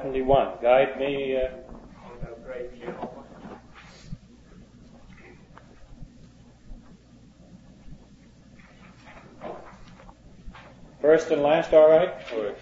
71. Guide me. First and last, all right? Or...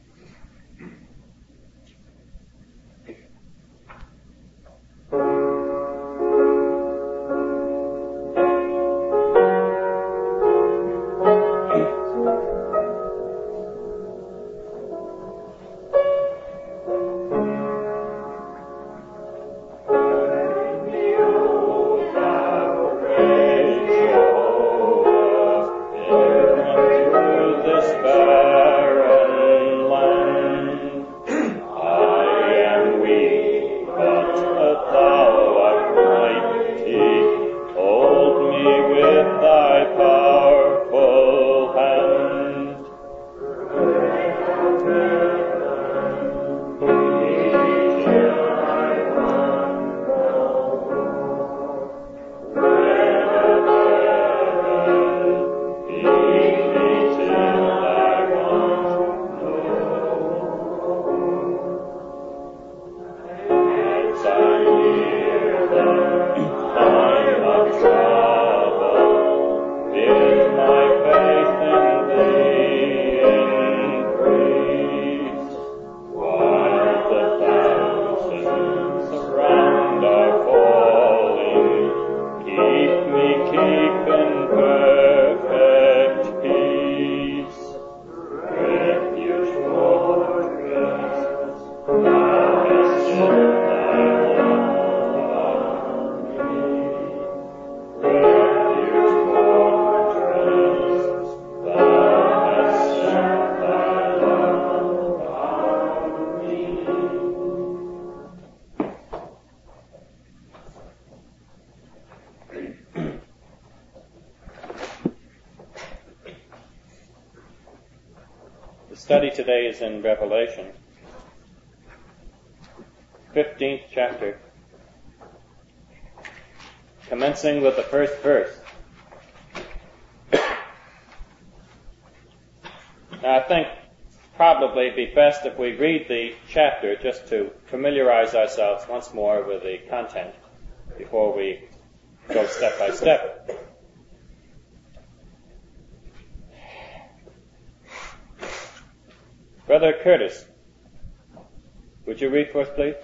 The study today is in Revelation, 15th chapter, commencing with the first verse. Now, I think probably it'd be best if we read the chapter just to familiarize ourselves once more with the content before we go step by step. Brother Curtis, would you read for us, please?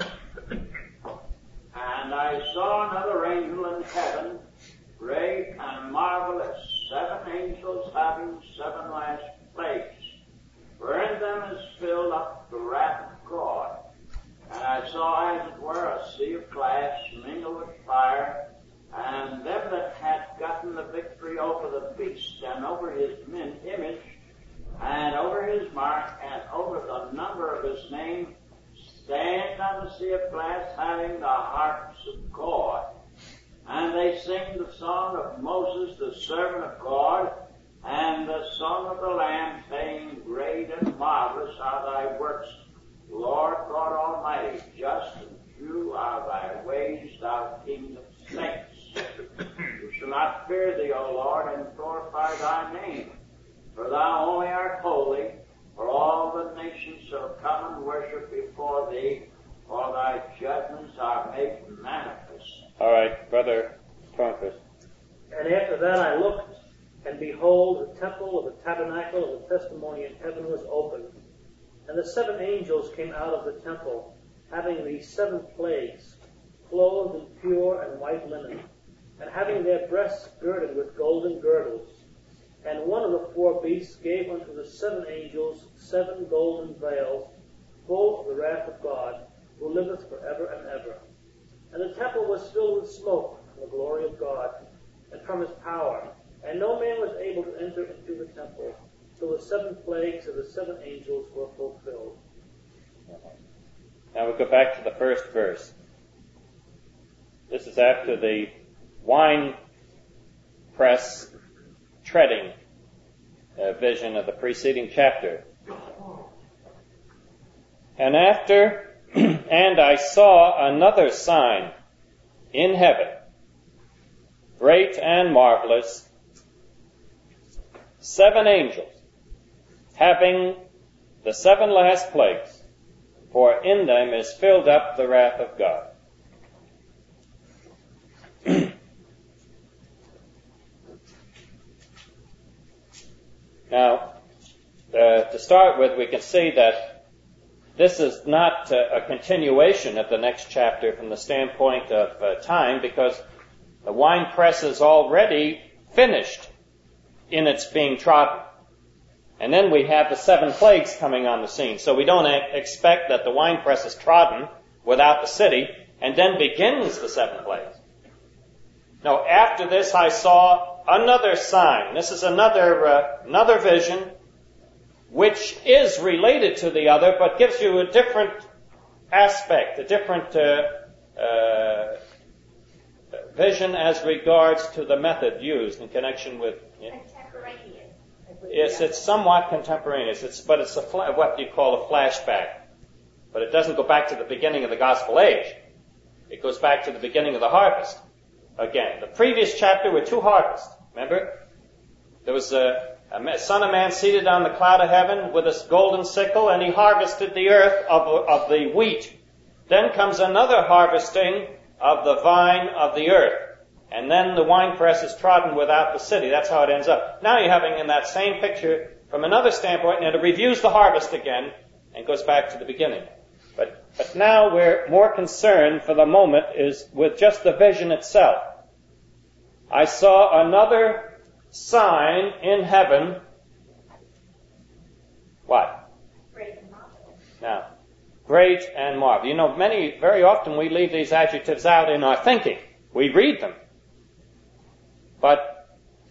And I saw another angel in heaven, great and marvelous, 7 angels having 7 last plagues, for in them is filled up the wrath of God. And I saw, as it were, a sea of glass mingled with fire, and them that had gotten the victory over the beast, and over his image, and over his mark, and over the number of his name, stand on the sea of glass, having the harps of God. And they sing the song of Moses, the servant of God, and the song of the Lamb, saying, Great and marvelous are thy works, Lord God Almighty. Just and true are thy ways, thou King of saints. We shall not fear thee, O Lord, and glorify thy name. For thou only art holy, for all the nations shall come and worship before thee, for thy judgments are made manifest. All right, Brother Tornquist. And after that I looked, and behold, the temple of the tabernacle of the testimony in heaven was opened. And the 7 angels came out of the temple, having the 7 plagues, clothed in pure and white linen, and having their breasts girded with golden girdles. And one of the 4 beasts gave unto the 7 angels 7 golden vials, full of the wrath of God, who liveth forever and ever. And the temple was filled with smoke from the glory of God, and from his power. And no man was able to enter into the temple, till the 7 plagues of the 7 angels were fulfilled. Now we'll go back to the first verse. This is after the wine press treading vision of the preceding chapter. And I saw another sign in heaven, great and marvelous, 7 angels, having the 7 last plagues, for in them is filled up the wrath of God. Now, to start with, we can see that this is not a continuation of the next chapter from the standpoint of time, because the winepress is already finished in its being trodden. And then we have the 7 plagues coming on the scene. So we don't expect that the winepress is trodden without the city, and then begins the 7 plagues. No, after this I saw another sign. This is another vision, which is related to the other, but gives you a different aspect, a different vision as regards to the method used in connection with. Contemporaneous. Yes, it's somewhat contemporaneous. But it's what you call a flashback. But it doesn't go back to the beginning of the gospel age. It goes back to the beginning of the harvest. Again, the previous chapter were 2 harvests. Remember? There was a son of man seated on the cloud of heaven with a golden sickle, and he harvested the earth of the wheat. Then comes another harvesting of the vine of the earth. And then the winepress is trodden without the city. That's how it ends up. Now you're having in that same picture from another standpoint, and it reviews the harvest again and goes back to the beginning. But now we're more concerned for the moment is with just the vision itself. I saw another sign in heaven. What? Great and marvelous. Now, great and marvelous. You know, very often we leave these adjectives out in our thinking. We read them. But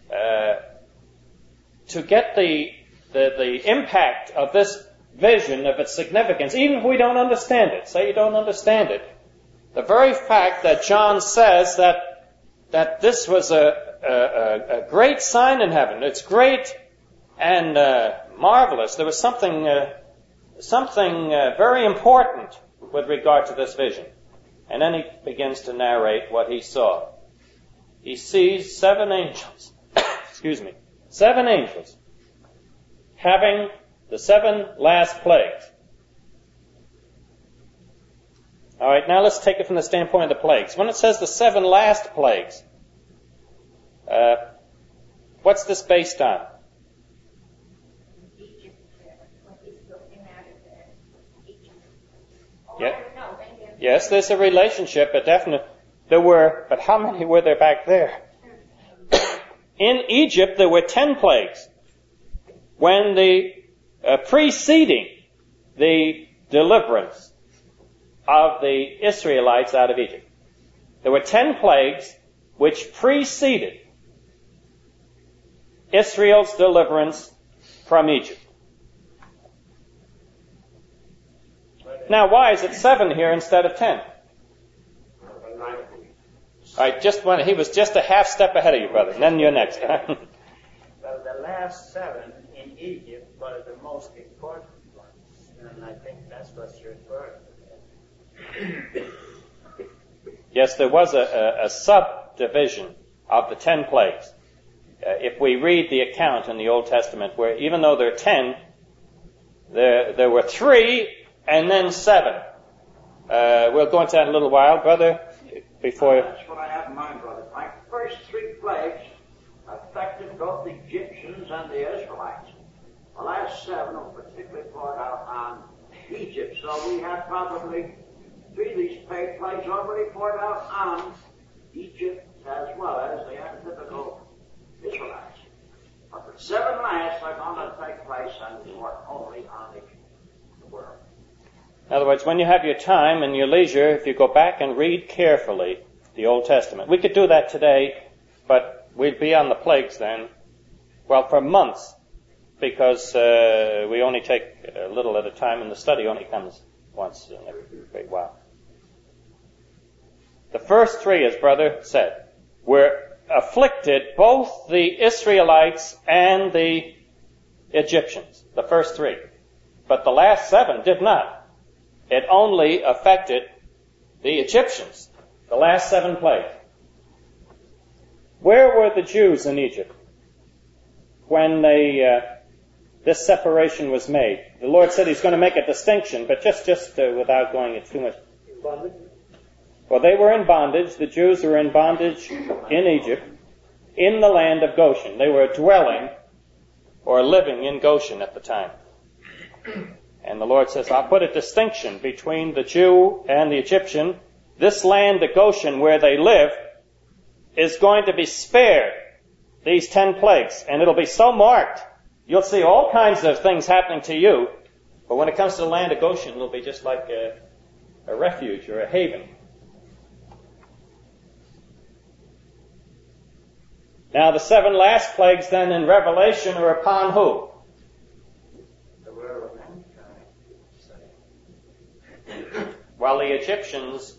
to get the impact of this vision, of its significance, even if we don't understand it, say you don't understand it, the very fact that John says that this was a great sign in heaven, it's great and marvelous. There was something very important with regard to this vision. And then he begins to narrate what he saw. He sees 7 angels, 7 angels, having the 7 last plagues. All right, now let's take it from the standpoint of the plagues. When it says the 7 last plagues, what's this based on? Egypt, what he's looking at is Egypt. Oh, Yeah. I don't know. Maybe Yes, there's a relationship, a definite. There were, but how many were there back there? In Egypt, there were 10 plagues. When preceding the deliverance of the Israelites out of Egypt. There were 10 plagues which preceded Israel's deliverance from Egypt. Now, why is it 7 here instead of 10? All right, he was just a half step ahead of you, brother. And then you're next. Well, the last 7 in Egypt were the most important ones, and I think that's what you're referring to. Yes, there was a subdivision of the 10 plagues. If we read the account in the Old Testament, where even though there are 10, there were 3 and then 7. We'll go into that in a little while, brother. Before. That's what I have in mind, brother. My first 3 plagues affected both the Egyptians and the Israelites. The last 7 were particularly poured out on Egypt. So we had probably 3 of these plagues already poured out on Egypt as well as the antithetical Israelites. But the 7 last are going to take place and more only on the world. In other words, when you have your time and your leisure, if you go back and read carefully the Old Testament. We could do that today, but we'd be on the plagues then, well, for months, because we only take a little at a time, and the study only comes once in every great while. The first 3, as brother said, were afflicted both the Israelites and the Egyptians, the first 3. But the last 7 did not. It only affected the Egyptians, the last 7 plagues. Where were the Jews in Egypt when they this separation was made. The Lord said He's going to make a distinction, but just without going into too much. Bondage? Well, they were in bondage. The Jews were in bondage in Egypt, in the land of Goshen. They were dwelling or living in Goshen at the time. And the Lord says, I'll put a distinction between the Jew and the Egyptian. This land of Goshen where they live is going to be spared these 10 plagues. And it'll be so marked. You'll see all kinds of things happening to you. But when it comes to the land of Goshen, it'll be just like a refuge or a haven. Now the 7 last plagues then in Revelation are upon who? The world of mankind. Well, the Egyptians,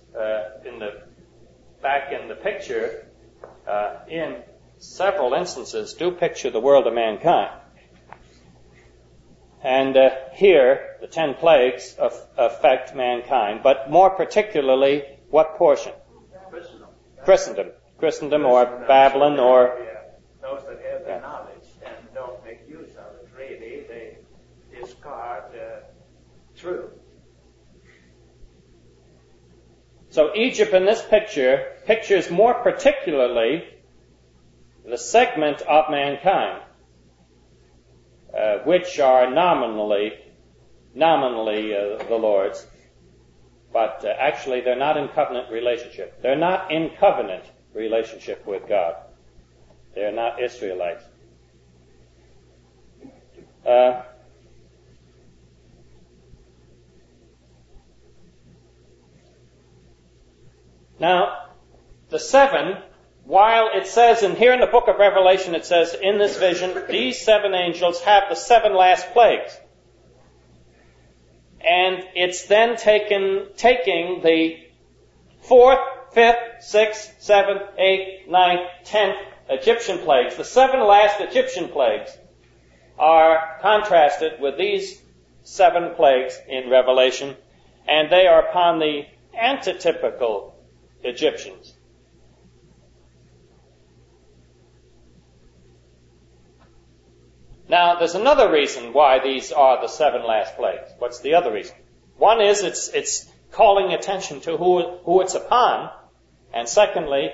back in the picture, in several instances, do picture the world of mankind. And here, the 10 plagues affect mankind, but more particularly, what portion? Christendom. Christendom or Babylon or... Those that have the knowledge and don't make use of it, really, they discard truth. So Egypt in this picture pictures more particularly the segment of mankind, which are nominally the Lord's, but actually they're not in covenant relationship. They're not in covenant relationship with God. They're not Israelites. Now, the 7, while it says here in the book of Revelation, it says in this vision, these 7 angels have the 7 last plagues. And it's then taking the 4th, 5th, 6th, 7th, 8th, 9th, 10th Egyptian plagues. The 7 last Egyptian plagues are contrasted with these 7 plagues in Revelation, and they are upon the antitypical Egyptians. Now, there's another reason why these are the 7 last plagues. What's the other reason? One is it's calling attention to who it's upon, and secondly,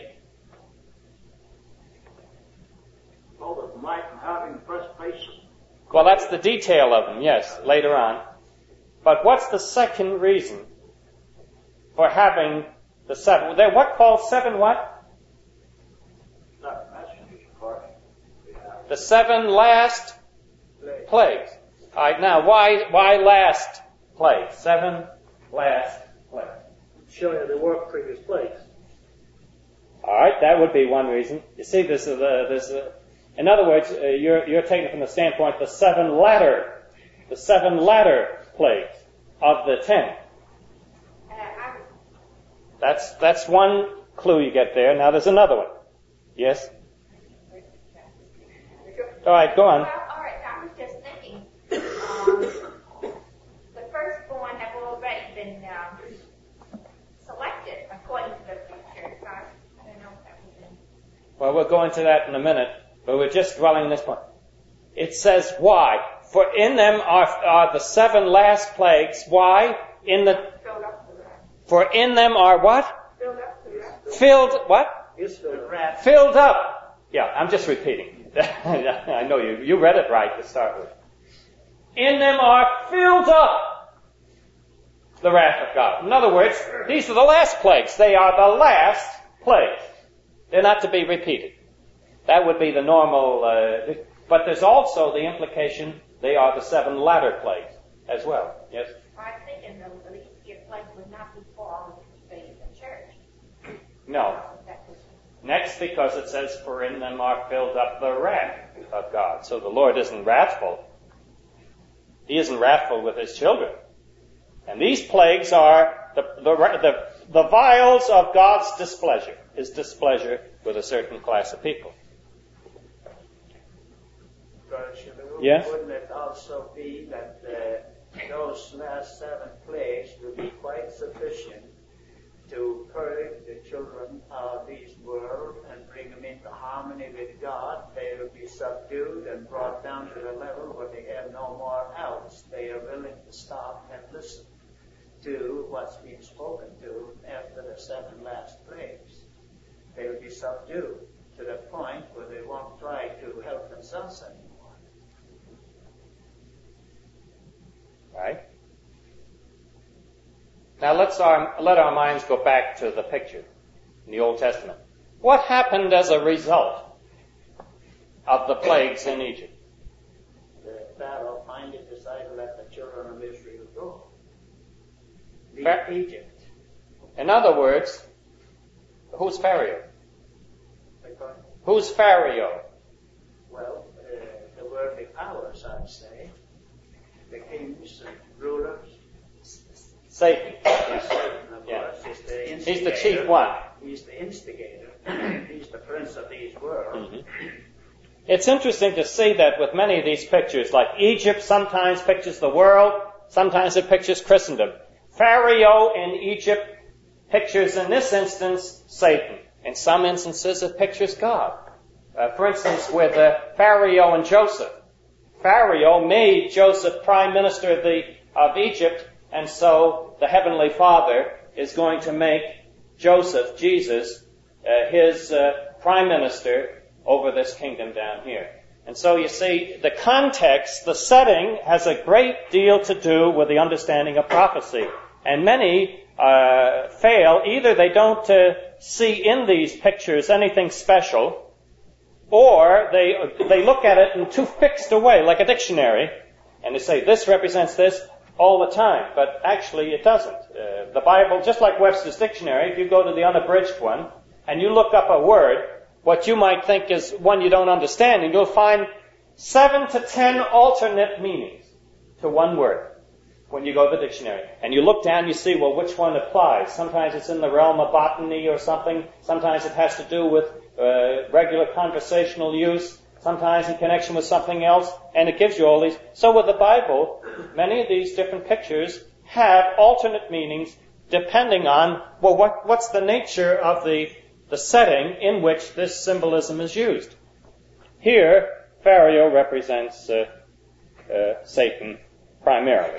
Might having first place. well, that's the detail of them, yes, later on. But what's the second reason for having the 7? They're what called 7 what? The 7 last plagues. All right, now, why last plagues? 7 last plagues. Showing that there were previous plagues. All right, that would be one reason. You see, in other words, you're taking it from the standpoint the 7 latter plagues of the 10. That's one clue you get there. Now there's another one. Yes? All right, go on. Well, all right, I was just thinking, the firstborn have already been selected according to the picture. So I don't know if that was in. Well, we'll go into that in a minute, but we're just dwelling on this point. It says why. For in them are the 7 last plagues. Why? Filled up the wrath. For in them are what? Filled up the wrath. Filled, what? Is filled up. Filled up. Yeah, I'm just repeating. I know you read it right to start with. In them are filled up the wrath of God. In other words, these are the last plagues. They are the last plagues. They're not to be repeated. That would be the normal, but there's also the implication they are the 7 latter plagues as well. Yes? I was thinking, though, the least year plague would not be for all the church. No. Next, because it says, for in them are filled up the wrath of God. So the Lord isn't wrathful. He isn't wrathful with His children. And these plagues are the vials of God's displeasure, His displeasure with a certain class of people. Yes? Wouldn't it also be that those last 7 plagues will be quite sufficient to purge the children of this world and bring them into harmony with God. They will be subdued and brought down to the level where they have no more else. They are willing to stop and listen to what's being spoken to after the 7 last plagues. They will be subdued to the point where they won't try to help themselves anymore. Right? Now let our minds go back to the picture in the Old Testament. What happened as a result of the plagues in Egypt? The Pharaoh finally decided to let the children of Israel go. Leave Egypt. In other words, who's Pharaoh? Because, Who's Pharaoh? well, the worldly powers, I'd say. The kings and rulers. Satan. Satan, of Yeah. course, is the instigator. He's the chief one. He's the instigator. He's the prince of these worlds. Mm-hmm. It's interesting to see that with many of these pictures, like Egypt sometimes pictures the world, sometimes it pictures Christendom. Pharaoh in Egypt pictures, in this instance, Satan. In some instances, it pictures God. For instance, with Pharaoh and Joseph. Pharaoh made Joseph prime minister of Egypt, and so the Heavenly Father is going to make Joseph, Jesus, his prime minister over this kingdom down here. And so you see, the context, the setting, has a great deal to do with the understanding of prophecy. And many fail. Either they don't see in these pictures anything special, or they look at it in too fixed a way, like a dictionary, and they say, this represents this all the time. But actually it doesn't. The Bible, just like Webster's Dictionary, if you go to the unabridged one, and you look up a word, what you might think is one you don't understand, and you'll find 7 to 10 alternate meanings to one word when you go to the dictionary. And you look down, you see, well, which one applies? Sometimes it's in the realm of botany or something. Sometimes it has to do with regular conversational use. Sometimes in connection with something else. And it gives you all these. So with the Bible, many of these different pictures have alternate meanings depending on, well, what's the nature of the setting in which this symbolism is used. Here, Pharaoh represents Satan primarily,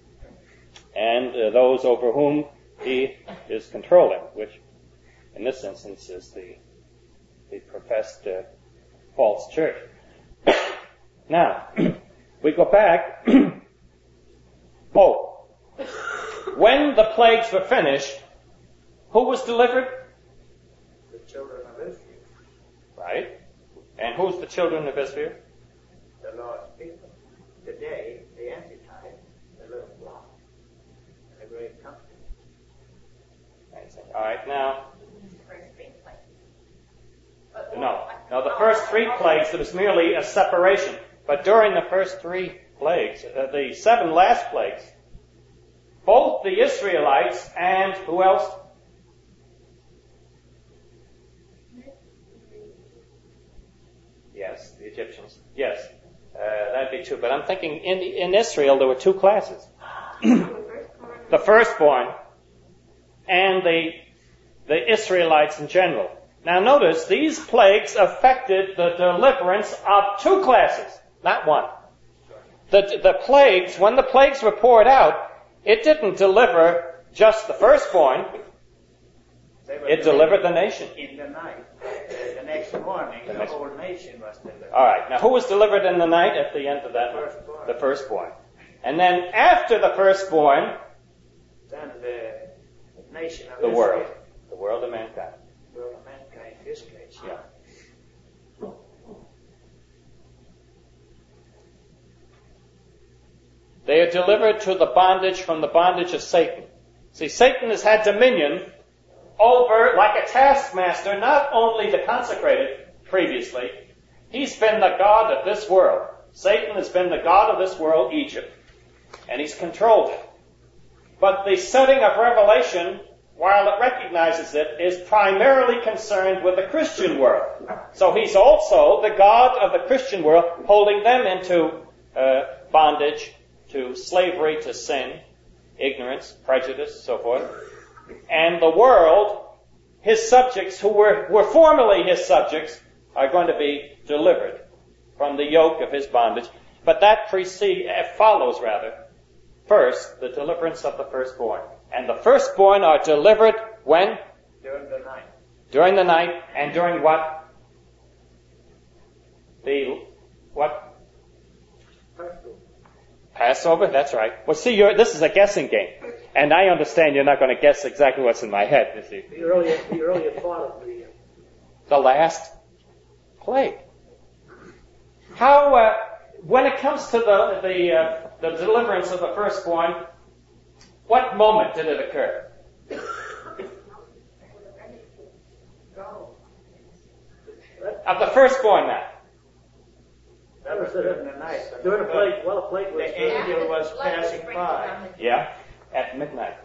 and those over whom he is controlling, which in this instance is the professed false church. Now, we go back. When the plagues were finished, who was delivered? The children of Israel. Right. And who's the children of Israel? The Lord's people. Today, the antitype, the little flock, and the great company. All right, now, First 3 plagues. no, the first 3 plagues, it was merely a separation. But during the first 3 plagues, the 7 last plagues, both the Israelites and who else? Yes, the Egyptians. Yes, that'd be true. But I'm thinking in Israel there were 2 classes. The firstborn and the Israelites in general. Now notice, these plagues affected the deliverance of 2 classes, not 1. The plagues, when the plagues were poured out, it didn't deliver just the firstborn. It delivered the nation. In the night. The next morning, the whole nation was delivered. All right. Now, who was delivered in the night at the end of that? Firstborn. The firstborn. And then after the firstborn, Then the nation of the Israel. world. The world of mankind. The world of mankind, in this case. Yeah. They are delivered to the bondage from the bondage of Satan. See, Satan has had dominion over, like a taskmaster, not only the consecrated previously. He's been the god of this world. Satan has been the god of this world, Egypt, and he's controlled it. But the setting of Revelation, while it recognizes it, is primarily concerned with the Christian world. So he's also the god of the Christian world, holding them into bondage, to slavery, to sin, ignorance, prejudice, so forth. And the world, his subjects who were formerly his subjects, are going to be delivered from the yoke of his bondage. But that follows first the deliverance of the firstborn. And the firstborn are delivered when? During the night. During the night, and during what? Passover, that's right. Well, see, this is a guessing game. And I understand you're not going to guess exactly what's in my head, you see. The earlier part of The last plague. How, when it comes to the deliverance of the firstborn, what moment did it occur? Of the firstborn now. That was during the night. During the plague, the plague was... The angel was passing by. Yeah, at midnight.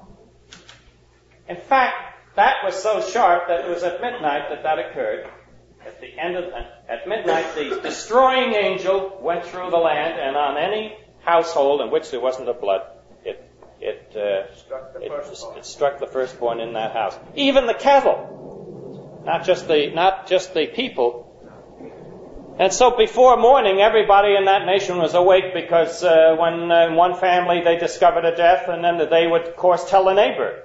In fact, that was so sharp that it was at midnight that occurred. At midnight, the destroying angel went through the land, and on any household in which there wasn't a blood, it struck the firstborn in that house. Even the cattle, not just the people. And so before morning, everybody in that nation was awake because when in one family they discovered a death, and then they would, of course, tell the neighbor.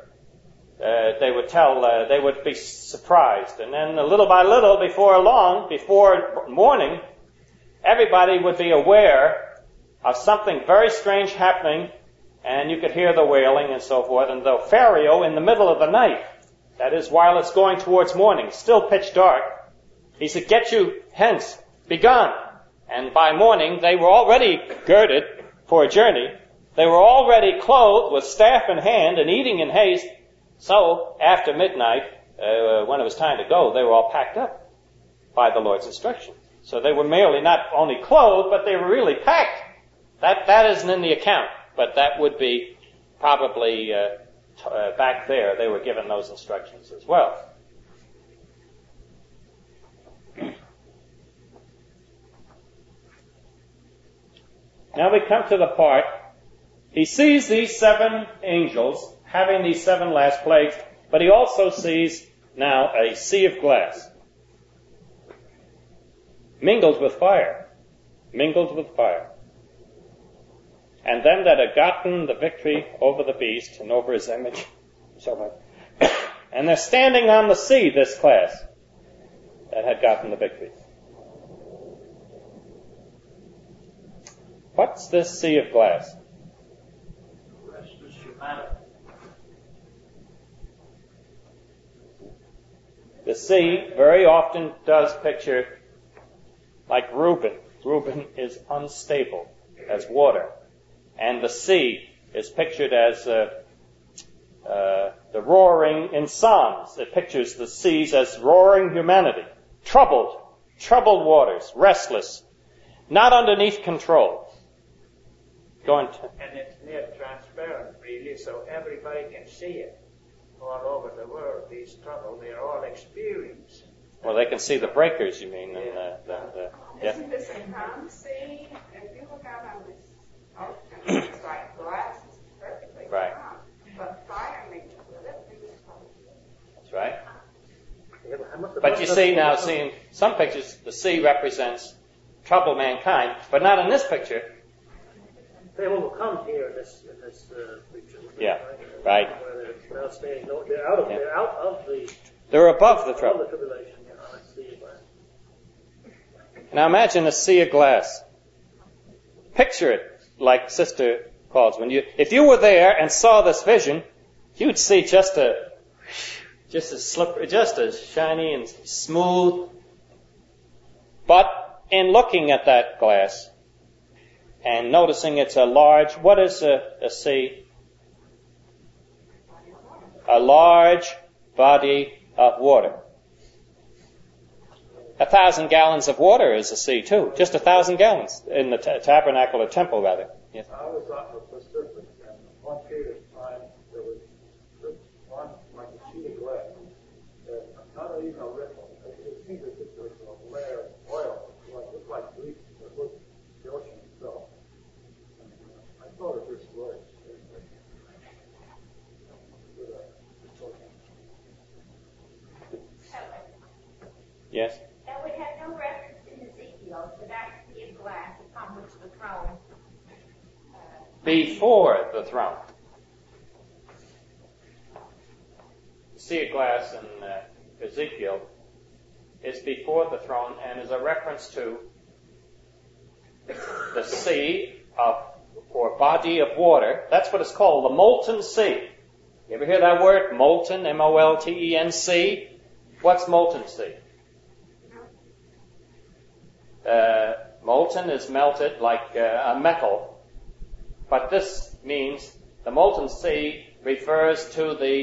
They would be surprised. And then little by little, before morning, everybody would be aware of something very strange happening, and you could hear the wailing and so forth. And the Pharaoh, in the middle of the night, that is, while it's going towards morning, still pitch dark, he said, "Get you hence, be gone." And by morning, they were already girded for a journey. They were already clothed with staff in hand and eating in haste. So, after midnight, when it was time to go, they were all packed up by the Lord's instruction. So they were merely not only clothed, but they were really packed. That isn't in the account, but that would be probably back there. They were given those instructions as well. Now we come to the part, he sees these 7 angels having these 7 last plagues, but he also sees now a sea of glass, mingled with fire. And them that had gotten the victory over the beast and over his image, and they're standing on the sea, this class that had gotten the victory. What's this sea of glass? Restless humanity. The sea very often does picture like Reuben. Reuben is unstable as water. And the sea is pictured as the roaring in Psalms. It pictures the seas as roaring humanity. Troubled waters, restless, not underneath control. And it's near transparent, really, so everybody can see it. All over the world, these troubles, they're all experienced. Well, they can see the breakers, you mean? Yeah. Yeah. Isn't this a calm sea? If you look out on this ocean, it's like glass is perfectly Right. calm. But fire makes it really That's right. the... But you see now, seeing some pictures, the sea represents troubled mankind, but not in this picture. They will come here in this picture. Yeah, right. Where they're now standing. No, they're out of the... They're above the trouble. Above the tribulation, let's see. Now imagine a sea of glass. Picture it like Sister calls. If you were there and saw this vision, you'd see just as slippery, just as shiny and smooth. But in looking at that glass and noticing it's a large, what is a sea? A large body of water. 1,000 gallons of water is a sea too. Just 1,000 gallons in the tabernacle or temple, rather. Yes. I always thought it was Pacific, and one period of time there was one like a sheet of glass that not even a ripple. It seemed as if there was a layer of oil, it looked like grease that was the ocean itself. I thought of this was. Yes? That would have no reference in Ezekiel to that sea of glass upon which the throne. Before the throne. The sea of glass in Ezekiel is before the throne and is a reference to the sea or body of water. That's what it's called, the molten sea. You ever hear that word? Molten, M-O-L-T-E-N-C. What's molten sea? Molten is melted like a metal. But this means the molten sea refers to the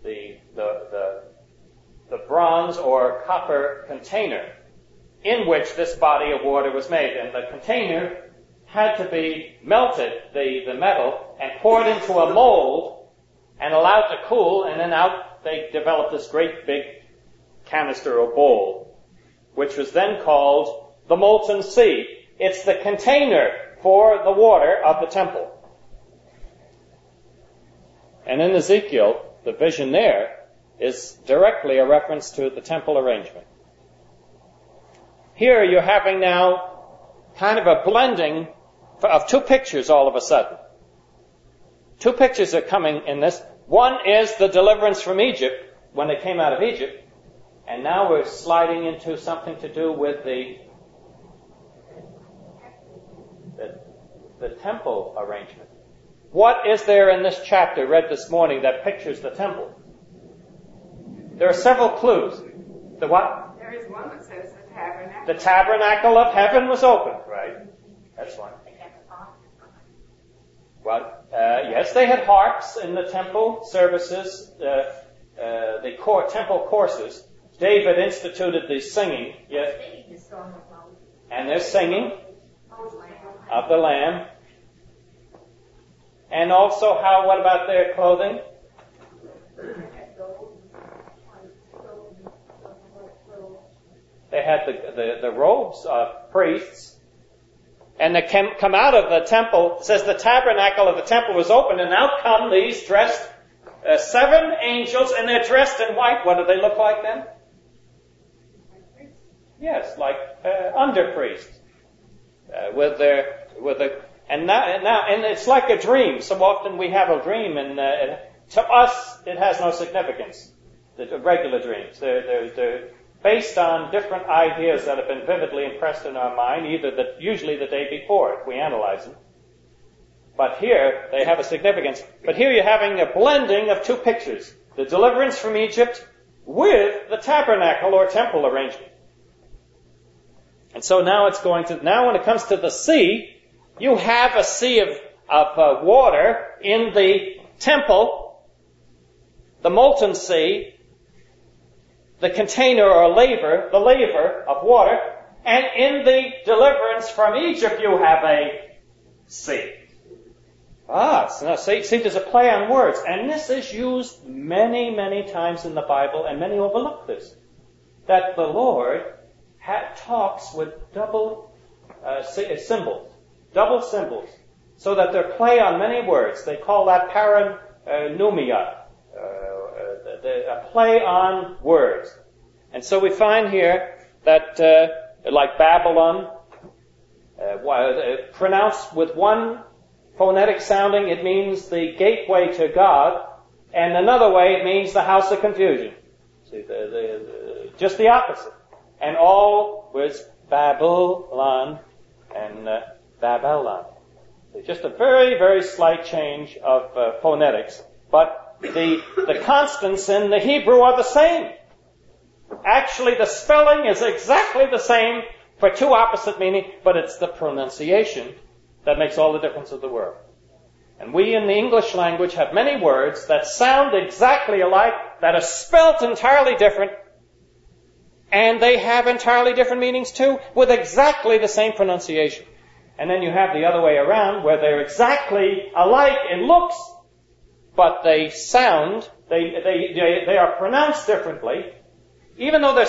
bronze or copper container in which this body of water was made. And the container had to be melted, the metal, and poured into a mold and allowed to cool, and then out they developed this great big canister or bowl, which was then called the molten sea. It's the container for the water of the temple. And in Ezekiel, the vision there is directly a reference to the temple arrangement. Here you're having now kind of a blending of two pictures all of a sudden. Two pictures are coming in this. One is the deliverance from Egypt, when they came out of Egypt, and now we're sliding into something to do with the temple arrangement. What is there in this chapter read this morning that pictures the temple? There are several clues. The what? There is one that says the tabernacle. The tabernacle of heaven was opened, right? That's one. Well, yes, they had harps in the temple services, the temple courses. David instituted the singing, yes, and they're singing of the Lamb. And also, what about their clothing? They had the robes of priests. And they come out of the temple. It says the tabernacle of the temple was open, and out come these dressed 7 angels, and they're dressed in white. What do they look like then? Yes, like under priests, and it's like a dream. So often we have a dream, and to us it has no significance. The regular dreams, they're based on different ideas that have been vividly impressed in our mind, usually the day before, if we analyze them. But here, they have a significance. But here you're having a blending of two pictures. The deliverance from Egypt with the tabernacle or temple arrangement. And so now when it comes to the sea, you have a sea of water in the temple, the molten sea, the container or laver of water, and in the deliverance from Egypt you have a sea. So see, there's a play on words, and this is used many, many times in the Bible, and many overlook this, that the Lord talks with double symbols, so that they're play on many words. They call that paranumia, a play on words. And so we find here that, like Babylon, pronounced with one phonetic sounding, it means the gateway to God, and another way it means the house of confusion. See, just the opposite. And all was Babylon and Babylon. Just a very, very slight change of phonetics, but the consonants in the Hebrew are the same. Actually, the spelling is exactly the same for two opposite meanings, but it's the pronunciation that makes all the difference of the world. And we in the English language have many words that sound exactly alike, that are spelt entirely different, and they have entirely different meanings too, with exactly the same pronunciation. And then you have the other way around, where they're exactly alike in looks, but they sound, they are pronounced differently, even though they're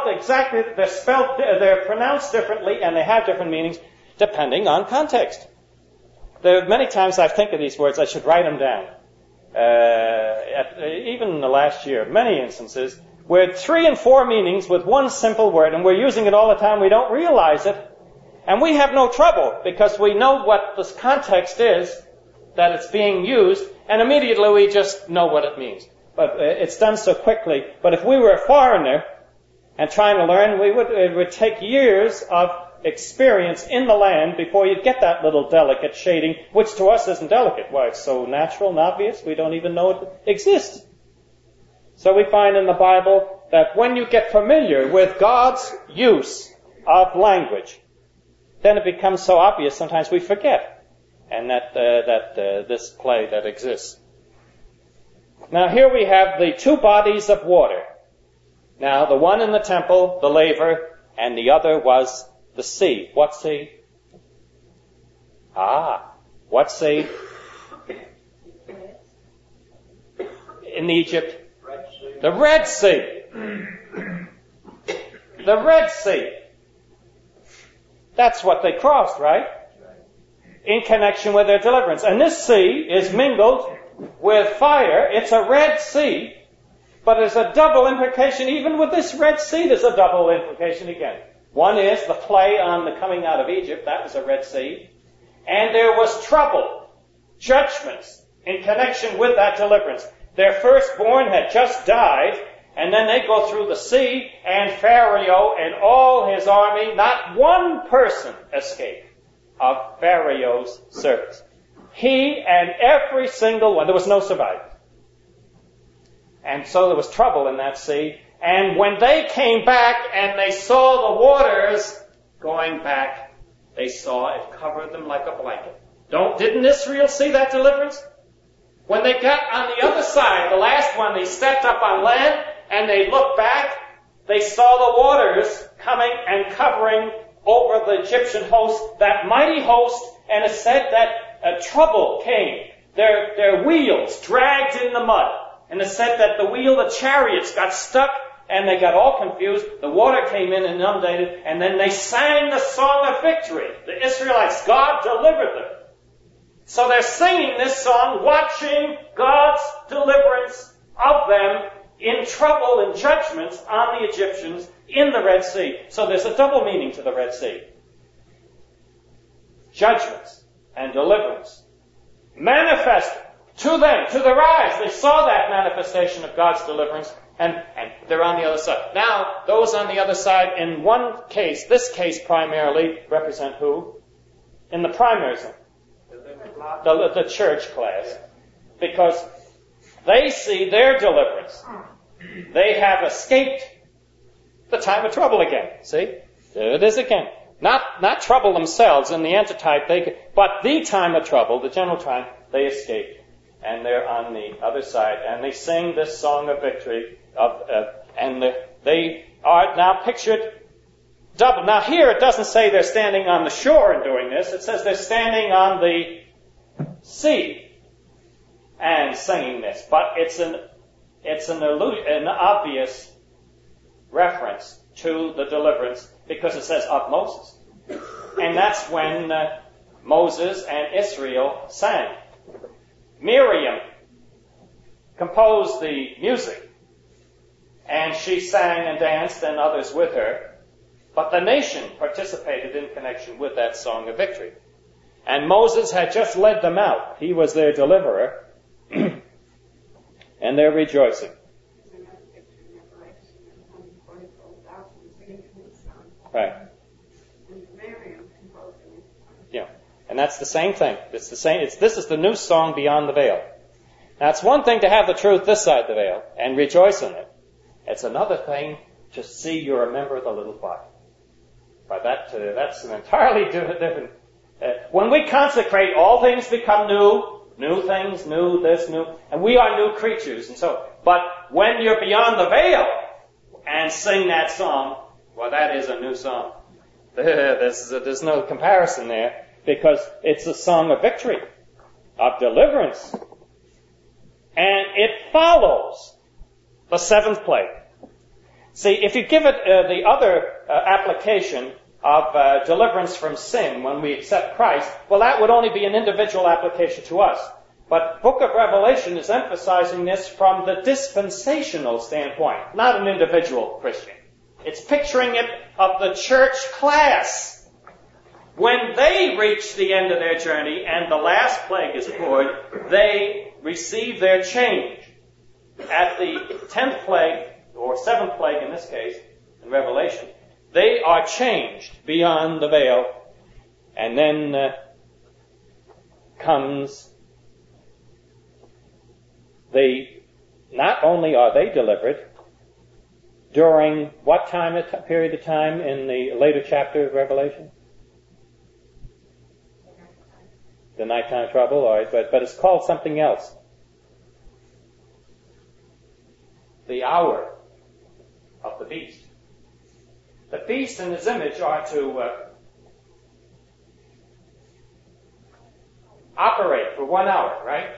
pronounced differently, and they have different meanings, depending on context. There are many times I think of these words, I should write them down. Even in the last year, many instances with 3 and 4 meanings with one simple word, and we're using it all the time. We don't realize it. And we have no trouble because we know what this context is, that it's being used, and immediately we just know what it means. But it's done so quickly. But if we were a foreigner and trying to learn, it would take years of experience in the land before you'd get that little delicate shading, which to us isn't delicate. Why, it's so natural and obvious, we don't even know it exists. So we find in the Bible that when you get familiar with God's use of language, then it becomes so obvious sometimes we forget, and that this play that exists. Now here we have the 2 bodies of water. Now the one in the temple, the laver, and the other was the sea. What sea? What sea? In Egypt? The Red Sea. The Red Sea. That's what they crossed, right? In connection with their deliverance. And this sea is mingled with fire. It's a Red Sea. But there's a double implication. Even with this Red Sea, there's a double implication again. One is the play on the coming out of Egypt. That was a Red Sea. And there was trouble, judgments in connection with that deliverance. Their firstborn had just died, and then they go through the sea, and Pharaoh and all his army, not one person escaped of Pharaoh's servants. He and every single one, there was no survivor. And so there was trouble in that sea. And when they came back and they saw the waters going back, they saw it covered them like a blanket. Didn't Israel see that deliverance? When they got on the other side, the last one, they stepped up on land and they looked back, they saw the waters coming and covering over the Egyptian host, that mighty host, and it said that trouble came. Their wheels dragged in the mud. And it said that the chariots got stuck and they got all confused. The water came in and inundated, and then they sang the song of victory. The Israelites, God delivered them. So they're singing this song, watching God's deliverance of them in trouble and judgments on the Egyptians in the Red Sea. So there's a double meaning to the Red Sea. Judgments and deliverance manifested to them, to their eyes. They saw that manifestation of God's deliverance, and they're on the other side. Now, those on the other side, in one case, this case primarily, represent who? In the primary zone. The church class. Because they see their deliverance. They have escaped the time of trouble again. See? There it is again. Not trouble themselves in the antitype, but the time of trouble, the general time, they escaped. And they're on the other side. And they sing this song of victory. And they are now pictured double. Now here it doesn't say they're standing on the shore and doing this. It says they're standing on the sea and singing this. But it's an obvious reference to the deliverance because it says of Moses. And that's when Moses and Israel sang. Miriam composed the music, and she sang and danced, and others with her. But the nation participated in connection with that song of victory. And Moses had just led them out. He was their deliverer. And they're rejoicing. Right. Yeah. And that's the same thing. It's the same. This is the new song beyond the veil. Now, it's one thing to have the truth this side the veil and rejoice in it. It's another thing to see you're a member of the little body. But that's an entirely different. When we consecrate, all things become new. New things, new this, new, and we are new creatures. And so, but when you're beyond the veil and sing that song, well, that is a new song. There's no comparison there because it's a song of victory, of deliverance. And it follows the seventh plague. See, if you give it the other application of deliverance from sin when we accept Christ, well, that would only be an individual application to us. But Book of Revelation is emphasizing this from the dispensational standpoint, not an individual Christian. It's picturing it of the church class. When they reach the end of their journey and the last plague is poured, they receive their change. At the 10th plague, or 7th plague in this case, in Revelation, they are changed beyond the veil. And then comes not only are they delivered, during what period of time in the later chapter of Revelation? The nighttime trouble, all right, but it's called something else. The hour of the beast. The beast and his image are to operate for 1 hour, right?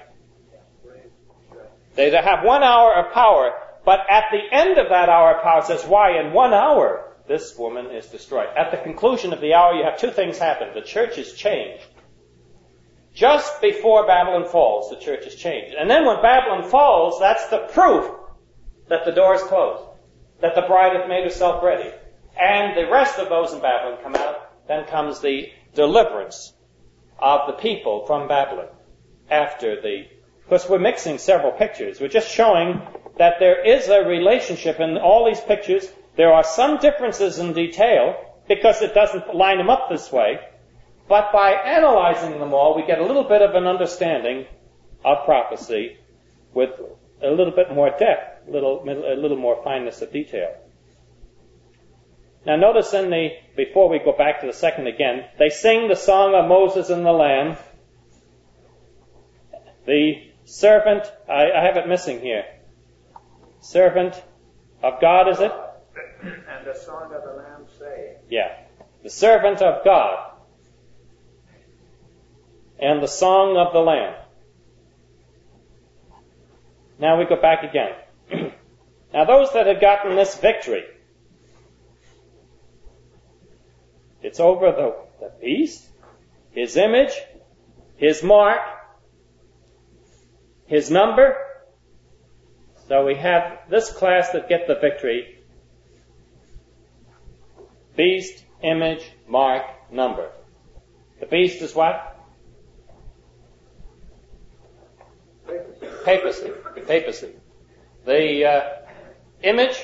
They have 1 hour of power, but at the end of that hour of power, it says, why, in 1 hour, this woman is destroyed. At the conclusion of the hour, you have two things happen. The church is changed. Just before Babylon falls, the church is changed. And then when Babylon falls, that's the proof that the door is closed, that the bride hath made herself ready. And the rest of those in Babylon come out. Then comes the deliverance of the people from Babylon because we're mixing several pictures. We're just showing that there is a relationship in all these pictures. There are some differences in detail because it doesn't line them up this way. But by analyzing them all, we get a little bit of an understanding of prophecy with a little bit more depth, a little more fineness of detail. Now notice before we go back to the second again, they sing the song of Moses and the Lamb. The servant, I have it missing here. Servant of God, is it? And the song of the Lamb say. Yeah. The servant of God. And the song of the Lamb. Now we go back again. Now those that had gotten this victory, it's over the beast, his image, his mark, his number. So we have this class that get the victory. Beast, image, mark, number. The beast is what? Papacy. Papacy. The image?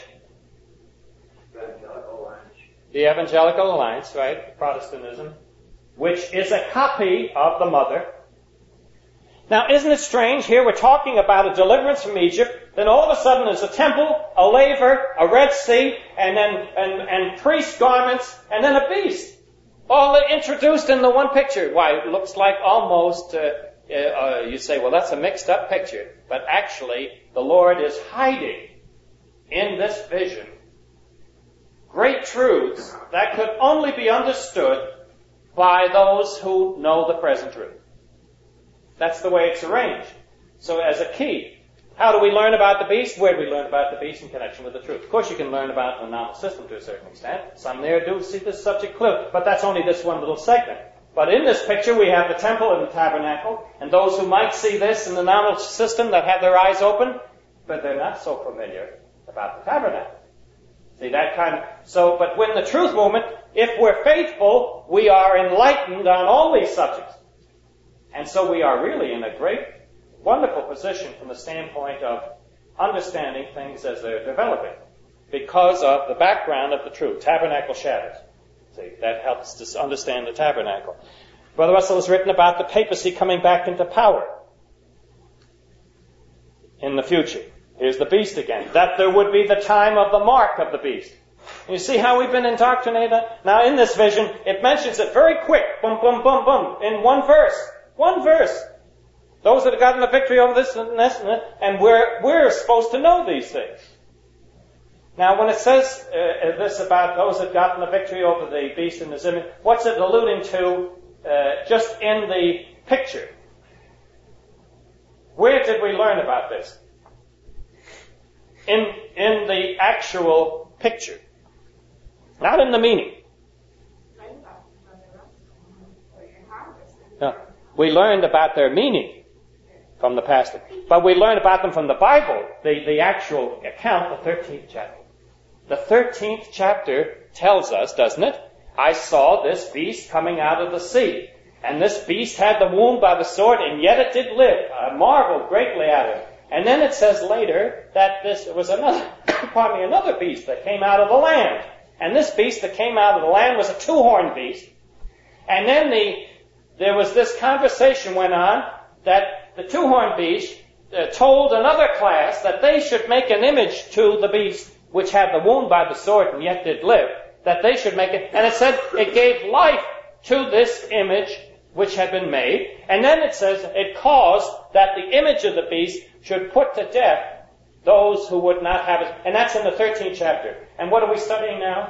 The Evangelical Alliance, right? Protestantism. Which is a copy of the mother. Now, isn't it strange? Here we're talking about a deliverance from Egypt. Then all of a sudden there's a temple, a laver, a Red Sea, and priest garments, and then a beast. All introduced in the one picture. Why, it looks like almost, you say, well, that's a mixed up picture. But actually, the Lord is hiding in this vision great truths that could only be understood by those who know the present truth. That's the way it's arranged. So as a key, how do we learn about the beast? Where do we learn about the beast in connection with the truth? Of course, you can learn about the nominal system to a certain extent. Some there do see this subject clearly, but that's only this one little segment. But in this picture, we have the temple and the tabernacle, and those who might see this in the nominal system that have their eyes open, but they're not so familiar about the tabernacle. See, that kind of... So, but when the truth movement, if we're faithful, we are enlightened on all these subjects. And so we are really in a great, wonderful position from the standpoint of understanding things as they're developing because of the background of the truth. Tabernacle shadows. See, that helps us understand the tabernacle. Brother Russell has written about the papacy coming back into power in the future. Here's the beast again. That there would be the time of the mark of the beast. You see how we've been indoctrinated? Now in this vision, it mentions it very quick. Boom, boom, boom, boom. In one verse. One verse. Those that have gotten the victory over this and this and we're supposed to know these things. Now when it says this about those that have gotten the victory over the beast and his image, what's it alluding to just in the picture? Where did we learn about this? In the actual picture. Not in the meaning. No. We learned about their meaning from the pastor. But we learn about them from the Bible, the actual account, the 13th chapter. The 13th chapter tells us, doesn't it? I saw this beast coming out of the sea. And this beast had the wound by the sword, and yet it did live. I marveled greatly at it. And then it says later that this was another beast that came out of the land. And this beast that came out of the land was a two-horned beast. And then there was this conversation went on that the two-horned beast told another class that they should make an image to the beast which had the wound by the sword and yet did live, that they should make it. And it said it gave life to this image which had been made. And then it says it caused that the image of the beast should put to death those who would not have it. And that's in the 13th chapter. And what are we studying now?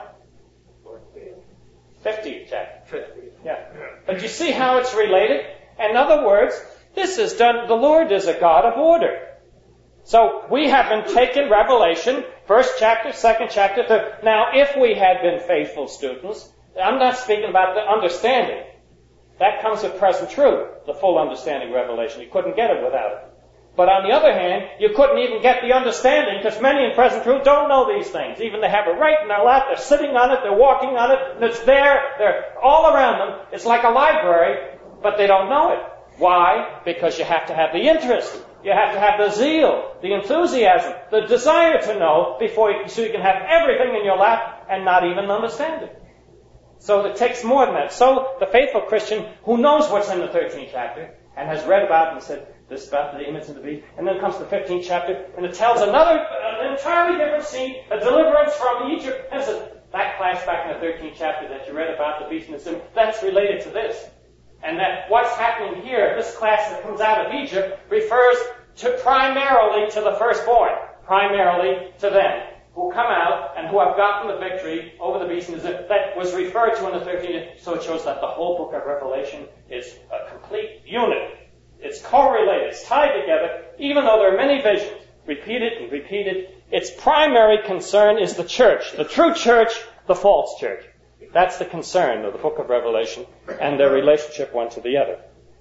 15th chapter. Yeah. But you see how it's related? In other words, this is done, the Lord is a God of order. So we have been taking Revelation, first chapter, second chapter, third. Now, if we had been faithful students, I'm not speaking about the understanding. That comes with present truth, the full understanding of Revelation. You couldn't get it without it. But on the other hand, you couldn't even get the understanding because many in present truth don't know these things. Even they have it right in their lap, they're sitting on it, they're walking on it, and it's there, they're all around them. It's like a library, but they don't know it. Why? Because you have to have the interest. You have to have the zeal, the enthusiasm, the desire to know so you can have everything in your lap and not even understand it. So it takes more than that. So the faithful Christian who knows what's in the 13th chapter and has read about it and said, this is about the image of the beast, and then comes the 15th chapter, and it tells an entirely different scene, a deliverance from Egypt. And says, that class back in the 13th chapter that you read about the beast and the sin, that's related to this. And that what's happening here, this class that comes out of Egypt, refers primarily to the firstborn, primarily to them, who come out and who have gotten the victory over the beast and the sin. That was referred to in the 13th. So it shows that the whole book of Revelation is a complete unit. It's correlated, it's tied together, even though there are many visions, repeated and repeated. Its primary concern is the church, the true church, the false church. That's the concern of the book of Revelation and their relationship one to the other.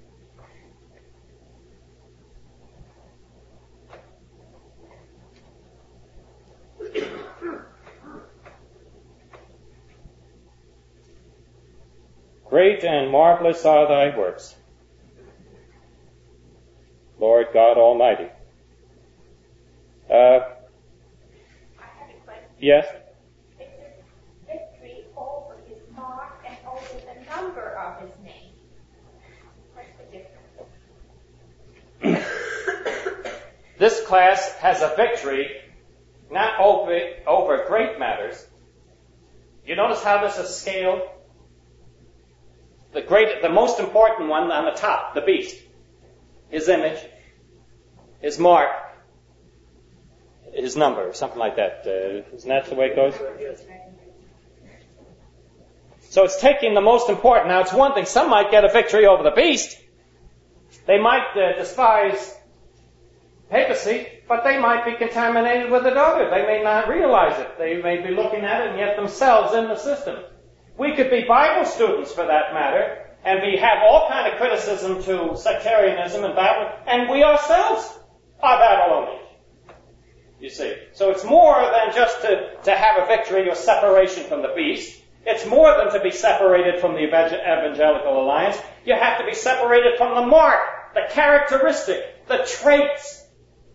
Great and marvelous are thy works, Lord God Almighty. I have a question. Yes? It says victory over his mark and over the number of his name. What's the difference? This class has a victory not over great matters. You notice how this is scaled? The most important one on the top, the beast, his image, his mark, his number, something like that. Isn't that the way it goes? So it's taking the most important. Now it's one thing, some might get a victory over the beast. They might despise papacy, but they might be contaminated with the daughter. They may not realize it. They may be looking at it and yet themselves in the system. We could be Bible students for that matter, and have all kind of criticism to sectarianism and Babylon, and we ourselves are Babylonians. You see. So it's more than just to have a victory or separation from the beast. It's more than to be separated from the evangelical alliance. You have to be separated from the mark, the characteristic, the traits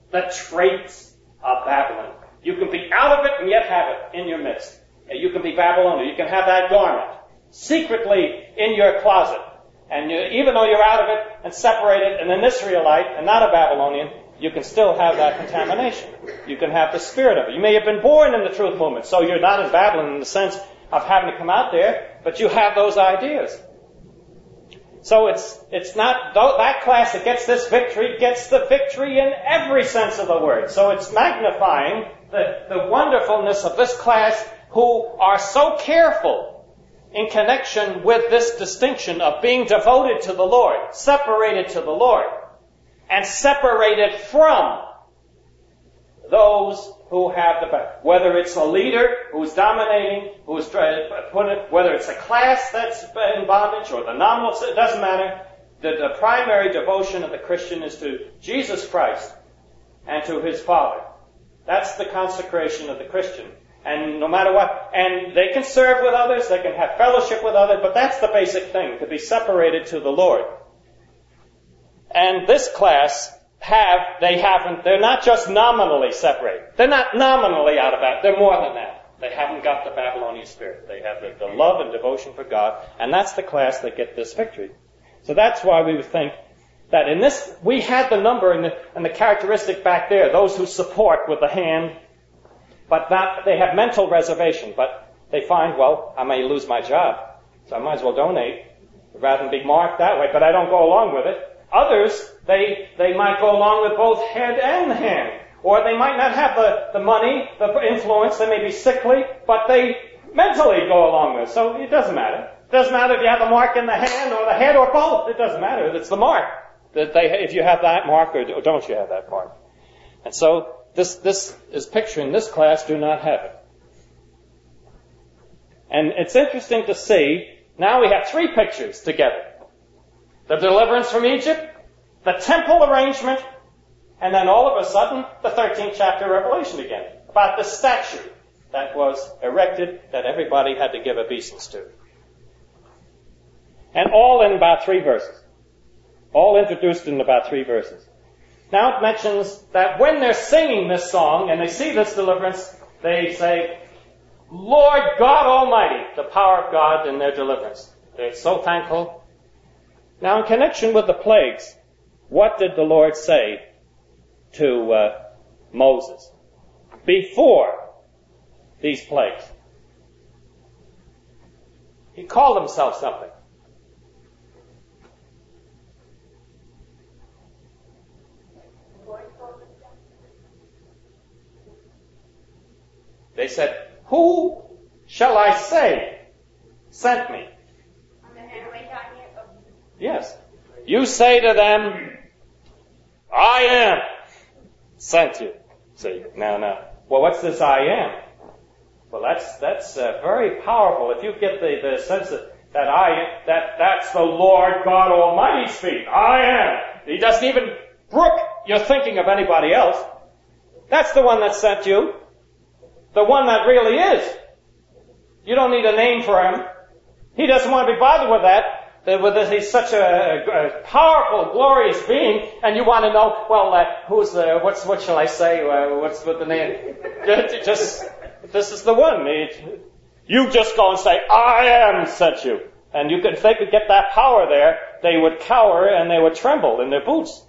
of Babylon. You can be out of it and yet have it in your midst. You can be Babylonian. You can have that garment secretly in your closet. And even though you're out of it and separated and an Israelite and not a Babylonian, you can still have that contamination. You can have the spirit of it. You may have been born in the truth movement, so you're not in Babylon in the sense of having to come out there, but you have those ideas. So it's not that class that gets this victory gets the victory in every sense of the word. So it's magnifying the wonderfulness of this class who are so careful in connection with this distinction of being devoted to the Lord, separated to the Lord, and separated from those who have whether it's a leader who's dominating, whether it's a class that's in bondage or the nominal, it doesn't matter. The primary devotion of the Christian is to Jesus Christ and to his Father. That's the consecration of the Christian. And no matter what, and they can serve with others, they can have fellowship with others, but that's the basic thing, to be separated to the Lord. And this class they're not just nominally separated. They're not nominally out of that. They're more than that. They haven't got the Babylonian spirit. They have the love and devotion for God, and that's the class that get this victory. So that's why we would think that in this, we had the number and the characteristic back there, those who support with the hand, but they have mental reservation, but they find, well, I may lose my job, so I might as well donate rather than be marked that way, but I don't go along with it. Others, they might go along with both head and hand. Or they might not have the money, the influence, they may be sickly, but they mentally go along with it. So it doesn't matter. It doesn't matter if you have the mark in the hand or the head or both. It doesn't matter. It's the mark. If you have that mark or don't you have that mark. And so this is picturing this class do not have it. And it's interesting to see, now we have three pictures together. The deliverance from Egypt, the temple arrangement, and then all of a sudden, the 13th chapter of Revelation again, about the statue that was erected that everybody had to give obeisance to. And all in about 3 verses. All introduced in about 3 verses. Now it mentions that when they're singing this song and they see this deliverance, they say, Lord God Almighty, the power of God in their deliverance. They're so thankful. Now in connection with the plagues, what did the Lord say to Moses before these plagues? He called himself something. They said, who shall I say sent me? Yes. You say to them, I am sent you. See, now. Well, what's this I am? Well, that's very powerful. If you get the sense that's the Lord God Almighty speak. I am. He doesn't even brook your thinking of anybody else. That's the one that sent you. The one that really is. You don't need a name for him. He doesn't want to be bothered with that. He's such a powerful, glorious being, and you want to know, well, what shall I say? What's with the name? This is the one. You just go and say, I am sent you. And if they could get that power there, they would cower and they would tremble in their boots.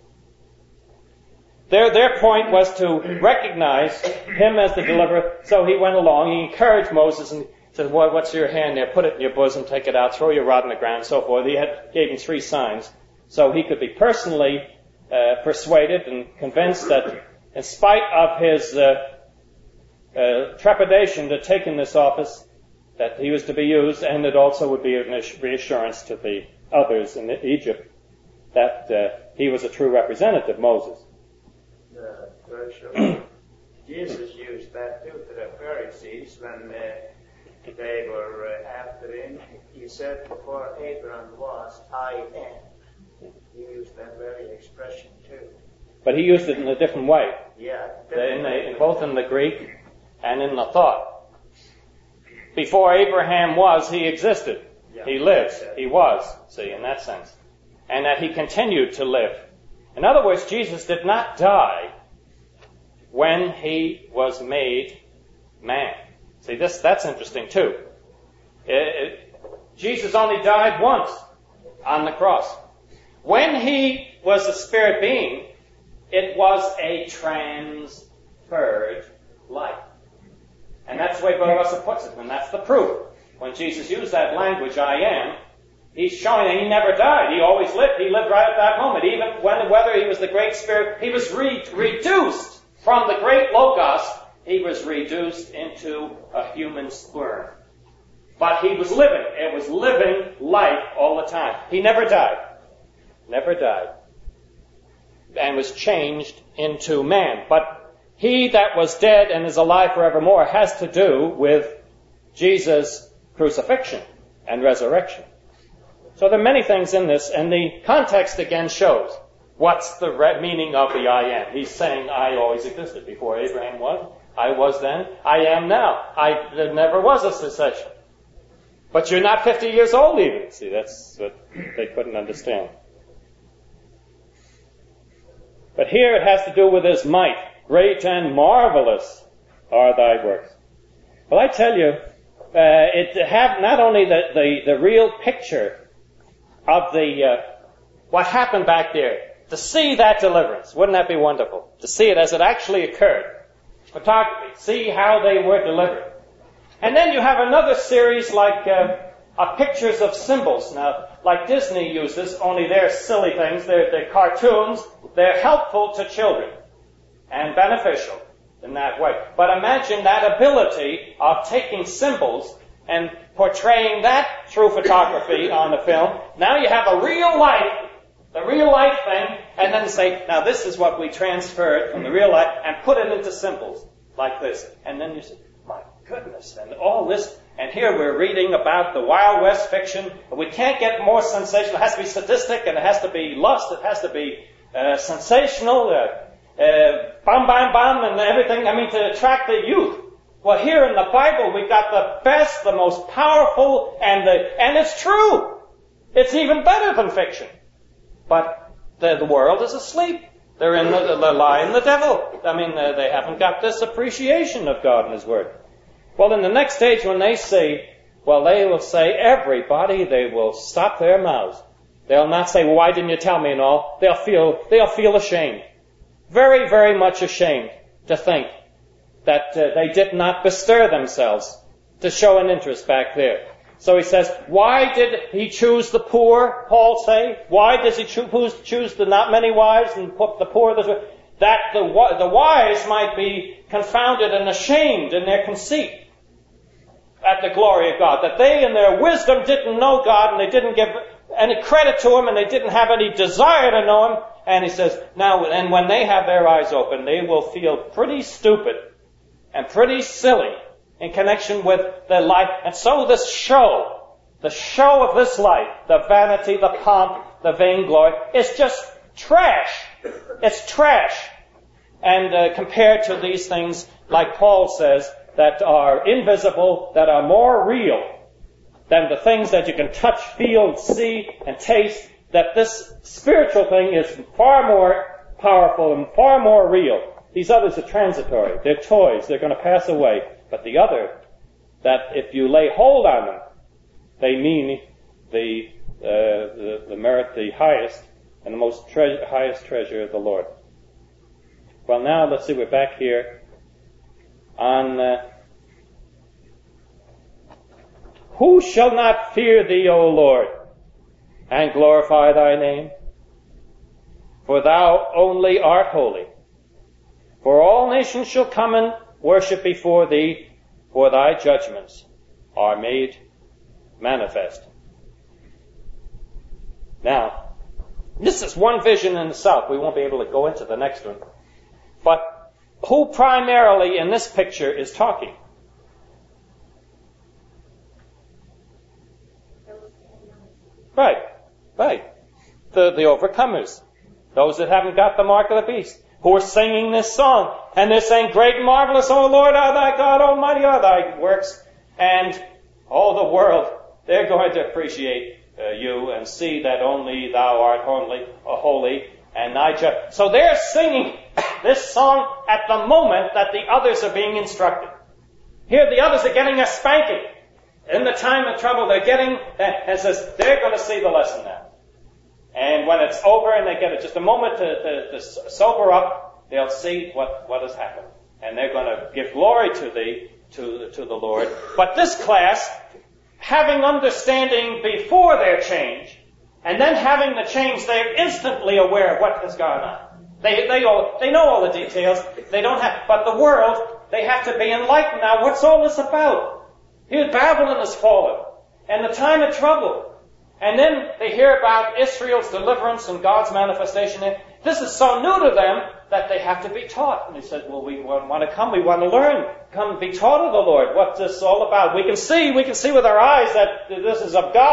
Their point was to recognize him as the deliverer, so he went along, he encouraged Moses and said, well, what's your hand there? Put it in your bosom, take it out, throw your rod in the ground, and so forth. He gave him 3 signs, so he could be personally persuaded and convinced that in spite of his trepidation to take in this office, that he was to be used, and it also would be a reassurance to the others in Egypt that he was a true representative, Moses. Jesus used that too to the Pharisees when they were after him. He said, before Abraham was, I am. He used that very expression too. But he used it in a different way. Yeah. Both in the Greek and in the thought. Before Abraham was, he existed. Yeah, he lived. He was, see, in that sense. And that he continued to live. In other words, Jesus did not die when he was made man. See, that's interesting too. Jesus only died once on the cross. When he was a spirit being, it was a transferred life. And that's the way Brother Russell puts it, and that's the proof. When Jesus used that language, I am, he's showing that he never died. He always lived. He lived right at that moment. Even whether he was the great spirit, he was reduced from the great Logos, he was reduced into a human sperm. But he was living. It was living life all the time. He never died. Never died. And was changed into man. But he that was dead and is alive forevermore has to do with Jesus' crucifixion and resurrection. So there are many things in this, and the context again shows what's the meaning of the I am. He's saying, I always existed before Abraham was. I was then. I am now. There never was a cessation. But you're not 50 years old even. See, that's what they couldn't understand. But here it has to do with his might. Great and marvelous are thy works. Well, I tell you, it have not only the real picture of what happened back there, to see that deliverance. Wouldn't that be wonderful? To see it as it actually occurred. Photography. See how they were delivered. And then you have another series like of pictures of symbols. Now, like Disney uses, only they're silly things. They're cartoons. They're helpful to children and beneficial in that way. But imagine that ability of taking symbols and portraying that through photography on the film. Now you have the real life thing, and then say, now this is what we transferred from the real life and put it into symbols like this. And then you say, my goodness, and all this, and here we're reading about the Wild West fiction. We can't get more sensational. It has to be sadistic, and it has to be lust, it has to be sensational, bam, bam, bam, and everything, to attract the youth. Well, here in the Bible, we've got the best, the most powerful, and it's true. It's even better than fiction. But the world is asleep. They're in the lie and the devil. They haven't got this appreciation of God and His Word. Well, in the next stage, when they say, they will say, everybody, they will stop their mouths. They'll not say, well, why didn't you tell me and all? They'll feel ashamed. Very, very much ashamed to think that they did not bestir themselves to show an interest back there. So he says, why did he choose the poor, Paul say? Why does he choose the not many wives and put the poor this way? That the wise might be confounded and ashamed in their conceit at the glory of God. That they in their wisdom didn't know God and they didn't give any credit to Him and they didn't have any desire to know Him. And he says, now, and when they have their eyes open, they will feel pretty stupid and pretty silly in connection with their life. And so the show of this life, the vanity, the pomp, the vainglory, is just trash. It's trash. And compared to these things, like Paul says, that are invisible, that are more real than the things that you can touch, feel, see, and taste, that this spiritual thing is far more powerful and far more real. These others are transitory. They're toys. They're going to pass away. But the other, that if you lay hold on them, they mean the merit, the highest and the most highest treasure of the Lord. Well, now let's see. We're back here on who shall not fear Thee, O Lord, and glorify Thy name? For Thou only art holy. For all nations shall come and worship before Thee, for Thy judgments are made manifest. Now, this is one vision in itself. We won't be able to go into the next one. But who primarily in this picture is talking? Right. The overcomers. Those that haven't got the mark of the beast. Who are singing this song. And they're saying, great and marvelous, O Lord, are Thy God, Almighty are Thy works. And all the world, they're going to appreciate you and see that only Thou art holy and Thy judge. So they're singing this song at the moment that the others are being instructed. Here the others are getting a spanking. In the time of trouble, they're getting, and says, they're going to see the lesson now. And when it's over and they get just a moment to sober up, they'll see what has happened. And they're going to give glory to the Lord. But this class, having understanding before their change, and then having the change, they're instantly aware of what has gone on. They know all the details. They don't have, but the world, they have to be enlightened now. What's all this about? Here, Babylon has fallen, and the time of trouble. And then they hear about Israel's deliverance and God's manifestation. This is so new to them that they have to be taught. And he said, well, we want to come, we want to learn. Come be taught of the Lord. What's this all about? We can see with our eyes that this is of God,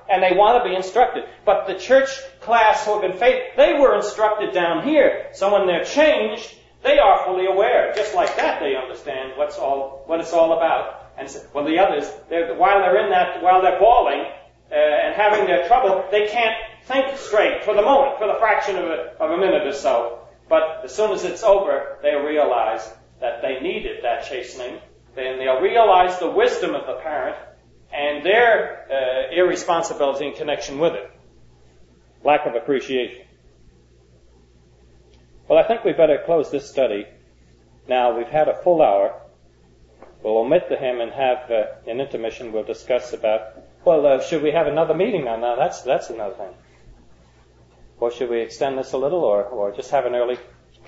and they want to be instructed. But the church class who have been faithful, they were instructed down here. So when they're changed, they are fully aware. Just like that, they understand what it's all about. And so, well, the others, while they're bawling and having their trouble, they can't think straight for the moment, for the fraction of a minute or so. But as soon as it's over, they realize that they needed that chastening. Then they'll realize the wisdom of the parent and their irresponsibility in connection with it. Lack of appreciation. Well, I think we better close this study. Now, we've had a full hour. We'll omit the hymn and have an intermission. We'll discuss about, should we have another meeting now? Now, that's another thing. Or should we extend this a little, or just have an early?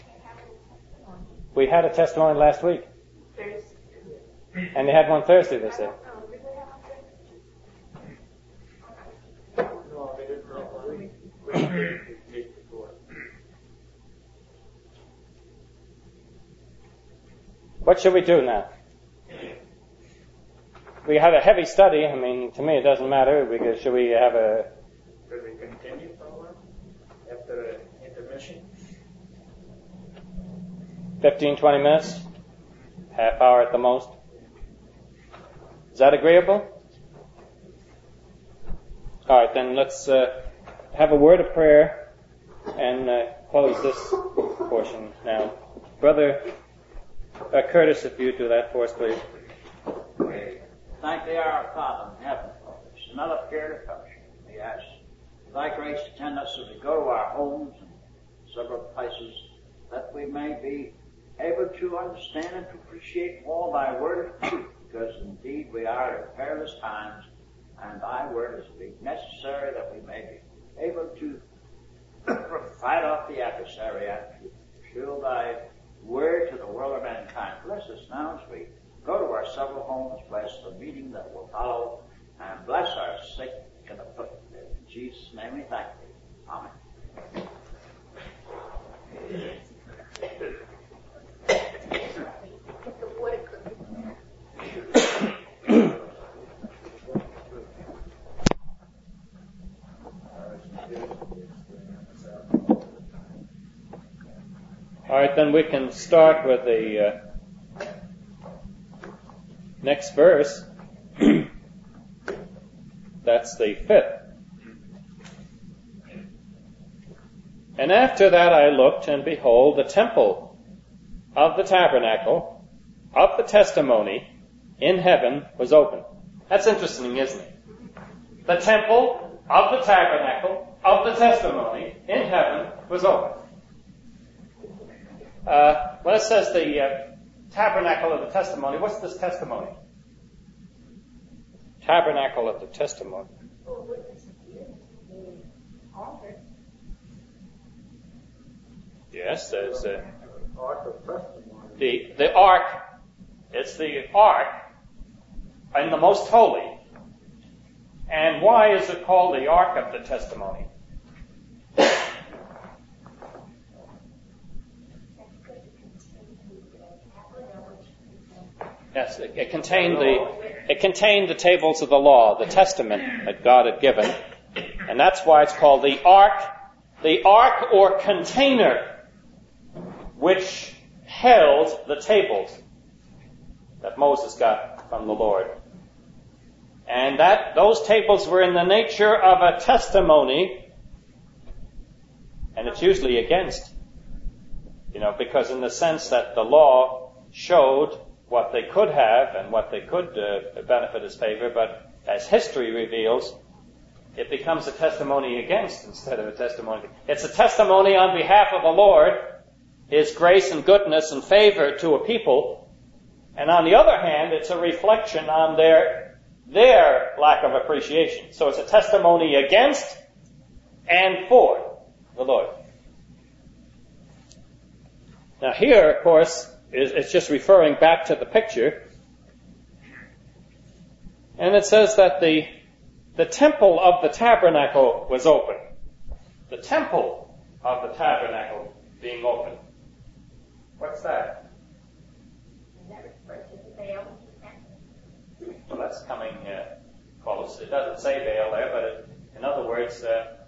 We had a testimony last week. And they had one Thursday, they said. No, they didn't know. What should we do now? We had a heavy study. I mean, to me it doesn't matter. Should we have a... Will we continue for a while after intermission? 15, 20 minutes? Half hour at the most? Is that agreeable? All right, then let's have a word of prayer and close this portion now. Brother Curtis, if you do that for us, please. Thank thee, our Father in heaven, for this another period of fellowship. We ask thy grace to attend us as we go to our homes and several places, that we may be able to understand and to appreciate all thy word of truth, because indeed we are in perilous times, and thy word is necessary that we may be able to fight off the adversary and to show thy word to the world of mankind. Bless us now as we go to our several homes. Bless the meeting that will follow, and bless our sick and afflicted. In Jesus' name we thank thee. Amen. All right, then we can start with the next verse. That's the 5th. And after that I looked, and behold, the temple of the tabernacle of the testimony in heaven was open. That's interesting, isn't it? The temple of the tabernacle of the testimony in heaven was open. When it says the tabernacle of the testimony, what's this testimony? Tabernacle of the testimony. Yes, there's the ark. It's the ark in the most holy. And why is it called the ark of the testimony? Yes, it contained the tables of the law, the testament that God had given, and that's why it's called the ark or container, which held the tables that Moses got from the Lord. And those tables were in the nature of a testimony, and it's usually against, because in the sense that the law showed what they could have and what they could benefit as favor, but as history reveals, it becomes a testimony against instead of a testimony. It's a testimony on behalf of the Lord, His grace and goodness and favor to a people, and on the other hand, it's a reflection on their lack of appreciation. So it's a testimony against and for the Lord. Now here, of course, it's just referring back to the picture. And it says that the temple of the tabernacle was open. The temple of the tabernacle being open. What's that? Is that referred to the veil? Well, that's coming close. It doesn't say veil there, but in other words,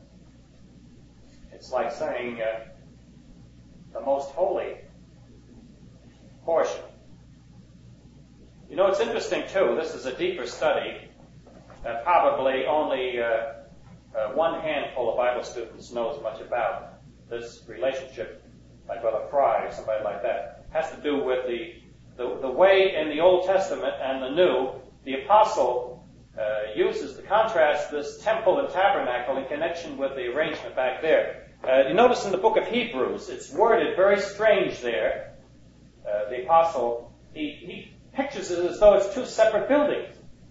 it's like saying the most holy portion. You know, it's interesting, too. This is a deeper study that probably only one handful of Bible students knows much about. This relationship, like Brother Fry or somebody like that, has to do with the way in the Old Testament and the New, the apostle uses to contrast this temple and tabernacle in connection with the arrangement back there. You notice in the book of Hebrews, it's worded very strange there. The apostle, he pictures it as though it's two separate buildings.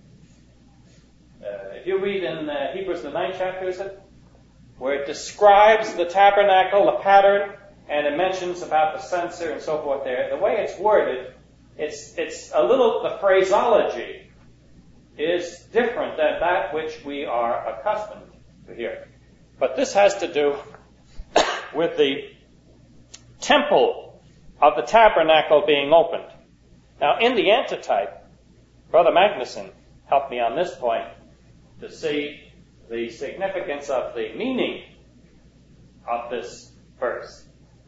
If you read in Hebrews the 9th chapter, is it? Where it describes the tabernacle, the pattern, and it mentions about the censer and so forth there. The way it's worded, it's a little, the phraseology is different than that which we are accustomed to hear. But this has to do with the temple of the tabernacle being opened. Now, in the antitype, Brother Magnuson helped me on this point to see the significance of the meaning of this verse.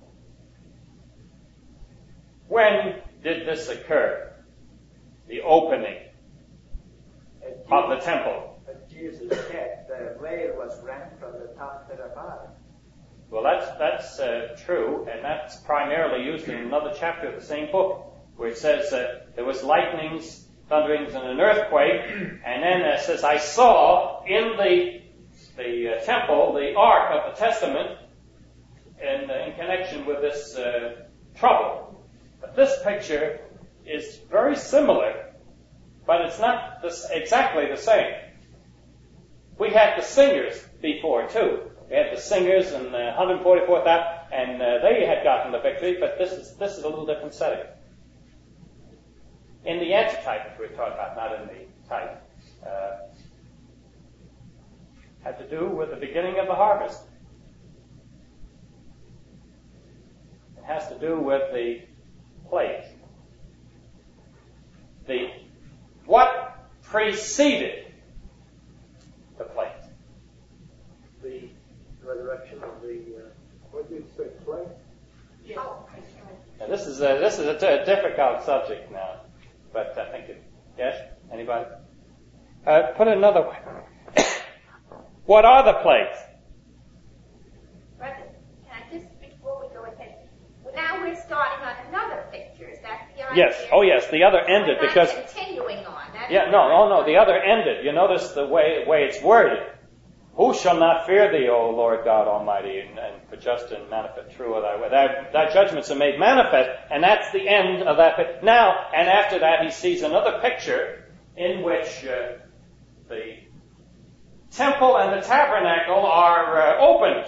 When did this occur? The opening of the temple. Jesus said the veil was rent from the top to the bottom. Well, that's true, and that's primarily used in another chapter of the same book, where it says that there was lightnings, thunderings, and an earthquake, and then it says, I saw in the temple the Ark of the Testament in connection with this trouble. But this picture is very similar, but it's not exactly the same. We had the singers before, too. We had the singers and 144,000, and they had gotten the victory, but this is a little different setting. In the antitype, which we're talking about, not in the type, had to do with the beginning of the harvest. It has to do with the plagues. What preceded the plagues? The resurrection of the... What did you say, plague? Oh, Now, this is a difficult subject now, but I think yes? Anybody? Put it another way. What are the plagues? Brother, can I just, before we go ahead, well, now we're starting on another picture. Is that the idea? Yes. Oh, yes. The other ended We're because... not continuing on. No. The other ended. You notice the way it's worded. Who shall not fear thee, O Lord God Almighty, and for just and manifest true are thy way. Thy judgments are made manifest, and that's the end of that. Now, and after that, he sees another picture in which the temple and the tabernacle are opened.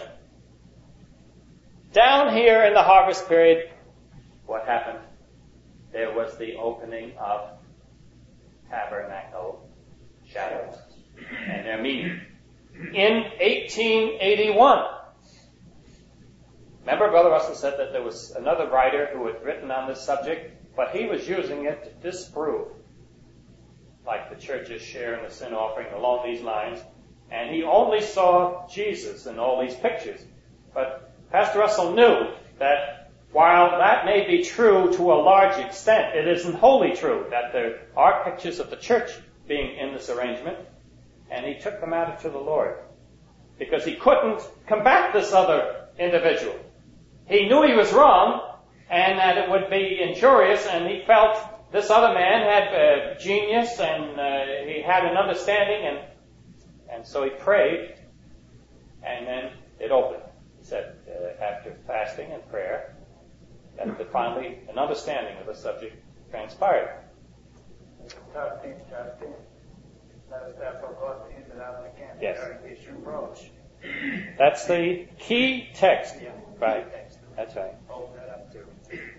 Down here in the harvest period, what happened? There was the opening of tabernacle shadows and their meaning. In 1881, remember Brother Russell said that there was another writer who had written on this subject, but he was using it to disprove, like the church's share in the sin offering along these lines, and he only saw Jesus in all these pictures. But Pastor Russell knew that while that may be true to a large extent, it isn't wholly true that there are pictures of the church being in this arrangement, and he took the matter to the Lord because he couldn't combat this other individual. He knew he was wrong and that it would be injurious, and he felt this other man had genius and he had an understanding, and so he prayed, and then it opened. He said after fasting and prayer that finally an understanding of the subject transpired. 13. Therefore God ended out again. Yes. His reproach. That's the key text. Yeah. Right. That's right. Open that up too.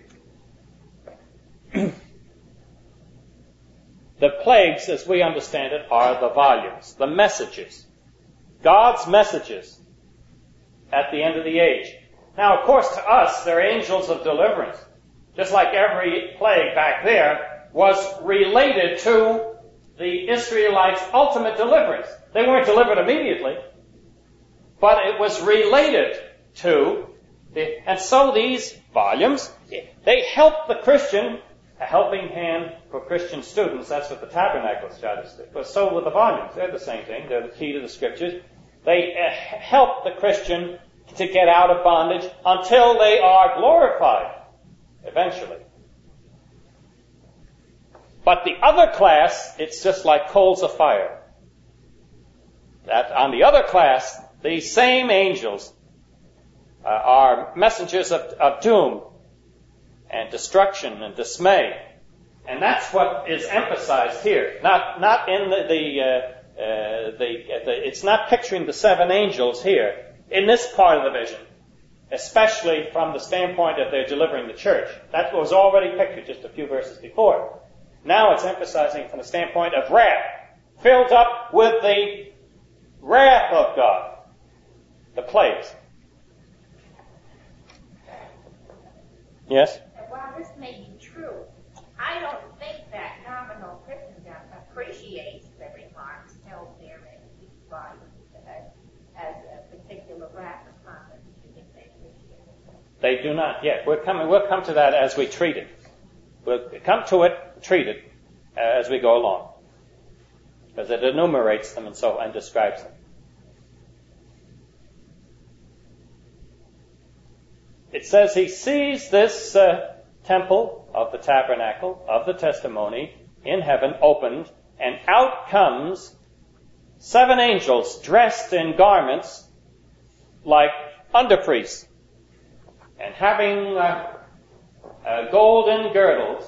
The plagues, as we understand it, are the volumes, the messages. God's messages at the end of the age. Now, of course, to us, they're angels of deliverance. Just like every plague back there was related to the Israelites' ultimate deliverance. They weren't delivered immediately, but it was related to and so these volumes, they help the Christian, a helping hand for Christian students. That's what the Tabernacle status did. But so with the volumes. They're the same thing. They're the key to the Scriptures. They help the Christian to get out of bondage until they are glorified, eventually. But the other class, it's just like coals of fire. That on the other class, these same angels are messengers of doom and destruction and dismay. And that's what is emphasized here. Not in it's not picturing the seven angels here in this part of the vision, especially from the standpoint of they're delivering the church. That was already pictured just a few verses before. Now it's emphasizing from the standpoint of wrath, filled up with the wrath of God, the plagues. Yes? And while this may be true, I don't think that nominal Christendom appreciates the remarks held there in these volumes as a particular wrath upon them. Do you think they appreciate it? They do not yet. We'll come to that as we treat it. We'll come to it, treat it, as we go along. Because it enumerates them and describes them. It says he sees this temple of the tabernacle of the testimony in heaven opened, and out comes 7 angels dressed in garments like underpriests, and having golden girdles,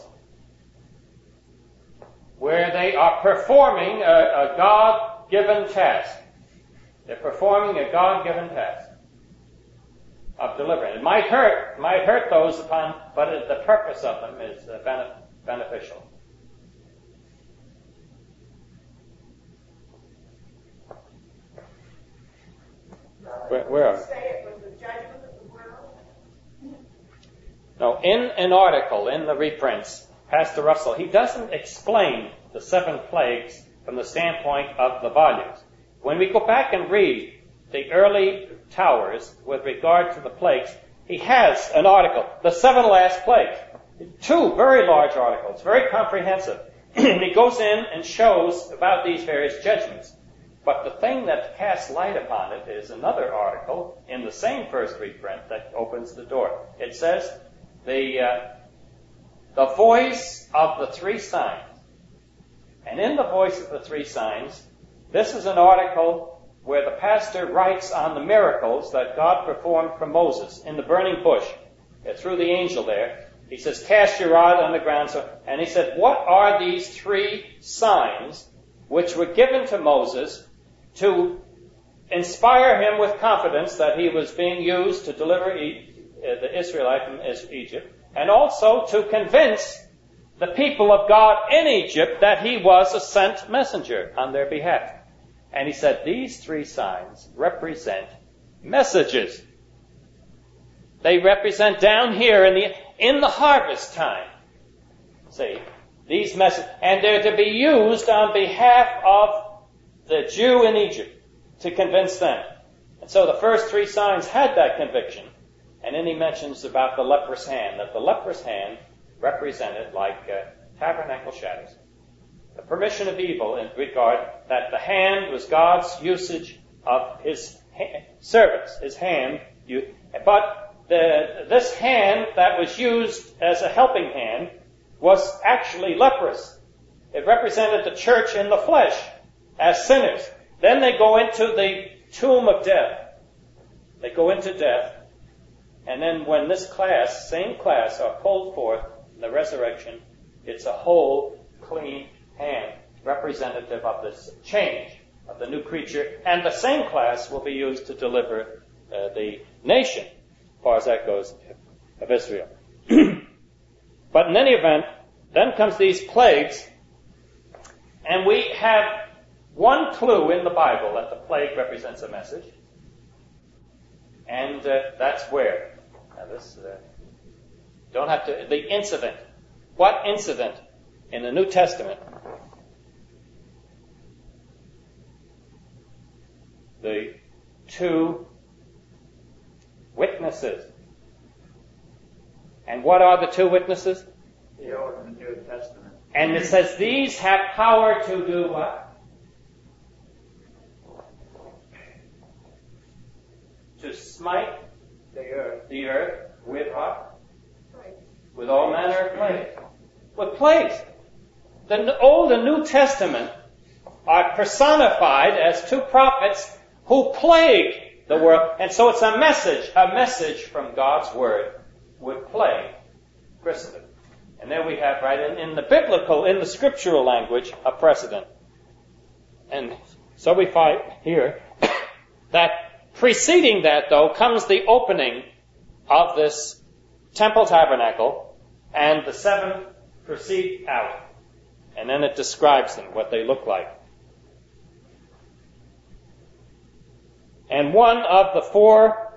where they are performing a God-given task. They're performing a God-given task of delivering. It might hurt those upon, but the purpose of them is beneficial. Where are we? Say it was the judgment of the world. No, in an article in the reprints, Pastor Russell, he doesn't explain the 7 plagues from the standpoint of the volumes. When we go back and read the early towers with regard to the plagues, he has an article, the 7 last plagues. 2 very large articles, very comprehensive. And he goes in and shows about these various judgments. But the thing that casts light upon it is another article in the same first reprint that opens the door. It says, the voice of the 3 signs. And in the voice of the 3 signs, this is an article where the pastor writes on the miracles that God performed for Moses in the burning bush, through the angel there. He says, cast your rod on the ground. And he said, what are these 3 signs which were given to Moses to inspire him with confidence that he was being used to deliver the Israelite from Egypt, and also to convince the people of God in Egypt that he was a sent messenger on their behalf. And he said, these 3 signs represent messages. They represent down here in the harvest time. See, these messages, and they're to be used on behalf of the Jew in Egypt to convince them. And so the first 3 signs had that conviction. And then he mentions about the leprous hand, that the leprous hand represented like tabernacle shadows. The permission of evil in regard that the hand was God's usage of his servants, his hand. But this hand that was used as a helping hand was actually leprous. It represented the church in the flesh as sinners. Then they go into the tomb of death. They go into death. And then when this class, same class, are pulled forth in the resurrection, it's a whole, clean hand, representative of this change of the new creature. And the same class will be used to deliver the nation, as far as that goes, of Israel. But in any event, then comes these plagues, and we have one clue in the Bible that the plague represents a message. And that's where? Now this, don't have to, the incident. What incident in the New Testament the two witnesses. And what are the two witnesses? The Old and New Testament. And it says these have power to do what? To smite the earth with what? With all manner of plagues. With plagues. The Old and New Testament are personified as two prophets who plague the world. And so it's a message from God's Word would plague Christendom. And there we have, right, in the scriptural language, a precedent. And so we find here that preceding that, though, comes the opening of this temple tabernacle, and the seven proceed out. And then it describes them, what they look like. And one of the four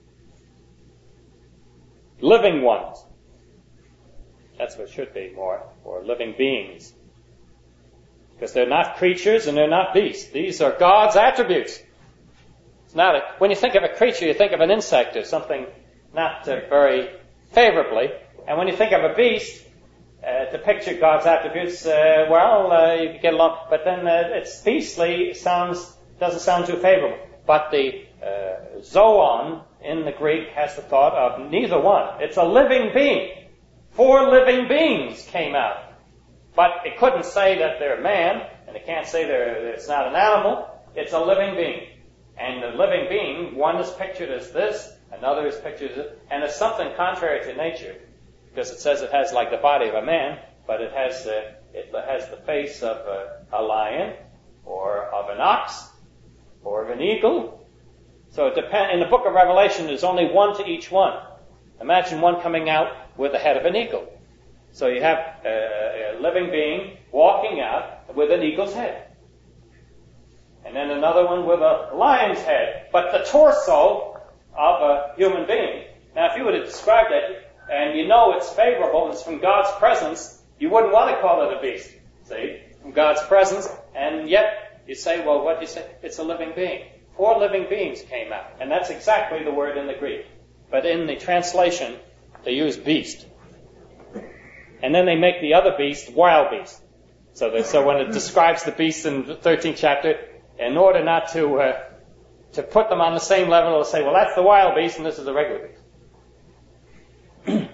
living ones, that's what it should be more, or living beings, because they're not creatures and they're not beasts. These are God's attributes. It's not when you think of a creature, you think of an insect or something not very favorably. And when you think of a beast, to picture God's attributes, you can get along. But then it's beastly doesn't sound too favorable. But the zoon in the Greek has the thought of neither one. It's a living being. 4 living beings came out. But it couldn't say that they're man, and it can't say it's not an animal. It's a living being. And the living being, one is pictured as this, another is pictured as this, and it's something contrary to nature, because it says it has like the body of a man, but it has the face of a lion, or of an ox, or of an eagle. So it depends. In the book of Revelation, there's only one to each one. Imagine one coming out with the head of an eagle. So you have a living being walking out with an eagle's head. And then another one with a lion's head. But the torso of a human being. Now, if you were to describe that, and you know it's favorable, it's from God's presence, you wouldn't want to call it a beast. See? From God's presence. And yet, you say, well, what do you say? It's a living being. 4 living beings came out. And that's exactly the word in the Greek. But in the translation, they use beast. And then they make the other beast wild beast. So when it describes the beast in the 13th chapter, in order not to put them on the same level, it'll say, well, that's the wild beast and this is the regular beast.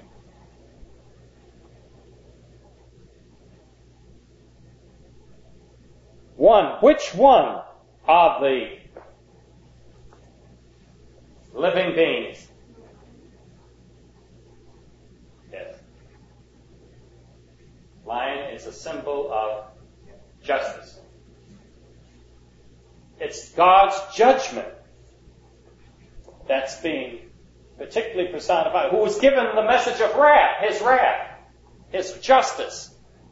Which one of the living beings? Yes. Lion is a symbol of justice. It's God's judgment that's being particularly personified, who was given the message of wrath, his justice.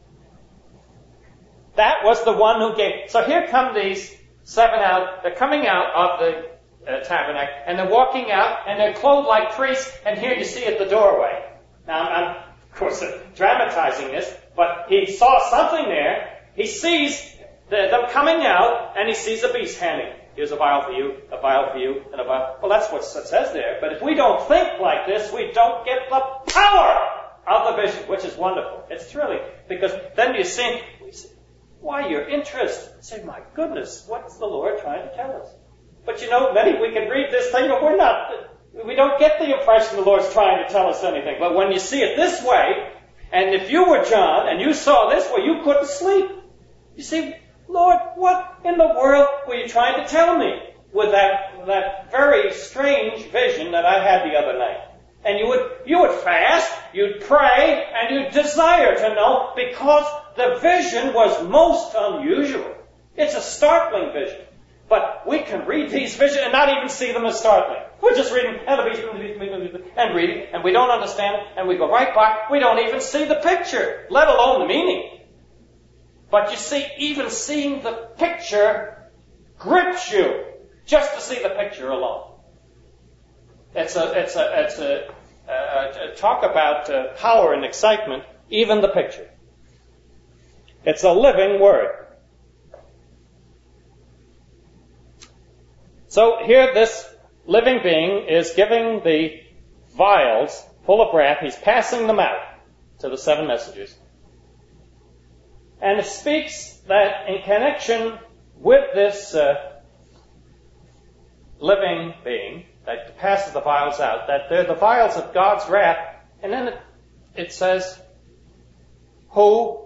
That was the one who gave. So here come these 7 out. They're coming out of the tabernacle, and they're walking out, and they're clothed like priests, and here you see at the doorway. Now, I'm, of course, dramatizing this, but he saw something there. He sees them coming out, and he sees a beast handing. Here's a vial for you, a vial for you, and a vial. Well, that's what it says there. But if we don't think like this, we don't get the power of the vision, which is wonderful. It's thrilling, because then you see, why, your interest. Say, my goodness, what's the Lord trying to tell us? But you know, maybe we can read this thing, but we don't get the impression the Lord's trying to tell us anything. But when you see it this way, and if you were John, and you saw this, well, you couldn't sleep. You see, Lord, what in the world were you trying to tell me with that very strange vision that I had the other night? And you would fast, you'd pray, and you'd desire to know, because the vision was most unusual. It's a startling vision. But we can read these visions and not even see them as startling. We're just reading, and reading, and we don't understand it, and we go right by. We don't even see the picture, let alone the meaning. But you see, even seeing the picture grips you, just to see the picture alone. It's a talk about power and excitement, even the picture. It's a living word. So here this living being is giving the vials full of wrath. He's passing them out to the 7 messengers. And it speaks that in connection with this living being that passes the vials out, that they're the vials of God's wrath. And then it says, who?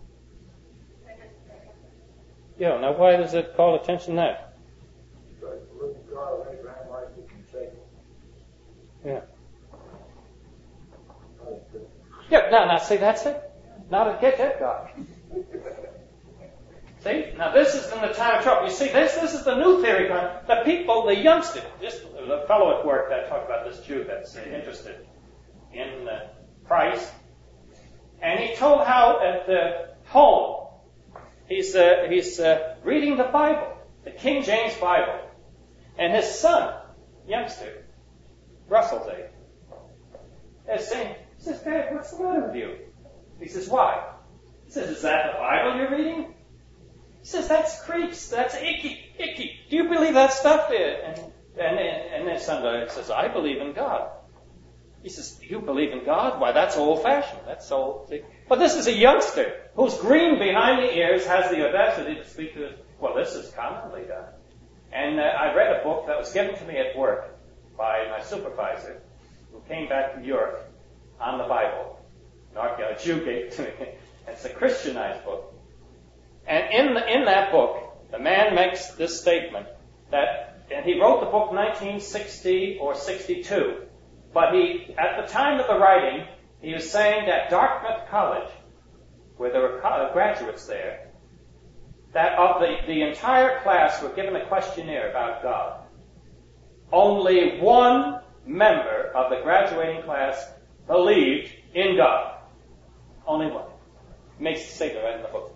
Yeah, now why does it call attention there? Because the living God of Abraham, Isaac, and Jacob. Yeah. Yeah, now see, that's it. Now to get that God. See? Now this is in the time of trouble. You see, this is the new theory. The people, the youngsters, the fellow at work that talked about this Jew that's interested in Christ, and he told how at home he's reading the Bible, the King James Bible, and his son, youngster, Russell's age, is saying, he says, Dad, what's the matter with you? He says, why? He says, is that the Bible you're reading? He says, that's creeps, that's icky. Do you believe that stuff? And his son says, I believe in God. He says, you believe in God? Why, that's old-fashioned. That's old. See? But this is a youngster who's green behind the ears, has the audacity to speak to us. Well, this is commonly done. And I read a book that was given to me at work by my supervisor, who came back from Europe, on the Bible. A Jew gave it to me. It's a Christianized book. And in that book, the man makes this statement that, and he wrote the book 1960 or 62, but at the time of the writing, he was saying that Dartmouth College, where there were graduates there, that of the entire class were given a questionnaire about God. Only one member of the graduating class believed in God. Only one. He makes the statement right in the book.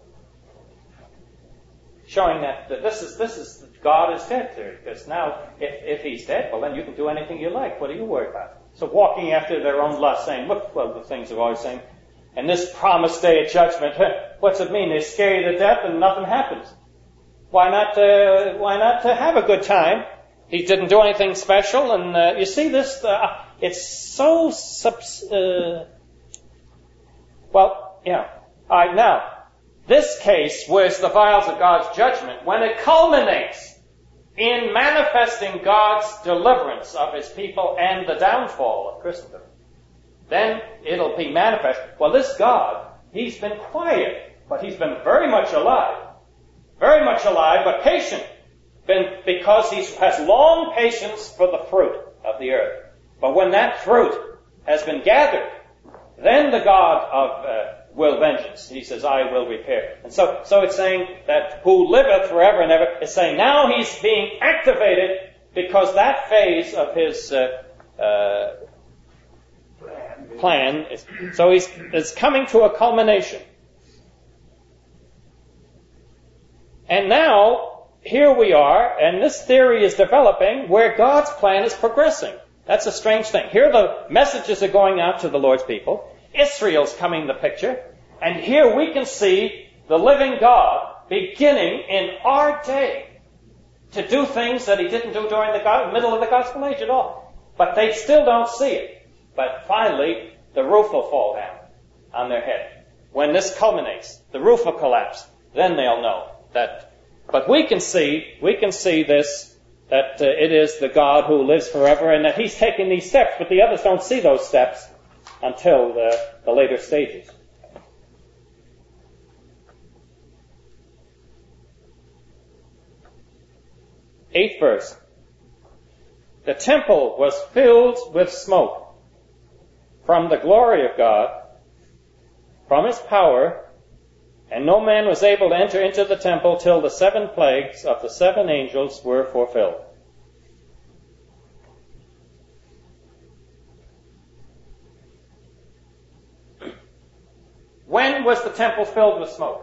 Showing that this is God is dead theory. Because now, if he's dead, well then you can do anything you like. What are you worried about? So walking after their own lust, saying, look, well, the things are always saying, and this promised day of judgment, what's it mean? They scare you to death and nothing happens. Why not have a good time? He didn't do anything special, and you see this, it's so, now, this case was the vials of God's judgment when it culminates in manifesting God's deliverance of his people and the downfall of Christendom. Then it'll be manifest. Well, this God, he's been quiet, but he's been very much alive, but patient, because he has long patience for the fruit of the earth. But when that fruit has been gathered, then the God of will vengeance. He says, I will repair. And so it's saying that who liveth forever and ever is saying now he's being activated because that phase of his plan is coming to a culmination. And now, here we are, and this theory is developing where God's plan is progressing. That's a strange thing. Here the messages are going out to the Lord's people. Israel's coming in the picture. And here we can see the living God beginning in our day to do things that he didn't do during the middle of the gospel age at all. But they still don't see it. But finally, the roof will fall down on their head. When this culminates, the roof will collapse. Then they'll know that. But we can see this, that it is the God who lives forever and that he's taking these steps. But the others don't see those steps until the later stages. Eighth verse. The temple was filled with smoke from the glory of God, from his power, and no man was able to enter into the temple till the 7 plagues of the 7 angels were fulfilled. When was the temple filled with smoke?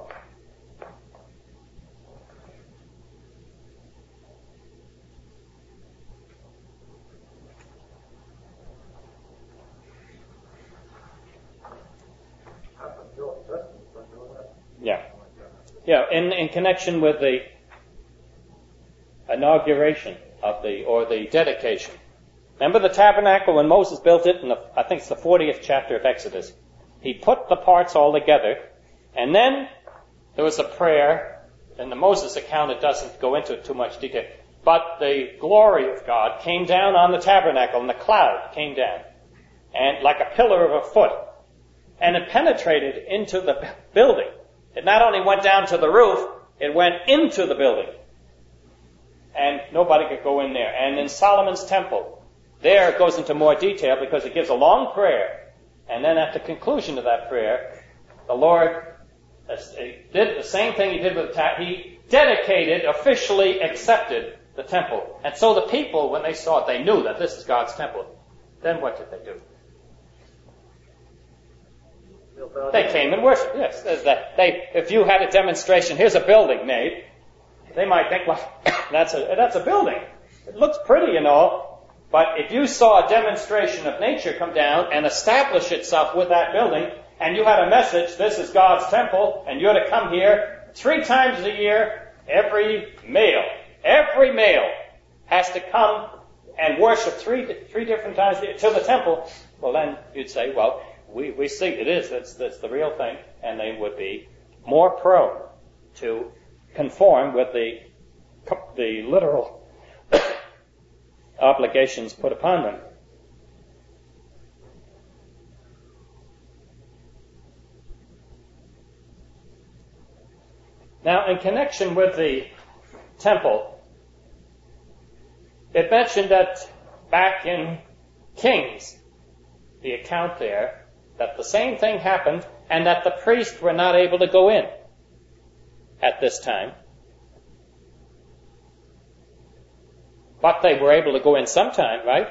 Yeah, in connection with the inauguration or the dedication. Remember the tabernacle when Moses built it I think it's the 40th chapter of Exodus. He put the parts all together, and then there was a prayer. In the Moses account, it doesn't go into too much detail. But the glory of God came down on the tabernacle, and the cloud came down, and like a pillar of a foot, and it penetrated into the building. It not only went down to the roof, it went into the building. And nobody could go in there. And in Solomon's temple, there it goes into more detail because it gives a long prayer. And then at the conclusion of that prayer, the Lord did the same thing he did with the tabernacle. He dedicated, officially accepted the temple. And so the people, when they saw it, they knew that this is God's temple. Then what did they do? They came and worshipped. Yes, if you had a demonstration, here's a building made, they might think, well, that's a building. It looks pretty and all, but if you saw a demonstration of nature come down and establish itself with that building, and you had a message, this is God's temple, and you're to come here 3 times a year, every male has to come and worship three different times to the temple, well then you'd say, well, we see it is, that's the real thing, and they would be more prone to conform with the literal obligations put upon them. Now, in connection with the temple, it mentioned that back in Kings, the account there, that the same thing happened and that the priests were not able to go in at this time. But they were able to go in sometime, right?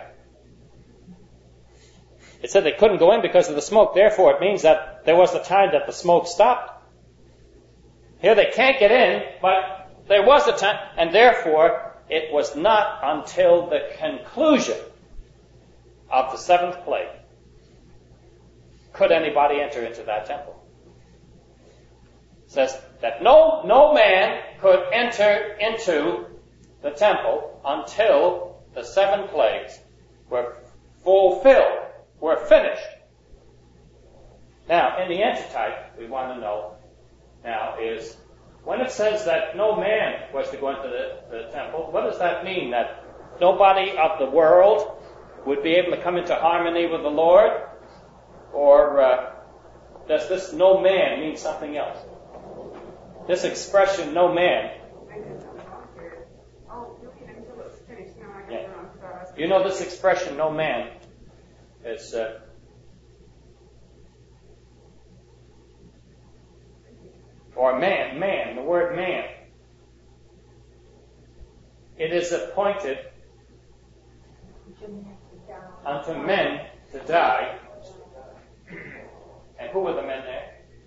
It said they couldn't go in because of the smoke. Therefore, it means that there was a time that the smoke stopped. Here they can't get in, but there was a time, and therefore it was not until the conclusion of the 7th plague could anybody enter into that temple. It says that no man could enter into the temple until the 7 plagues were fulfilled, were finished. Now, in the antitype, we want to know now is, when it says that no man was to go into the temple, what does that mean? That nobody of the world would be able to come into harmony with the Lord? Or does this no man mean something else? This expression, no man. Yeah. You know this expression, no man, is or man, the word man. It is appointed unto men to die. And who were the men there?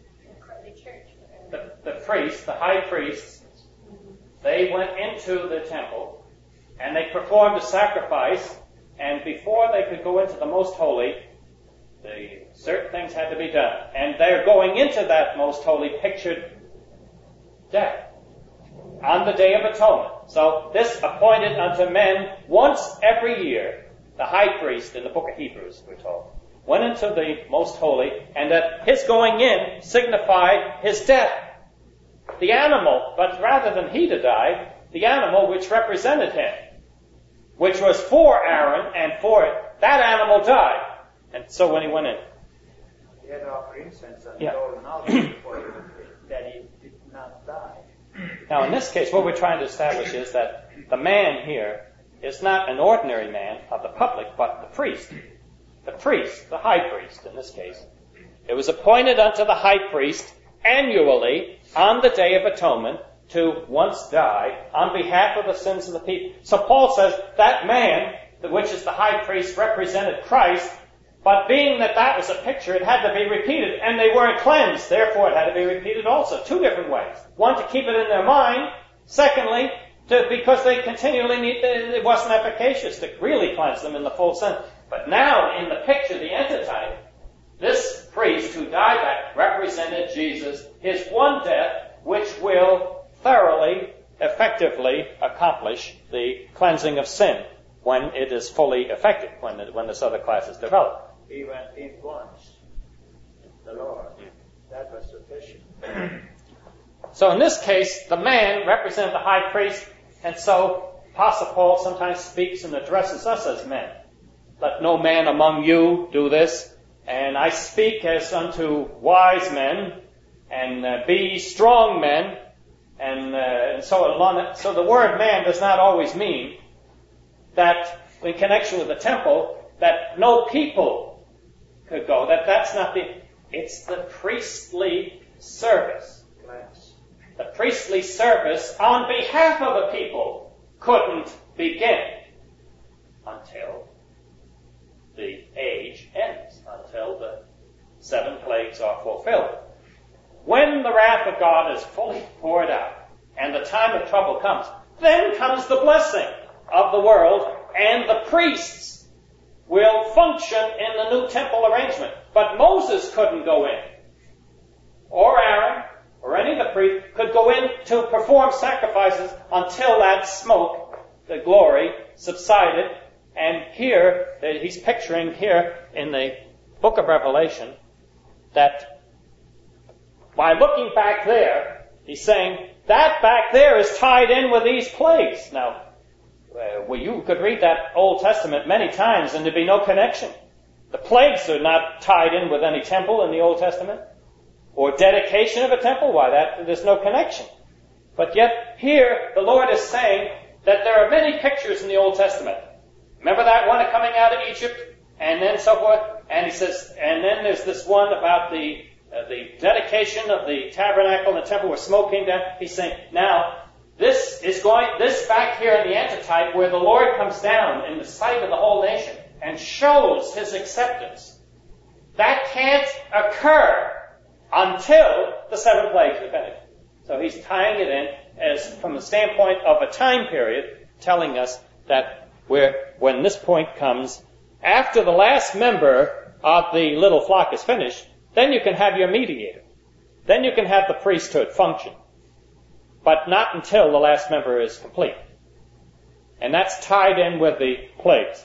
The priests, the high priests. They went into the temple and they performed a sacrifice, and before they could go into the most holy, certain things had to be done. And their going into that most holy pictured death on the Day of Atonement. So this appointed unto men once every year, the high priest in the book of Hebrews, we're told, went into the most holy, and that his going in signified his death. The animal, but rather than he to die, the animal which represented him, which was for Aaron and for it, that animal died. And so when he went in, he had to offer incense and golden altar before that he did not die. Now in this case, what we're trying to establish is that the man here is not an ordinary man of the public, but the priest. The priest, the high priest in this case. It was appointed unto the high priest annually on the Day of Atonement to once die on behalf of the sins of the people. So Paul says that man, which is the high priest, represented Christ, but being that was a picture, it had to be repeated, and they weren't cleansed, therefore it had to be repeated also. 2 different ways. One, to keep it in their mind. Secondly, because they continually it wasn't efficacious to really cleanse them in the full sense. But now, in the picture, the antitype, this priest who died that represented Jesus, his one death, which will thoroughly effectively accomplish the cleansing of sin when it is fully effective, when this other class is developed. He went in once, the Lord. That was sufficient. So in this case, the man represented the high priest, and so Apostle Paul sometimes speaks and addresses us as men. Let no man among you do this, and I speak as unto wise men, and be strong men, and so on. So the word man does not always mean that in connection with the temple, that no people could go. That's not it's the priestly service. The priestly service on behalf of the people couldn't begin until the age ends, until the 7 plagues are fulfilled. When the wrath of God is fully poured out and the time of trouble comes, then comes the blessing of the world, and the priests will function in the new temple arrangement. But Moses couldn't go in, or Aaron, or any of the priests could go in to perform sacrifices until that smoke, the glory, subsided. And here, he's picturing here in the book of Revelation that by looking back there, he's saying that back there is tied in with these plagues. Now, you could read that Old Testament many times and there'd be no connection. The plagues are not tied in with any temple in the Old Testament, or dedication of a temple. Why, there's no connection. But yet here the Lord is saying that there are many pictures in the Old Testament. Remember that one coming out of Egypt, and then so forth. And he says, and then there's this one about the dedication of the tabernacle and the temple where smoke came down. He's saying, now this back here in the antitype where the Lord comes down in the sight of the whole nation and shows his acceptance. That can't occur until the 7 plagues are finished. So he's tying it in as from the standpoint of a time period, telling us that when this point comes, after the last member of the little flock is finished, then you can have your mediator. Then you can have the priesthood function. But not until the last member is complete. And that's tied in with the plagues.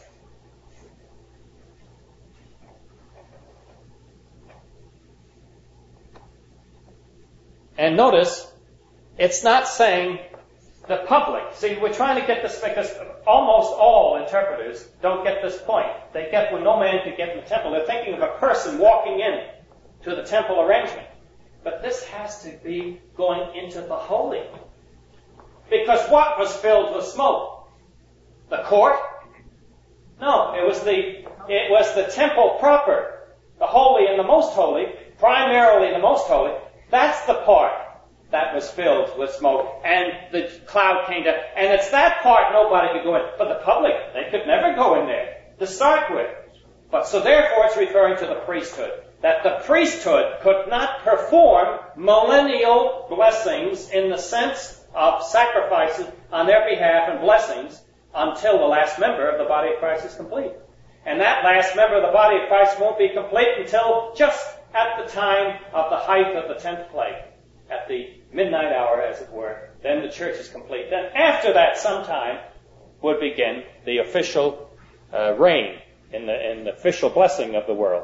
And notice, it's not saying the public. See, we're trying to get this because almost all interpreters don't get this point. They get when no man could get in the temple. They're thinking of a person walking in to the temple arrangement. But this has to be going into the holy. Because what was filled with smoke? The court? No, it was the temple proper. The holy and the most holy, primarily the most holy. That's the part that was filled with smoke, and the cloud came down. And it's that part nobody could go in. But the public, they could never go in there to start with. But so therefore it's referring to the priesthood. That the priesthood could not perform millennial blessings in the sense of sacrifices on their behalf and blessings until the last member of the body of Christ is complete. And that last member of the body of Christ won't be complete until just at the time of the height of the 10th plague, at the midnight hour, as it were. Then the church is complete. Then after that, sometime would begin the official reign in the official blessing of the world.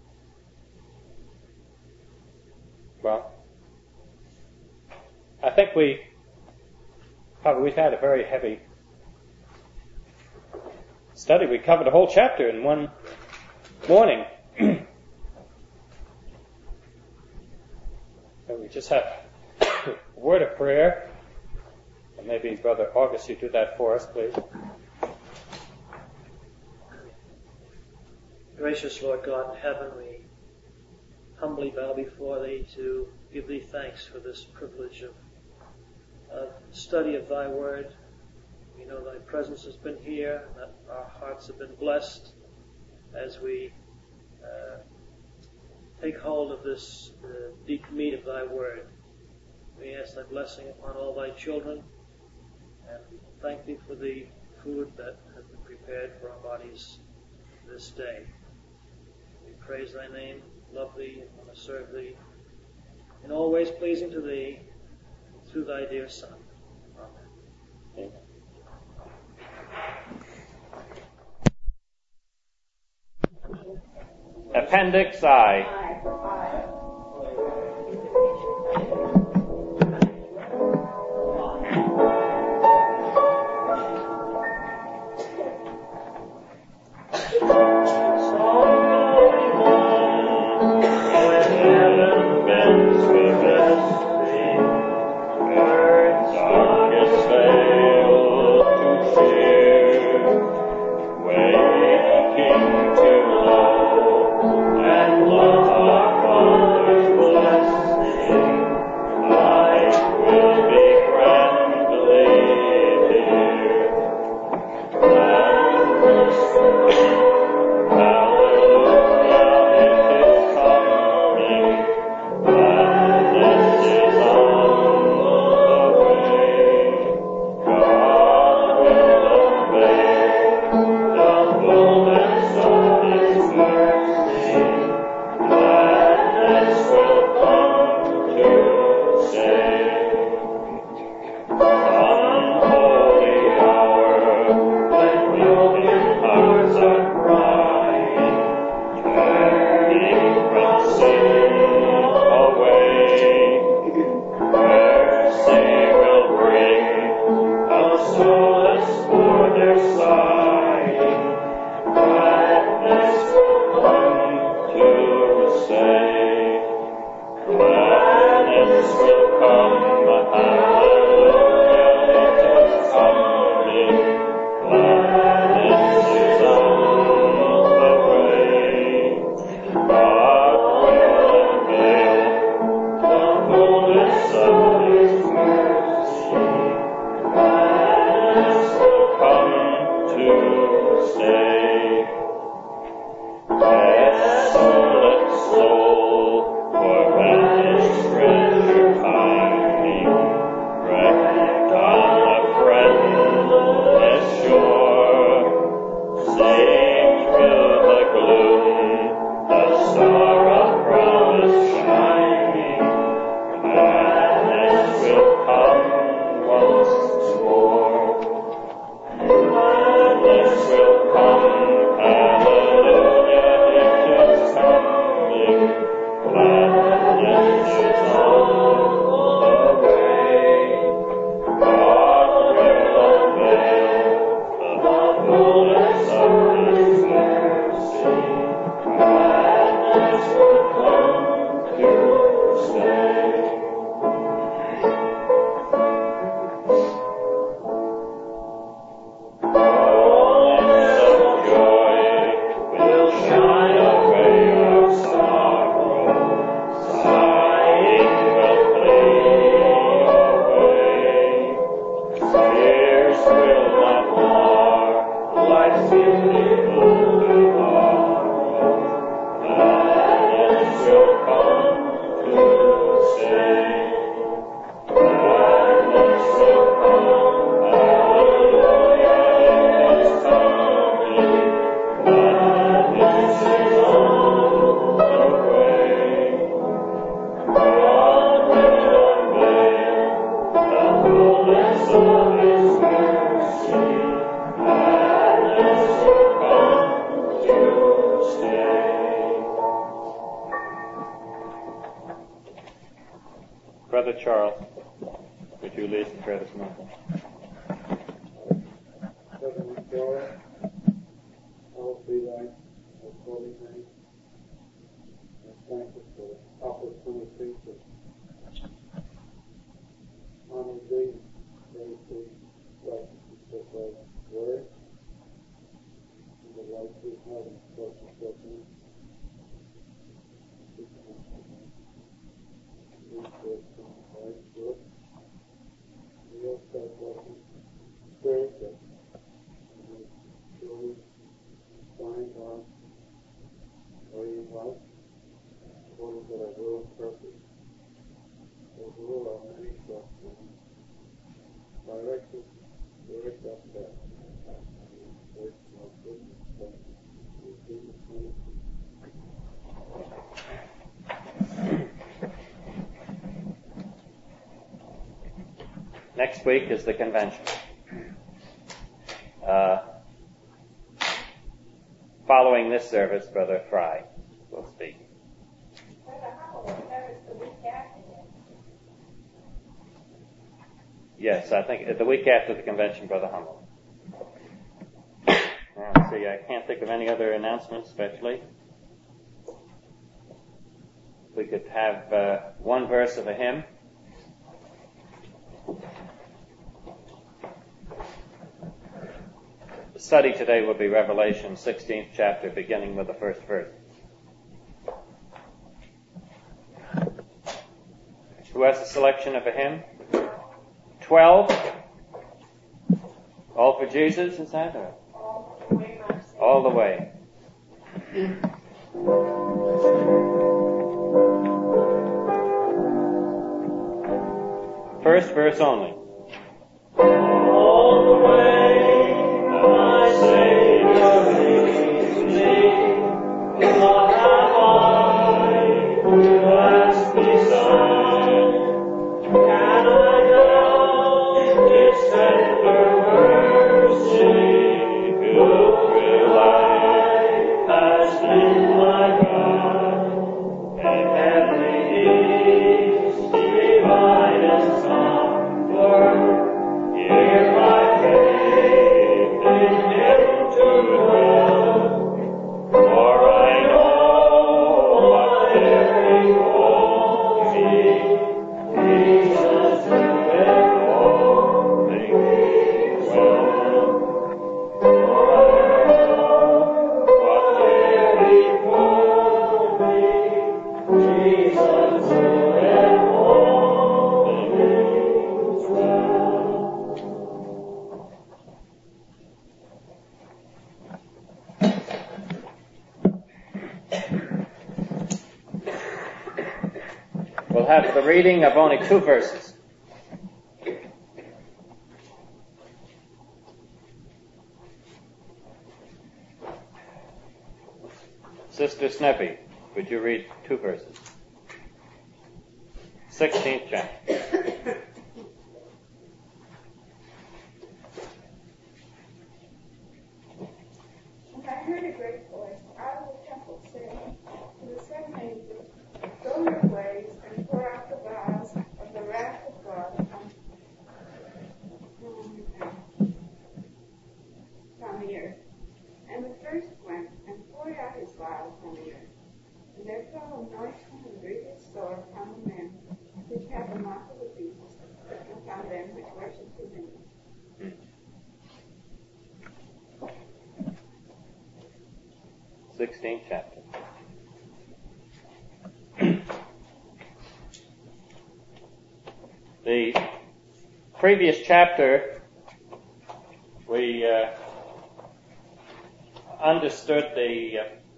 Well, I think we've had a very heavy study. We covered a whole chapter in one morning. And we just have a word of prayer. And maybe Brother August, you do that for us, please. Gracious Lord God in heaven, we humbly bow before Thee to give Thee thanks for this privilege of study of Thy Word. We know Thy presence has been here, and that our hearts have been blessed as we take hold of this deep meat of Thy Word. We ask Thy blessing upon all Thy children, and thank Thee for the food that has been prepared for our bodies this day. We praise Thy name, love Thee, and want to serve Thee in all ways pleasing to Thee through Thy dear Son. Amen. Appendix I. Brother Charles, would you lead the prayer this morning? Heavenly Father, hallowed be thy holy name. And thank you for the opportunity to honor thee, praise thee, bless thee for thy word, and the light we have in person for thee. We ask that blessing spirit that we truly find our way in life, according to thy will and purpose. Overrule our many questions. Direct us, direct our path. Wait for our goodness, thank you. We do this ministry. Next week is the convention. Following this service, Brother Fry will speak. Brother Howell will service the week after this. Yes, I think the week after the convention, Brother Hummel. Now, let's see, I can't think of any other announcements, especially. We could have one verse of a hymn. The study today will be Revelation 16th chapter, beginning with the first verse. Who has a selection of a hymn? 12. All for Jesus, is that? Or? All the way. First verse only. All the way, my Savior leads me. What have I to ask beside? Can I doubt His tender mercy? Good will I pass in my God, and heavenly peace, divinest comfort, hear my faith in Him to dwell, for I know what there before me, Jesus doeth all things well. For I know what there before me, Jesus doeth all things well. We'll have the reading of only 2 verses. Sister Sneppy, would you read 2 verses? 16th chapter. And I heard a great voice out of the temple saying to the 7 angels, Go your ways and pour out the vials of the wrath of God on the earth. And the first went and poured out his vials on the earth. And there fell a noisome and grievous sword upon the men which had the mark of the beast, and upon them which worshipped his image. 16th chapter. The previous chapter, we understood the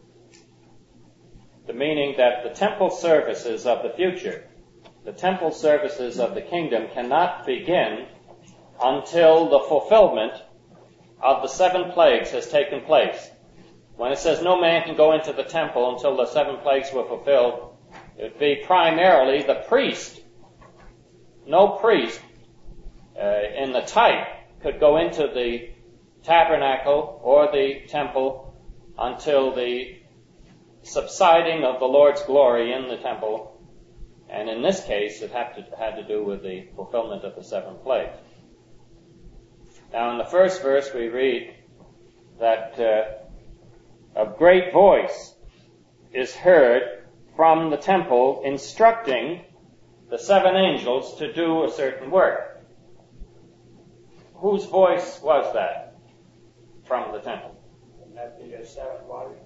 meaning that the temple services of the future, the temple services of the kingdom, cannot begin until the fulfillment of the 7 plagues has taken place. When it says no man can go into the temple until the 7 plagues were fulfilled, it would be primarily the priest. No priest in the type could go into the tabernacle or the temple until the subsiding of the Lord's glory in the temple. And in this case, it had to do with the fulfillment of the 7 plagues. Now, in the first verse, we read that a great voice is heard from the temple instructing the 7 angels to do a certain work. Whose voice was that from the temple? Wouldn't that be the 7 waters?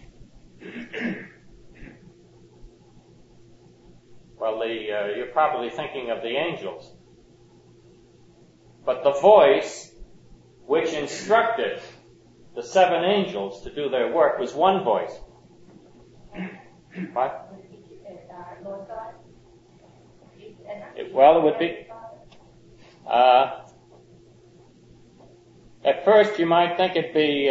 Well, you're probably thinking of the angels. But the voice which instructed the 7 angels to do their work was one voice. What? Lord God? It would be... at first you might think it'd be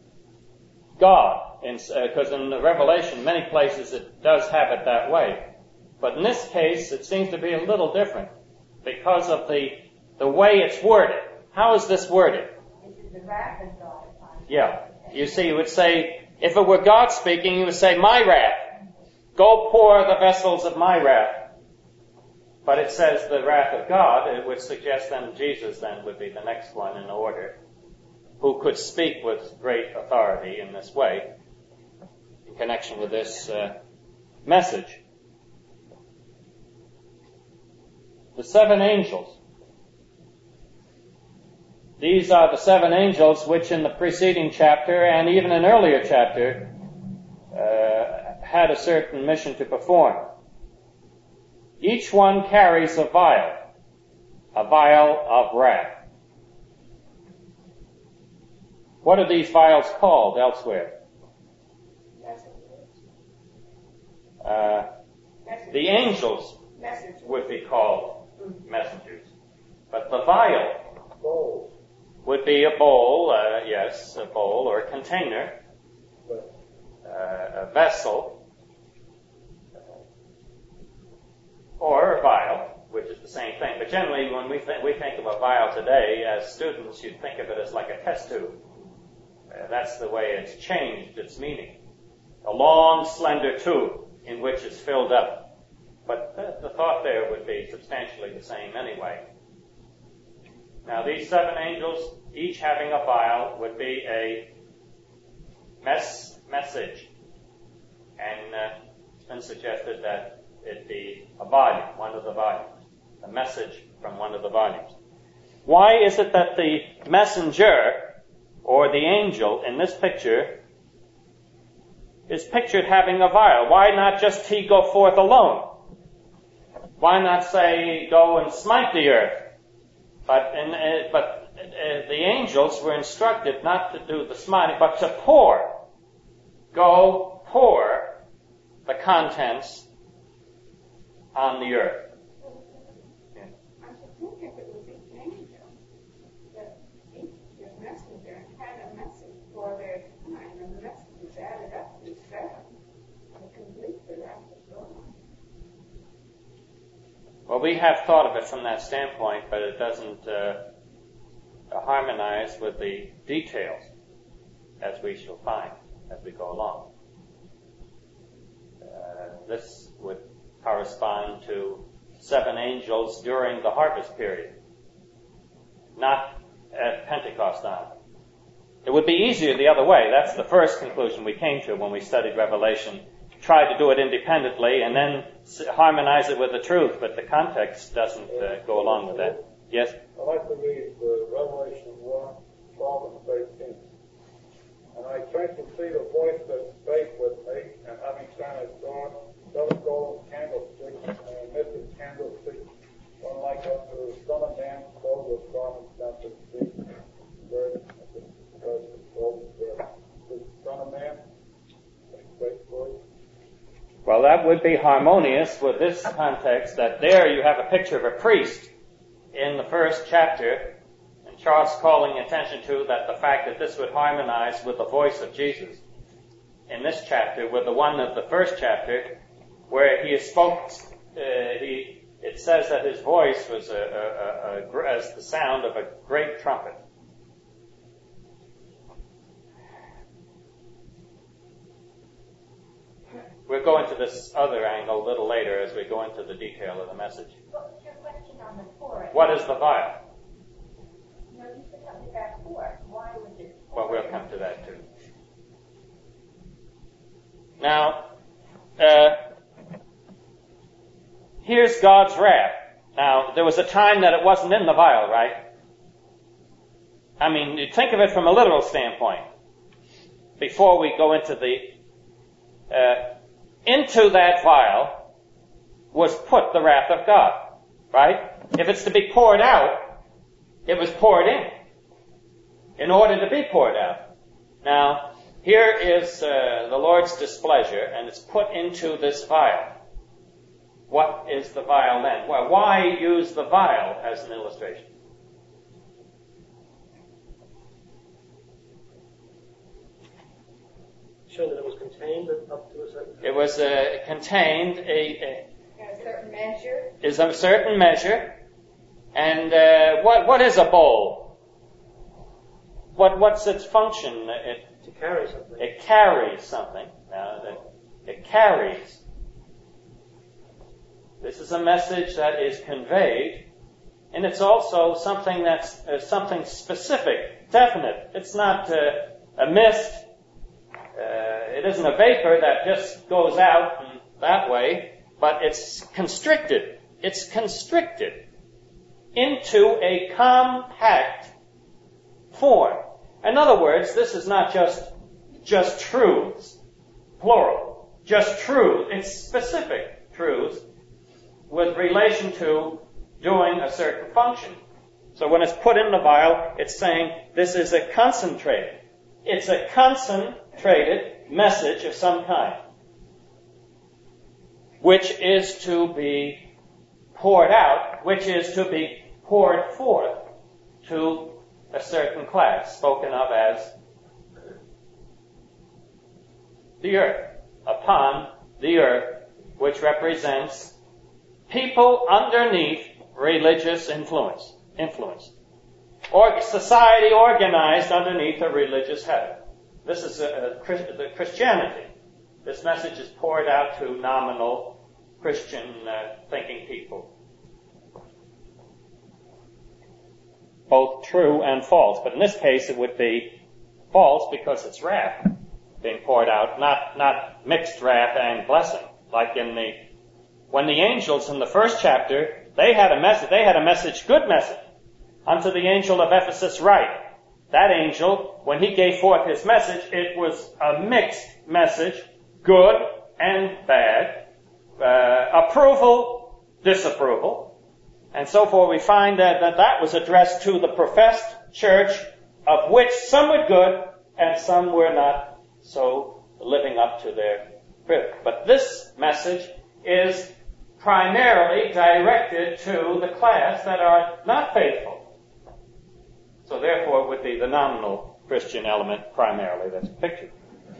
God, because in the Revelation, many places it does have it that way. But in this case, it seems to be a little different because of the way it's worded. How is this worded? This is the wrath of God upon them. Yeah. You see, you would say, if it were God speaking, you would say, my wrath. Go pour the vessels of my wrath. But it says the wrath of God. It would suggest then Jesus then would be the next one in order, who could speak with great authority in this way in connection with this message. The 7 angels. These are the 7 angels which in the preceding chapter and even an earlier chapter had a certain mission to perform. Each one carries a vial of wrath. What are these vials called elsewhere? The angels would be called messengers. But the vial would be a bowl, a bowl or a container, a vessel, or a vial, which is the same thing. But generally, when we think of a vial today, as students, you'd think of it as like a test tube. That's the way it's changed its meaning. A long, slender tube in which it's filled up. But the thought there would be substantially the same anyway. Now, these 7 angels, each having a vial, would be a message. And it's been suggested that it be a volume, one of the volumes, a message from one of the volumes. Why is it that the messenger or the angel in this picture is pictured having a vial? Why not just he go forth alone? Why not say, go and smite the earth? But the angels were instructed not to do the smiting, but to pour. Go pour the contents on the earth. I should think if it was each angel, that each messenger had a message for their time, and the messages added up to 7 to complete the wrath of God. Well, we have thought of it from that standpoint, but it doesn't harmonize with the details, as we shall find as we go along. This would correspond to 7 angels during the harvest period, not at Pentecost time. It would be easier the other way. That's the first conclusion we came to when we studied Revelation. Tried to do it independently and then harmonize it with the truth, but the context doesn't go along with that. Yes? I'd like to read Revelation 1, 12 and 13. And I turned to see the voice that spake with me, and having found a sword, 7 golden candlesticks, and in this is candlestick, one like unto the Son of Man, clothed with garments down to the feet, girded because the golden thread. The Son of Man, a great voice. Well, that would be harmonious with this context, that there you have a picture of a priest in the first chapter, and Charles calling attention to that the fact that this would harmonize with the voice of Jesus in this chapter with the one of the first chapter, where he spoke, it says that his voice was as the sound of a great trumpet. We'll go into this other angle a little later as we go into the detail of the message. What was your question on the pouring? What is the vial? No, you said something about pour. Why was it Well, pouring? we'll come to that too. Now, here's God's wrath. Now, there was a time that it wasn't in the vial, right? I mean, you think of it from a literal standpoint. Before we go into into that vial was put the wrath of God, right? If it's to be poured out, it was poured in order to be poured out. Now, here is the Lord's displeasure, and it's put into this vial. What is the vial then? Well, why use the vial as an illustration? Show that it was contained up to a certain... It was contained A certain measure. is a certain measure. And what is a bowl? what's its function? To carry something. It carries something. Now, it carries. This is a message that is conveyed, and it's also something that's something specific, definite. It's not a mist. It isn't a vapor that just goes out that way, but it's constricted. It's constricted into a compact form. In other words, this is not just truths, plural, just truth. It's specific truths with relation to doing a certain function. So when it's put in the vial, it's saying this is a concentrated. It's a concentrated message of some kind, which is to be poured out, which is to be poured forth to a certain class, spoken of as the earth, upon the earth, which represents people underneath religious influence, or society organized underneath a religious head. This is the Christianity. This message is poured out to nominal Christian thinking people. Both true and false, but in this case it would be false because it's wrath being poured out, not mixed wrath and blessing, like when the angels in the first chapter, they had a message, good message, unto the angel of Ephesus write. That angel, when he gave forth his message, it was a mixed message, good and bad, approval, disapproval, and so forth. We find that was addressed to the professed church, of which some were good and some were not so living up to their privilege. But this message is primarily directed to the class that are not faithful. So therefore it would be the nominal Christian element primarily that's pictured.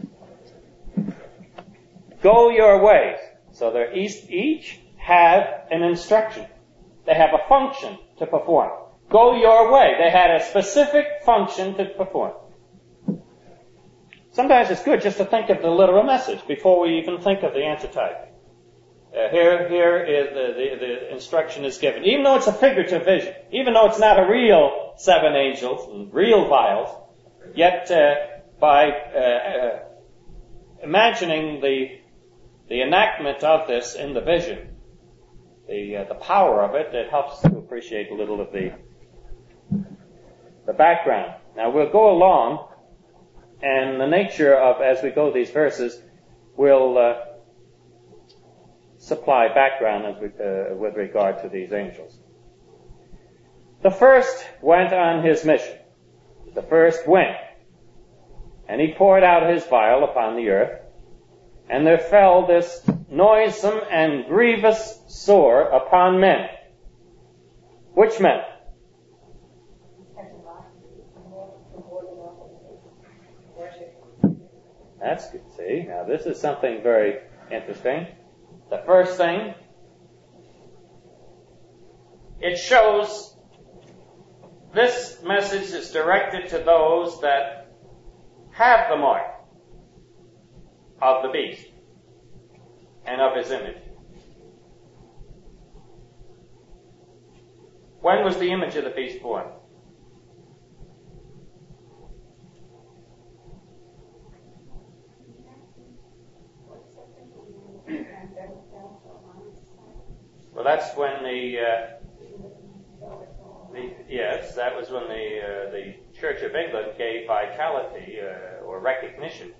Go your ways. So they each have an instruction. They have a function to perform. Go your way. They had a specific function to perform. Sometimes it's good just to think of the literal message before we even think of the antitype. Here is the instruction is given. Even though it's a figurative vision, even though it's not a real 7 angels and real vials, yet by imagining the enactment of this in the vision, the power of it, it helps to appreciate a little of the background. Now we'll go along, and the nature of, as we go these verses, will supply background with regard to these angels. The first went on his mission. The first went, and he poured out his vial upon the earth, and there fell this noisome and grievous sore upon men. Which men? That's good. See, now this is something very interesting. The first thing, it shows this message is directed to those that have the mark of the beast and of his image. When was the image of the beast born? Well, that's when that was when the Church of England gave vitality or recognition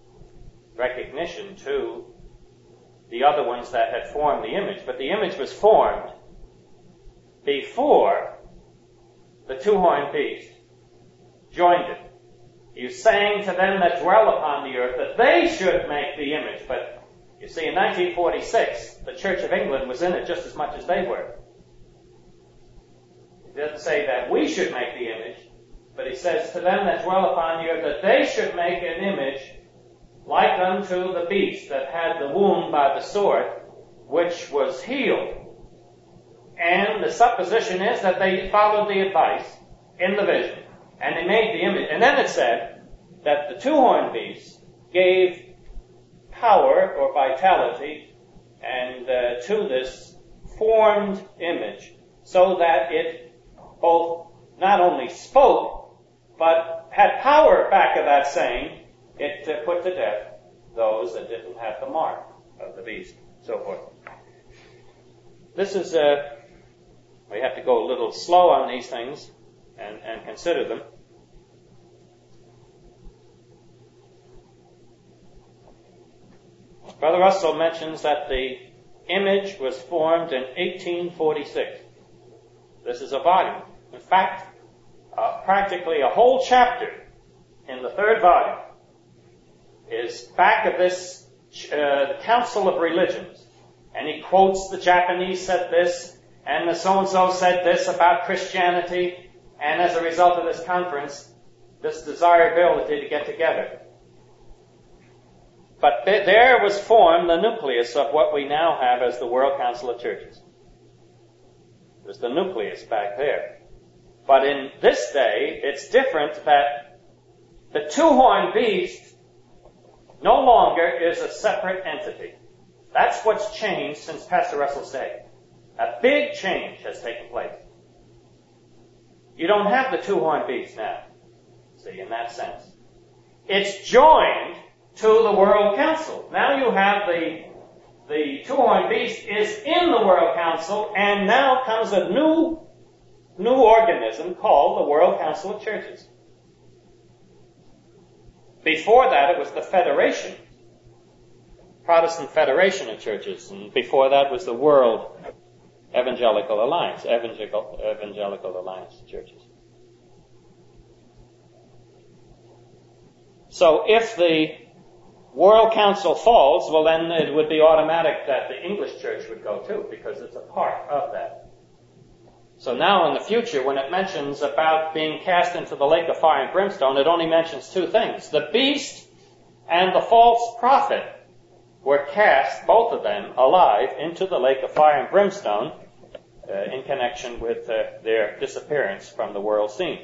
to the other ones that had formed the image. But the image was formed before the two-horned beast joined it. He was saying to them that dwell upon the earth that they should make the image. But you see, in 1946, the Church of England was in it just as much as they were. It doesn't say that we should make the image, but he says to them that dwell upon the earth that they should make an image like unto the beast that had the wound by the sword, which was healed. And the supposition is that they followed the advice in the vision And they made the image. And then it said that the two-horned beast gave power or vitality and to this formed image, so that it both not only spoke, but had power back of that saying. It put to death those that didn't have the mark of the beast, so forth. This is, we have to go a little slow on these things and consider them. Brother Russell mentions that the image was formed in 1846. This is a volume. In fact, practically a whole chapter in the third volume is back of this, the Council of Religions. And he quotes the Japanese said this, and the so-and-so said this about Christianity, and as a result of this conference, this desirability to get together. But there was formed the nucleus of what we now have as the World Council of Churches. There's the nucleus back there. But in this day, it's different that the two-horned beast no longer is a separate entity. That's what's changed since Pastor Russell's day. A big change has taken place. You don't have the two-horned beast now, see, in that sense. It's joined to the World Council. Now you have the two-horned beast is in the World Council, and now comes a new organism called the World Council of Churches. Before that, it was the Federation, Protestant Federation of Churches, and before that was the World Evangelical Alliance, Evangelical Alliance of Churches. So if the World Council falls, well then it would be automatic that the English Church would go too, because it's a part of that. So now in the future, when it mentions about being cast into the lake of fire and brimstone, it only mentions two things. The beast and the false prophet were cast, both of them, alive into the lake of fire and brimstone in connection with their disappearance from the world scene.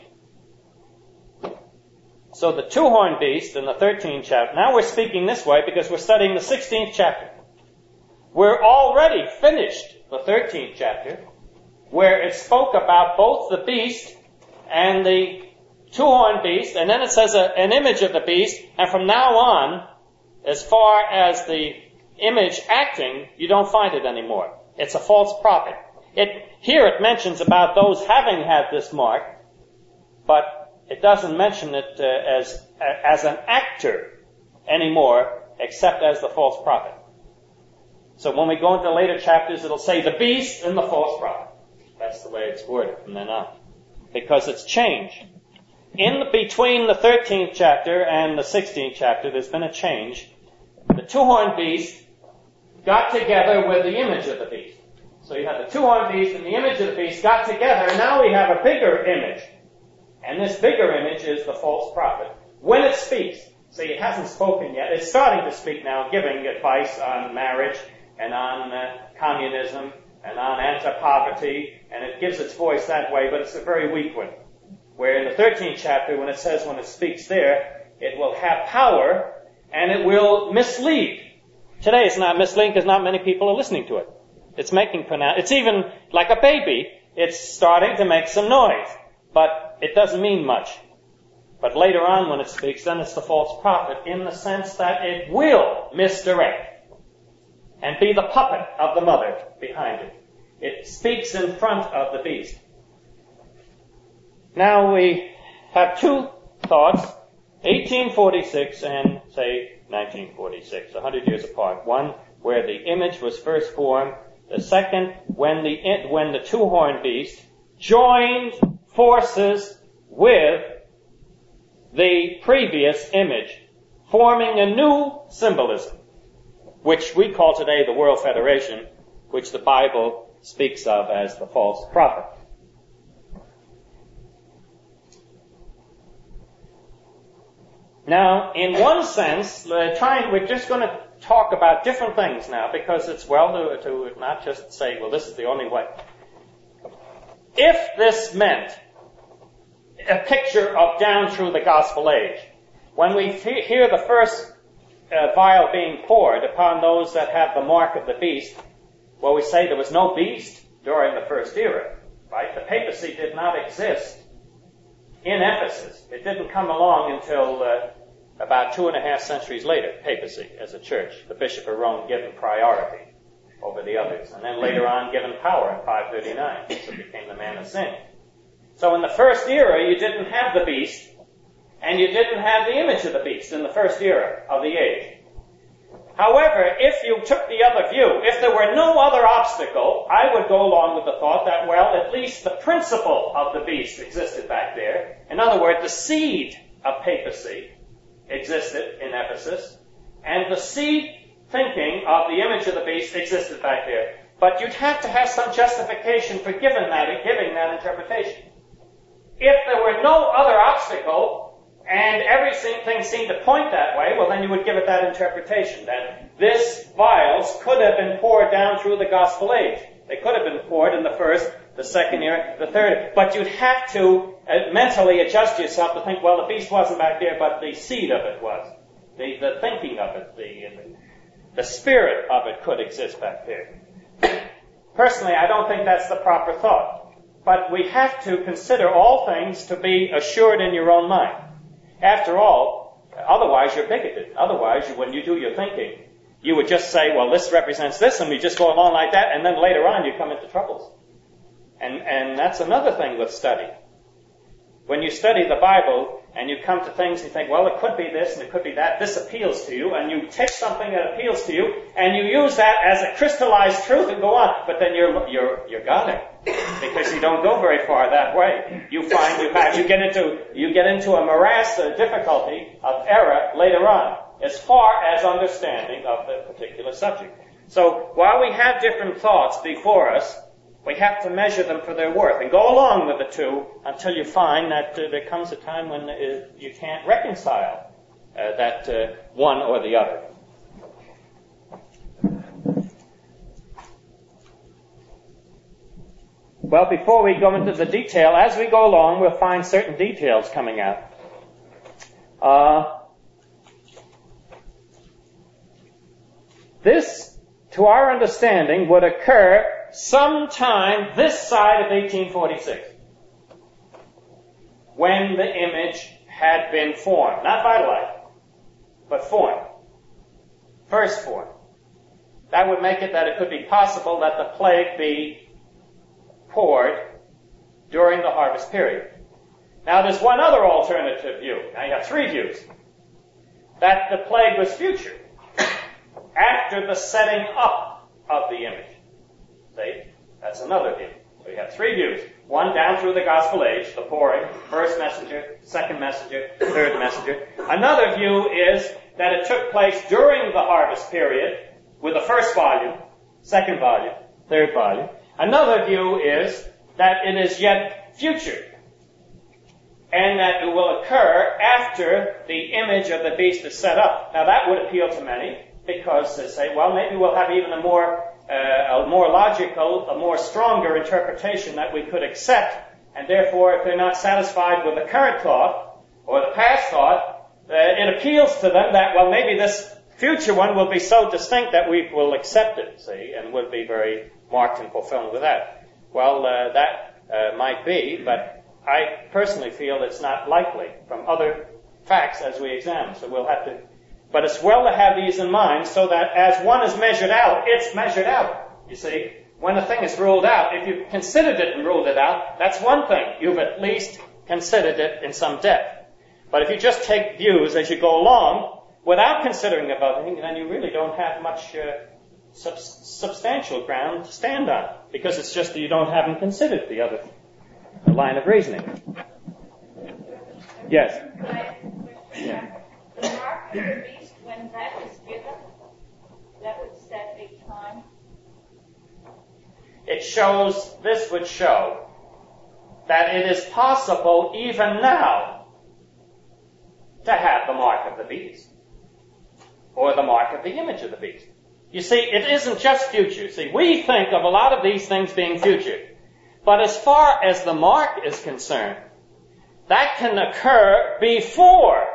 So the two-horned beast in the 13th chapter, now we're speaking this way because we're studying the 16th chapter. We're already finished the 13th chapter, where it spoke about both the beast and the two-horned beast, and then it says an image of the beast, and from now on, as far as the image acting, you don't find it anymore. It's a false prophet. Here it mentions about those having had this mark, but it doesn't mention it as an actor anymore, except as the false prophet. So when we go into later chapters, it'll say the beast and the false prophet. That's the way it's worded from then on. Because it's changed. Between the 13th chapter and the 16th chapter, there's been a change. The two-horned beast got together with the image of the beast. So you have the two-horned beast and the image of the beast got together, and now we have a bigger image. And this bigger image is the false prophet. When it speaks, see, it hasn't spoken yet. It's starting to speak now, giving advice on marriage and on communism and on anti-poverty, and it gives its voice that way, but it's a very weak one. Where in the 13th chapter, when it says when it speaks there, it will have power and it will mislead. Today it's not misleading because not many people are listening to it. It's it's even like a baby, it's starting to make some noise, but it doesn't mean much. But later on when it speaks, then it's the false prophet in the sense that it will misdirect and be the puppet of the mother behind it. It speaks in front of the beast. Now we have two thoughts, 1846 and, say, 1946, 100 years apart. One, where the image was first formed. The second, when the two-horned beast joined forces with the previous image, forming a new symbolism, which we call today the World Federation, which the Bible speaks of as the false prophet. Now, in one sense, we're just going to talk about different things now, because it's well to not just say, well, this is the only way. If this meant, a picture of down through the gospel age. When we hear the first vial being poured upon those that have the mark of the beast, well, we say there was no beast during the first era, right? The papacy did not exist in Ephesus. It didn't come along until about 2.5 centuries later, papacy as a church, the Bishop of Rome given priority over the others, and then later on given power in 539, so it became the man of sin. So in the first era, you didn't have the beast, and you didn't have the image of the beast in the first era of the age. However, if you took the other view, if there were no other obstacle, I would go along with the thought that, well, at least the principle of the beast existed back there. In other words, the seed of papacy existed in Ephesus, and the seed thinking of the image of the beast existed back there. But you'd have to have some justification for giving that interpretation. If there were no other obstacle, and everything seemed to point that way, well, then you would give it that interpretation, that this vials could have been poured down through the gospel age. They could have been poured in the first, the second year, the third. But you'd have to mentally adjust yourself to think, well, the beast wasn't back there, but the seed of it was. The thinking of it, the spirit of it could exist back there. Personally, I don't think that's the proper thought. But we have to consider all things to be assured in your own mind. After all, otherwise you're bigoted. Otherwise, when you do your thinking, you would just say, well, this represents this, and we just go along like that, and then later on you come into troubles. And that's another thing with study. When you study the Bible, and you come to things and you think, well, it could be this and it could be that, this appeals to you, and you take something that appeals to you, and you use that as a crystallized truth and go on, but then you're got because you don't go very far that way. You find you get into a morass of difficulty of error later on, as far as understanding of the particular subject. So while we have different thoughts before us, we have to measure them for their worth and go along with the two until you find that there comes a time when you can't reconcile that one or the other. Well, before we go into the detail, as we go along, we'll find certain details coming out. This, to our understanding, would occur sometime this side of 1846, when the image had been formed. Not vitalized, but formed. First formed. That would make it that it could be possible that the plague be poured during the harvest period. Now there's one other alternative view. Now you have three views. That the plague was future, after the setting up of the image. See? That's another view. So you have three views. One down through the gospel age, the pouring, first messenger, second messenger, third messenger. Another view is that it took place during the harvest period with the first volume, second volume, third volume. Another view is that it is yet future, and that it will occur after the image of the beast is set up. Now that would appeal to many, because they say, well, maybe we'll have even a more logical, a more stronger interpretation that we could accept, and therefore if they're not satisfied with the current thought, or the past thought, it appeals to them that, well, maybe this future one will be so distinct that we will accept it, see, and will be very marked and fulfilled with that. Well, that might be, but I personally feel it's not likely from other facts as we examine, so we'll have to. But it's well to have these in mind so that as one is measured out, it's measured out. You see, when a thing is ruled out, if you've considered it and ruled it out, that's one thing. You've at least considered it in some depth. But if you just take views as you go along without considering about anything, then you really don't have much substantial ground to stand on, because it's just that you haven't considered the other line of reasoning. Yes? Yeah. The mark of the beast, when that is given, that would set a time. This would show that it is possible even now to have the mark of the beast, or the mark of the image of the beast. You see, it isn't just future. See, we think of a lot of these things being future. But as far as the mark is concerned, that can occur before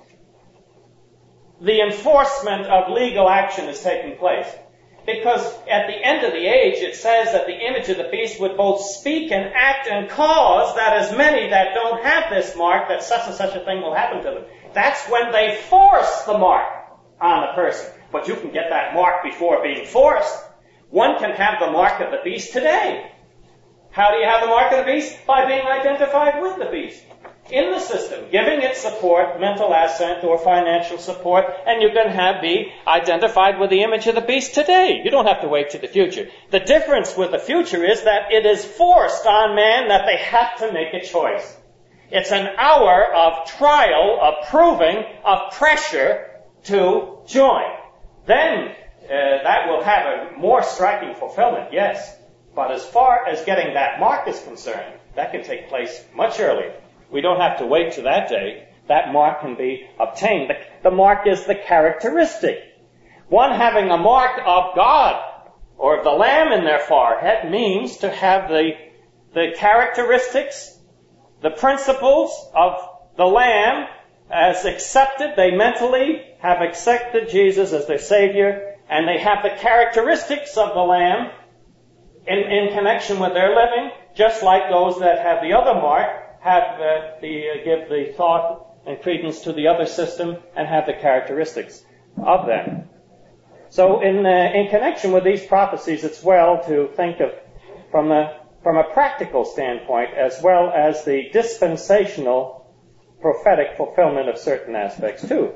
the enforcement of legal action is taking place. Because at the end of the age, it says that the image of the beast would both speak and act and cause that as many that don't have this mark, that such and such a thing will happen to them. That's when they force the mark on the person. But you can get that mark before being forced. One can have the mark of the beast today. How do you have the mark of the beast? By being identified with the beast in the system, giving it support, mental assent or financial support, and you can be identified with the image of the beast today. You don't have to wait to the future. The difference with the future is that it is forced on man that they have to make a choice. It's an hour of trial, of proving, of pressure to join. Then that will have a more striking fulfillment, yes. But as far as getting that mark is concerned, that can take place much earlier. We don't have to wait to that day. That mark can be obtained. The mark is the characteristic. One having a mark of God or of the Lamb in their forehead means to have the characteristics, the principles of the Lamb as accepted. They mentally have accepted Jesus as their Savior, and they have the characteristics of the Lamb in connection with their living, just like those that have the other mark give the thought and credence to the other system and have the characteristics of them. So in connection with these prophecies, it's well to think of from a practical standpoint as well as the dispensational prophetic fulfillment of certain aspects too.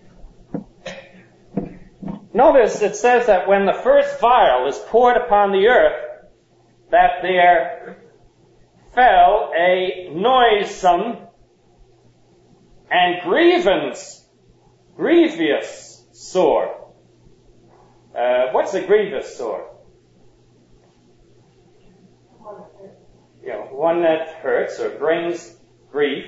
Notice it says that when the first vial is poured upon the earth, that there fell a noisome and grievous sore. What's a grievous sore? One that hurts or brings grief.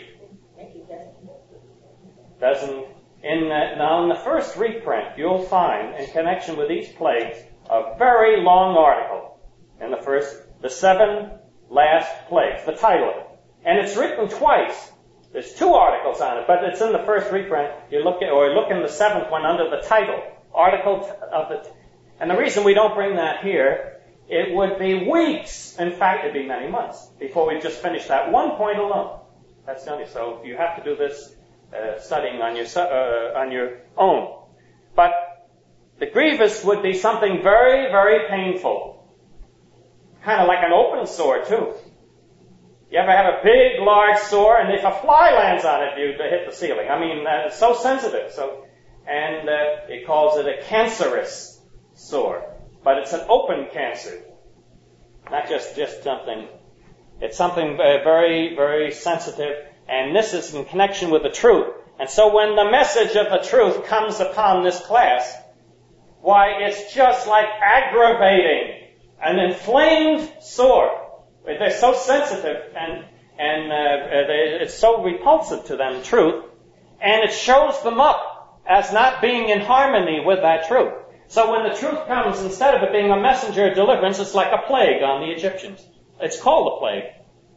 Now in the first reprint, you'll find in connection with these plagues a very long article in the 7 last plagues, the title of it. And it's written twice. There's 2 articles on it, but it's in the first reprint. You look in the 7th one under the title, and the reason we don't bring that here, it would be weeks. In fact, it'd be many months before we just finish that one point alone. That's the only. So you have to do this studying on your own. But the grievous would be something very, very painful. Kind of like an open sore, too. You ever have a big, large sore, and if a fly lands on it, you hit the ceiling. I mean, it's so sensitive. And it calls it a cancerous sore. But it's an open cancer. Not just something. It's something very, very sensitive. And this is in connection with the truth. And so when the message of the truth comes upon this class, why, it's just like aggravating an inflamed sore. They're so sensitive and it's so repulsive to them, truth, and it shows them up as not being in harmony with that truth. So when the truth comes, instead of it being a messenger of deliverance, it's like a plague on the Egyptians. It's called a plague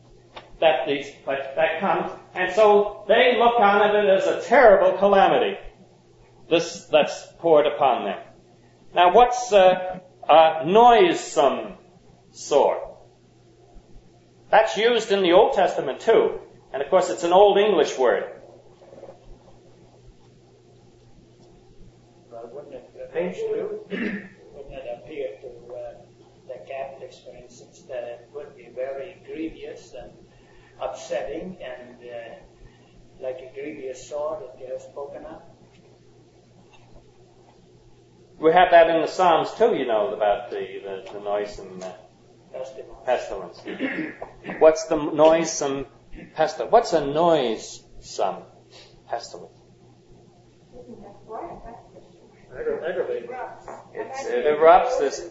that comes, and so they look on it as a terrible calamity. That's poured upon them. Now, what's a noisome sore? That's used in the Old Testament too. And of course it's an Old English word. Wouldn't it appear to the Catholics, for instance, that it would be very grievous and upsetting and like a grievous sore that you have spoken of? We have that in the Psalms too, about the noisome pestilence. What's the noisome pestilence? What's a noisome pestilence? Aggravating. It erupts.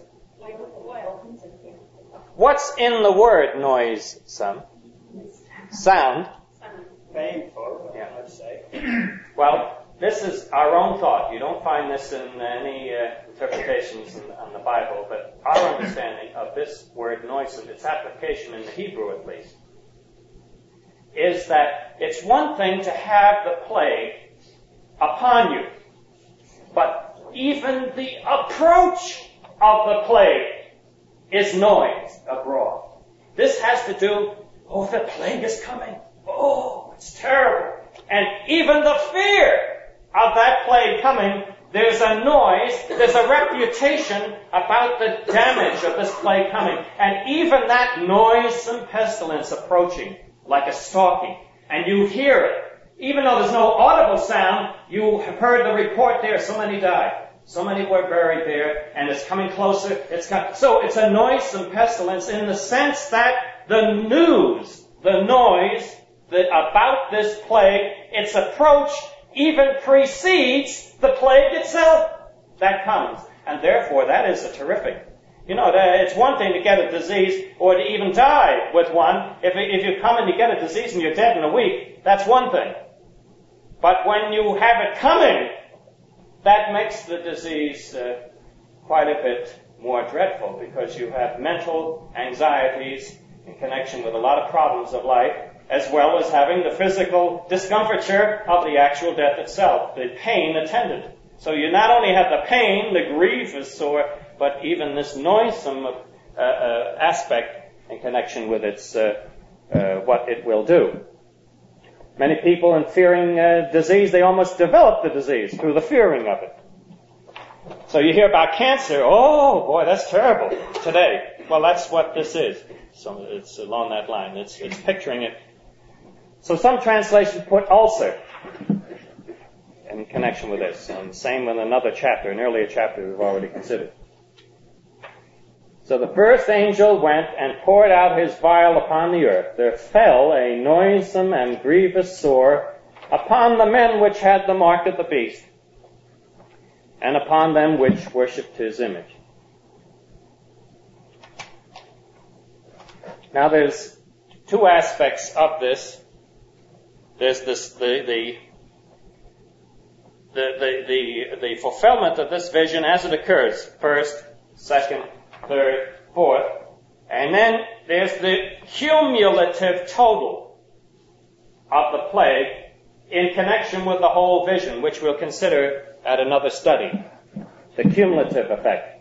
What's in the word noisome? Sound. Painful, Yeah. I'd say. Well, this is our own thought. You don't find this in any interpretations on the Bible, but our understanding of this word noisome, its application in the Hebrew at least, is that it's one thing to have the plague upon you, but even the approach of the plague is noise abroad. This has to do, oh, the plague is coming. Oh, it's terrible. And even the fear of that plague coming, there's a noise, there's a reputation about the damage of this plague coming. And even that noisome pestilence approaching like a stalking. And you hear it. Even though there's no audible sound, you have heard the report there, so many died. So many were buried there, and it's coming closer. So it's a noisome pestilence in the sense that the news, the noise about this plague, its approach even precedes the plague itself that comes. And therefore, that is a terrific. It's one thing to get a disease or to even die with one. If you come and you get a disease and you're dead in a week, that's one thing. But when you have it coming, that makes the disease quite a bit more dreadful, because you have mental anxieties in connection with a lot of problems of life, as well as having the physical discomfiture of the actual death itself, the pain attendant. So you not only have the pain, the grief is sore, but even this noisome aspect in connection with its what it will do. Many people, in fearing disease, they almost develop the disease through the fearing of it. So you hear about cancer. Oh, boy, that's terrible today. Well, that's what this is. So it's along that line. It's picturing it. So some translations put ulcer in connection with this. And same with another chapter, an earlier chapter we've already considered. So the first angel went and poured out his vial upon the earth. There fell a noisome and grievous sore upon the men which had the mark of the beast, and upon them which worshipped his image. Now there's two aspects of this. There's the fulfillment of this vision as it occurs, first, second, third, fourth, and then there's the cumulative total of the plague in connection with the whole vision, which we'll consider at another study, the cumulative effect.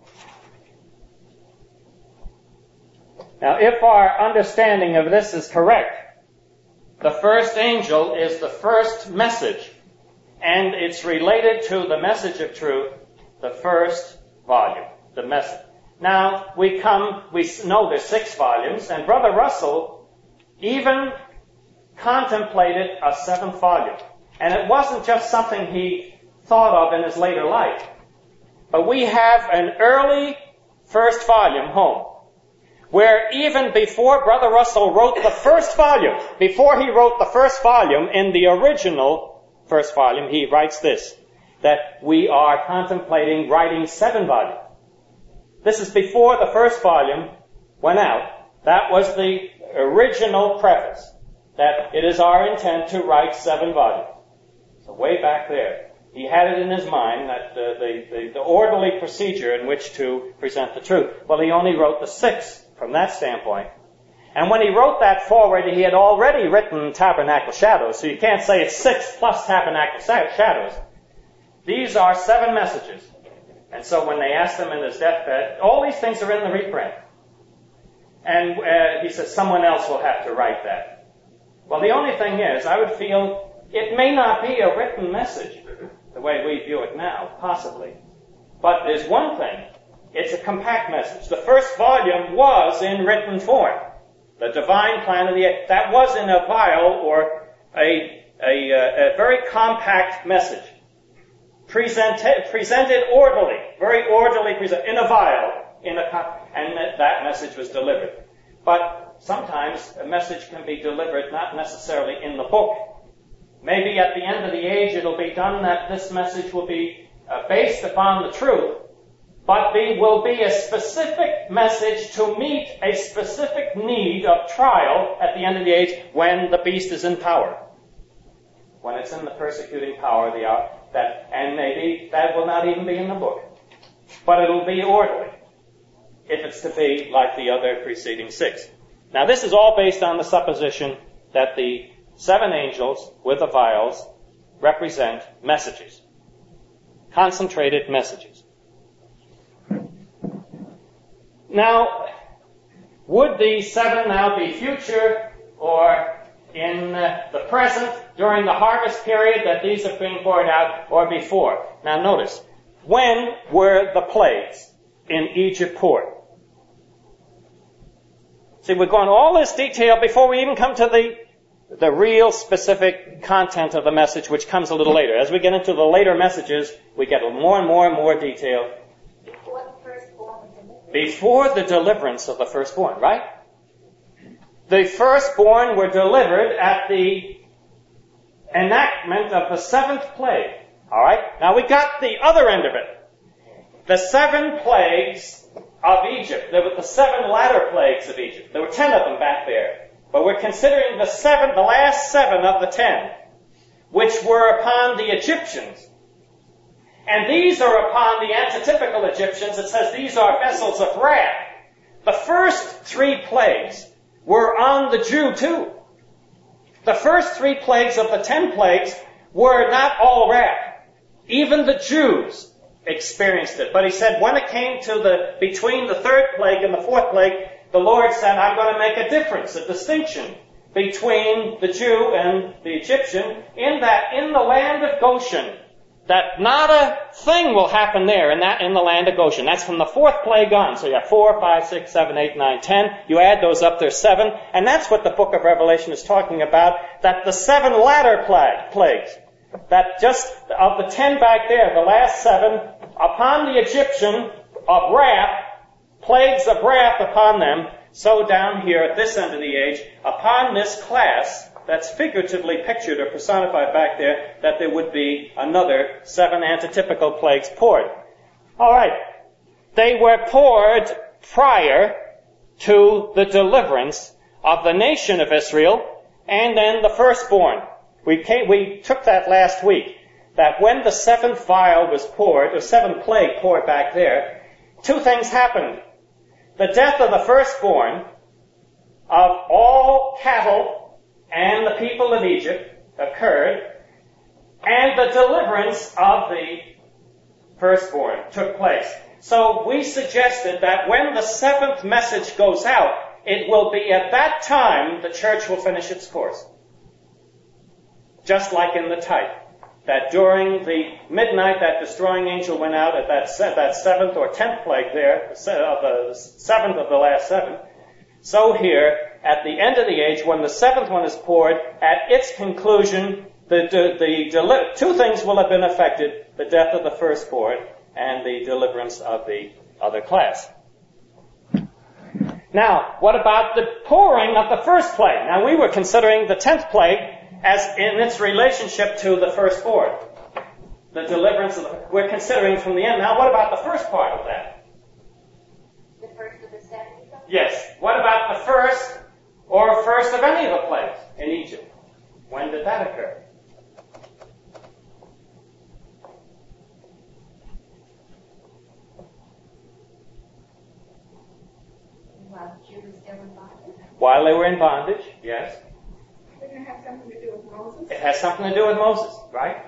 Now, if our understanding of this is correct, the first angel is the first message, and it's related to the message of truth, the first volume, the message. Now, we know there's 6 volumes, and Brother Russell even contemplated a 7th volume. And it wasn't just something he thought of in his later life. But we have an early first volume home, where even before Brother Russell wrote the first volume, before he wrote the first volume, in the original first volume, he writes this, that we are contemplating writing 7 volumes. This is before the first volume went out. That was the original preface, that it is our intent to write 7 volumes. So way back there, he had it in his mind that the orderly procedure in which to present the truth. Well, he only wrote the 6th from that standpoint. And when he wrote that forward, he had already written Tabernacle Shadows, so you can't say it's 6 plus Tabernacle Shadows. These are 7 messages. And so when they asked him in his deathbed, all these things are in the reprint. And he says, someone else will have to write that. Well, the only thing is, I would feel it may not be a written message, the way we view it now, possibly. But there's one thing. It's a compact message. The first volume was in written form. The divine plan of the age. That was in a vial or a very compact message. Presented orderly, very orderly presented, in a vial, and that message was delivered. But sometimes a message can be delivered not necessarily in the book. Maybe at the end of the age it'll be done that this message will be based upon the truth, but will be a specific message to meet a specific need of trial at the end of the age when the beast is in power. When it's in the persecuting power, and maybe that will not even be in the book. But it'll be orderly, if it's to be like the other preceding 6. Now this is all based on the supposition that the 7 angels with the vials represent messages. Concentrated messages. Now, would the 7 now be future or in the present during the harvest period that these are being poured out, or before? Now notice, when were the plagues in Egypt poured? See, we're going all this detail before we even come to the real specific content of the message, which comes a little later. As we get into the later messages, we get more and more and more detail. Before the firstborn was delivered. Before the deliverance of the firstborn, right? The firstborn were delivered at the enactment of the 7th plague. All right? Now we got the other end of it. The 7 plagues of Egypt. There were the 7 latter plagues of Egypt. There were 10 of them back there. But we're considering the last 7 of the 10, which were upon the Egyptians. And these are upon the antitypical Egyptians. It says these are vessels of wrath. The first 3 plagues were on the Jew too. The first 3 plagues of the 10 plagues were not all wrath. Even the Jews experienced it. But he said when it came to between the 3rd plague and the 4th plague, the Lord said, I'm going to make a difference, a distinction between the Jew and the Egyptian, in that in the land of Goshen, that not a thing will happen there in the land of Goshen. That's from the 4th plague on. So you have 4, 5, 6, 7, 8, 9, 10. You add those up, there's 7. And that's what the book of Revelation is talking about, that the 7 latter plagues, that just of the 10 back there, the last 7, upon the Egyptian of wrath, plagues of wrath upon them, so down here at this end of the age, upon this class, that's figuratively pictured or personified back there, that there would be another 7 antitypical plagues poured. All right. They were poured prior to the deliverance of the nation of Israel and then the firstborn. We took that last week, that when the 7th vial was poured, or 7th plague poured back there, 2 things happened. The death of the firstborn of all cattle and the people of Egypt occurred, and the deliverance of the firstborn took place. So we suggested that when the 7th message goes out, it will be at that time the church will finish its course. Just like in the type, that during the midnight that destroying angel went out at that 7th or 10th plague there, the 7th of the last 7, so here, at the end of the age, when the 7th one is poured, at its conclusion, 2 things will have been affected, the death of the firstborn and the deliverance of the other class. Now, what about the pouring of the first plague? Now, we were considering the 10th plague as in its relationship to the firstborn. The deliverance we're considering from the end. Now, what about the first part of that? The first of the 7? Yes. What about the first or first of any of the plagues in Egypt? When did that occur? While the Jews were still in bondage? While they were in bondage, yes. Didn't it have something to do with Moses? It has something to do with Moses, right?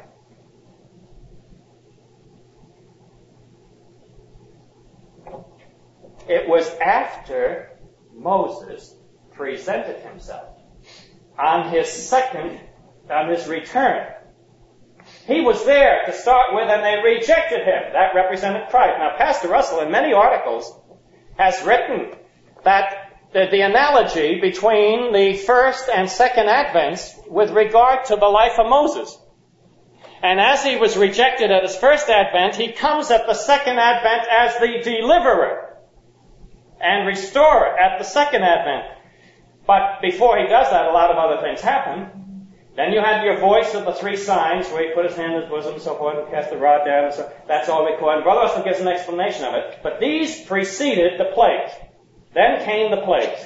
It was after Moses presented himself on his return. He was there to start with, and they rejected him. That represented Christ. Now, Pastor Russell, in many articles, has written that the analogy between the first and second advents with regard to the life of Moses. And as he was rejected at his first advent, he comes at the second advent as the deliverer and restorer at the second advent. But before he does that, a lot of other things happen. Then you had your voice of the 3 signs, where he put his hand in his bosom and so forth, and cast the rod down, and so that's all recorded. Brother Russell gives an explanation of it. But these preceded the plagues. Then came the plagues.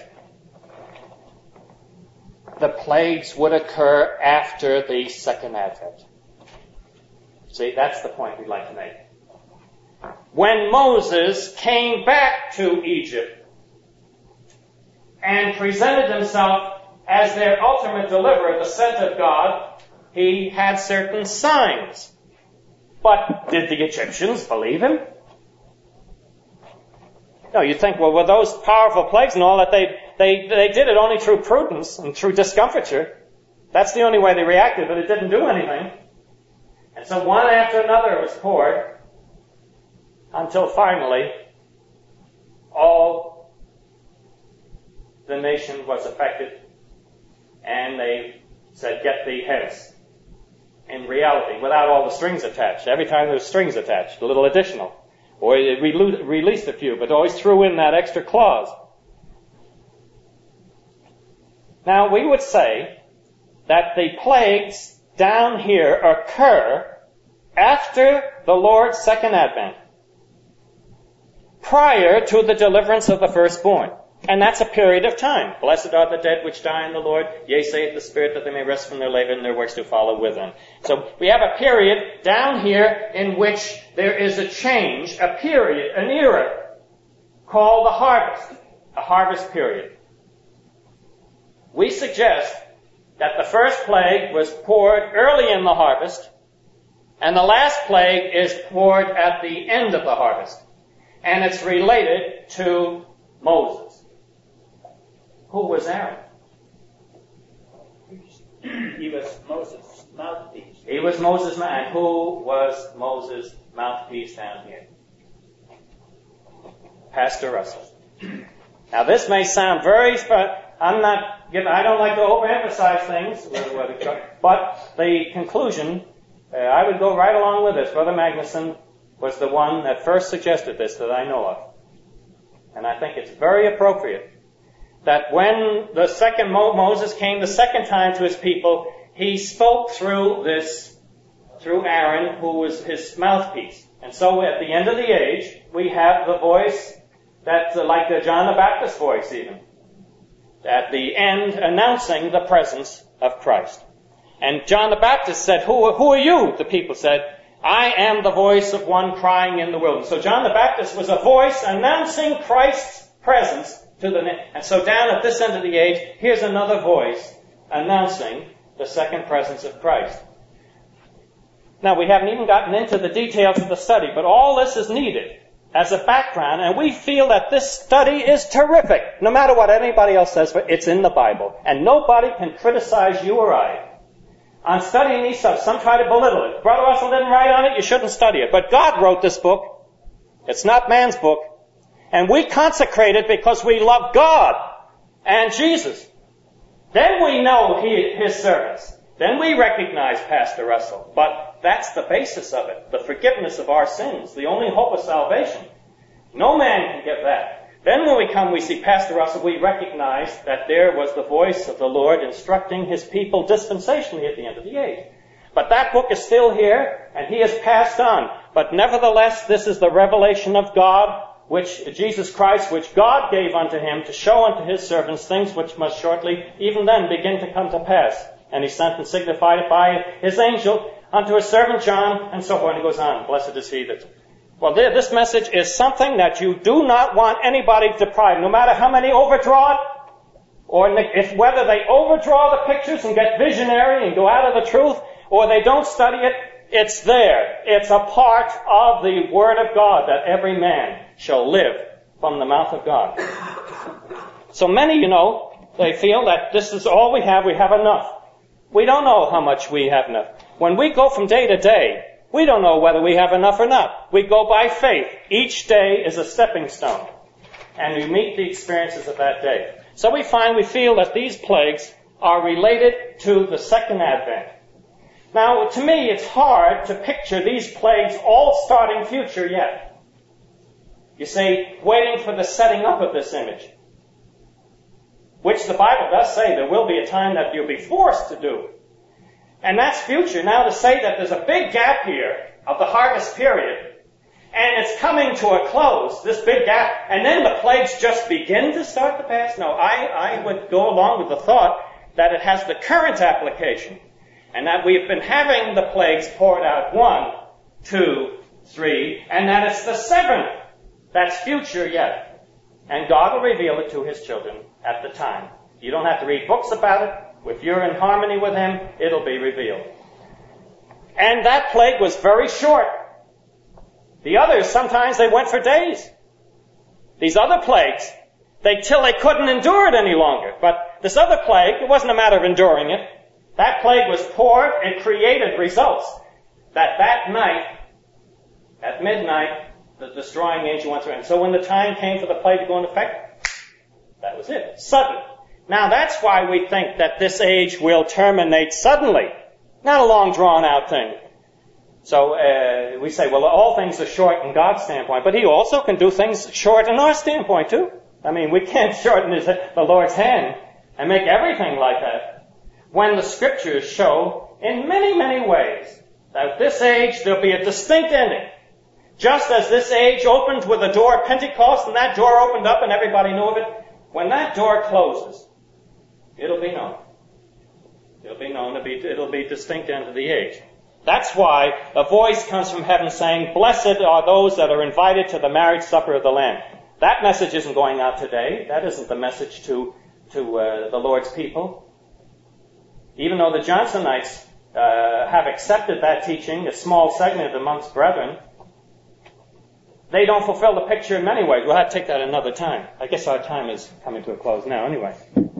The plagues would occur after the second advent. See, that's the point we'd like to make. When Moses came back to Egypt and presented himself as their ultimate deliverer, the sent of God, he had certain signs. But did the Egyptians believe him? No, you think, well, were those powerful plagues and all that, they did it only through prudence and through discomfiture. That's the only way they reacted, but it didn't do anything. And so one after another was poured until finally all the nation was affected, and they said, get thee hence. In reality, without all the strings attached. Every time there was strings attached, a little additional. Or it released a few, but always threw in that extra clause. Now, we would say that the plagues down here occur after the Lord's second advent, prior to the deliverance of the firstborn. And that's a period of time. Blessed are the dead which die in the Lord. Yea, saith the Spirit, that they may rest from their labor and their works do follow with them. So we have a period down here in which there is a change, a period, an era, called the harvest, a harvest period. We suggest that the first plague was poured early in the harvest, and the last plague is poured at the end of the harvest. And it's related to Moses. Who was Aaron? He was Moses' mouthpiece. He was Moses' man. And who was Moses' mouthpiece down here? Pastor Russell. Now this may sound very, I don't like to overemphasize things, but the conclusion, I would go right along with this. Brother Magnuson was the one that first suggested this that I know of. And I think it's very appropriate that when the second Moses came the second time to his people, he spoke through Aaron, who was his mouthpiece. And so at the end of the age, we have the voice that's like John the Baptist's voice even. At the end, announcing the presence of Christ. And John the Baptist said, who are you? The people said, I am the voice of one crying in the wilderness. So John the Baptist was a voice announcing Christ's presence to the nation. And so down at this end of the age, here's another voice announcing the second presence of Christ. Now, we haven't even gotten into the details of the study, but all this is needed as a background, and we feel that this study is terrific. No matter what anybody else says, it's in the Bible. And nobody can criticize you or I on studying these subjects. Some try to belittle it. Brother Russell didn't write on it, you shouldn't study it. But God wrote this book. It's not man's book. And we consecrate it because we love God and Jesus. Then we know his servants. Then we recognize Pastor Russell. But that's the basis of it, the forgiveness of our sins, the only hope of salvation. No man can give that. Then when we come, we see Pastor Russell, we recognize that there was the voice of the Lord instructing his people dispensationally at the end of the age. But that book is still here, and he has passed on. But nevertheless, this is the revelation of God, which Jesus Christ, which God gave unto him to show unto his servants things which must shortly, even then, begin to come to pass. And he sent and signified it by his angel unto his servant John, and so forth. And he goes on, blessed is he that... Well, this message is something that you do not want anybody to deprive, no matter how many overdraw it, or whether they overdraw the pictures and get visionary and go out of the truth, or they don't study it, it's there. It's a part of the Word of God that every man shall live from the mouth of God. So many, they feel that this is all we have enough. We don't know how much we have enough. When we go from day to day, we don't know whether we have enough or not. We go by faith. Each day is a stepping stone. And we meet the experiences of that day. So we feel that these plagues are related to the second advent. Now, to me, it's hard to picture these plagues all starting future yet. You see, waiting for the setting up of this image, which the Bible does say there will be a time that you'll be forced to do. And that's future. Now, to say that there's a big gap here of the harvest period, and it's coming to a close, this big gap, and then the plagues just begin to start to pass? No, I would go along with the thought that it has the current application, and that we've been having the plagues poured out 1, 2, 3, and that it's the 7th that's future yet. And God will reveal it to his children at the time. You don't have to read books about it. If you're in harmony with Him, it'll be revealed. And that plague was very short. The others, sometimes they went for days. These other plagues, till they couldn't endure it any longer. But this other plague, it wasn't a matter of enduring it. That plague was poured and created results. That night, at midnight, the destroying angel went through. And so when the time came for the plague to go into effect, that was it. Sudden. Now that's why we think that this age will terminate suddenly. Not a long drawn out thing. So we say, well, all things are short in God's standpoint, but He also can do things short in our standpoint too. I mean, we can't shorten the Lord's hand and make everything like that. When the Scriptures show in many, many ways that this age there'll be a distinct ending. Just as this age opened with the door of Pentecost and that door opened up and everybody knew of it, when that door closes, it'll be known. It'll be known, it'll be distinct end of the age. That's why a voice comes from heaven saying, "Blessed are those that are invited to the marriage supper of the Lamb." That message isn't going out today. That isn't the message to the Lord's people. Even though the Johnsonites have accepted that teaching, a small segment amongst brethren, they don't fulfill the picture in many ways. We'll have to take that another time. I guess our time is coming to a close now anyway.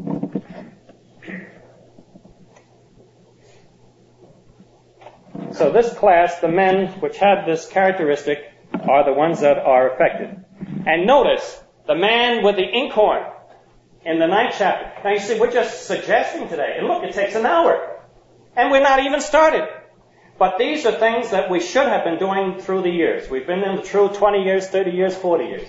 So this class, the men which have this characteristic, are the ones that are affected. And notice, the man with the inkhorn in the 9th chapter. Now you see, we're just suggesting today. And look, it takes an hour. And we're not even started. But these are things that we should have been doing through the years. We've been in the truth 20 years, 30 years, 40 years.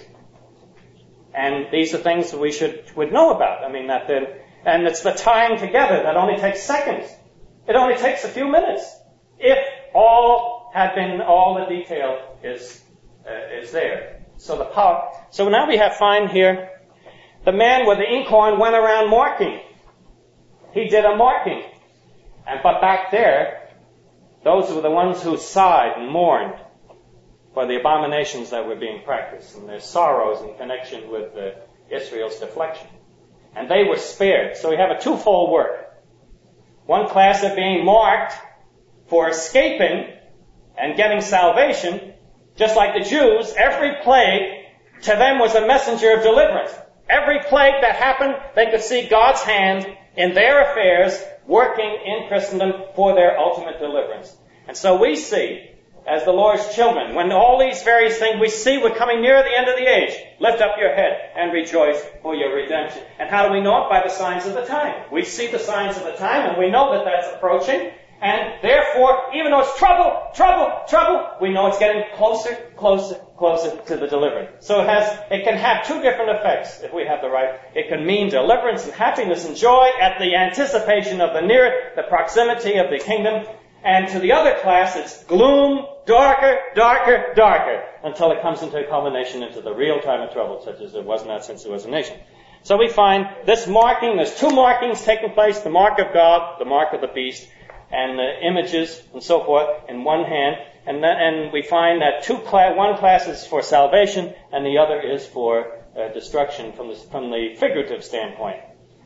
And these are things that we would know about. I mean, and it's the time together that only takes seconds. It only takes a few minutes. If all the detail is there. So the power. So now we find here, the man with the inkhorn went around marking. He did a marking. But back there, those were the ones who sighed and mourned for the abominations that were being practiced and their sorrows in connection with Israel's deflection. And they were spared. So we have a twofold work. One class are being marked for escaping and getting salvation, just like the Jews. Every plague to them was a messenger of deliverance. Every plague that happened, they could see God's hand in their affairs working in Christendom for their ultimate deliverance. And so we see, as the Lord's children, when all these various things we see, we're coming near the end of the age. Lift up your head and rejoice for your redemption. And how do we know it? By the signs of the time. We see the signs of the time, and we know that that's approaching. And therefore, even though it's trouble, we know it's getting closer to the deliverance. So it can have two different effects if we have the right. It can mean deliverance and happiness and joy at the anticipation of the proximity of the kingdom. And to the other class, it's gloom, darker, until it comes into a culmination into the real time of trouble, such as it was not since there was a nation. So we find this marking, there's two markings taking place, the mark of God, the mark of the beast, and the images and so forth in one hand. And we find that one class is for salvation and the other is for destruction from the figurative standpoint.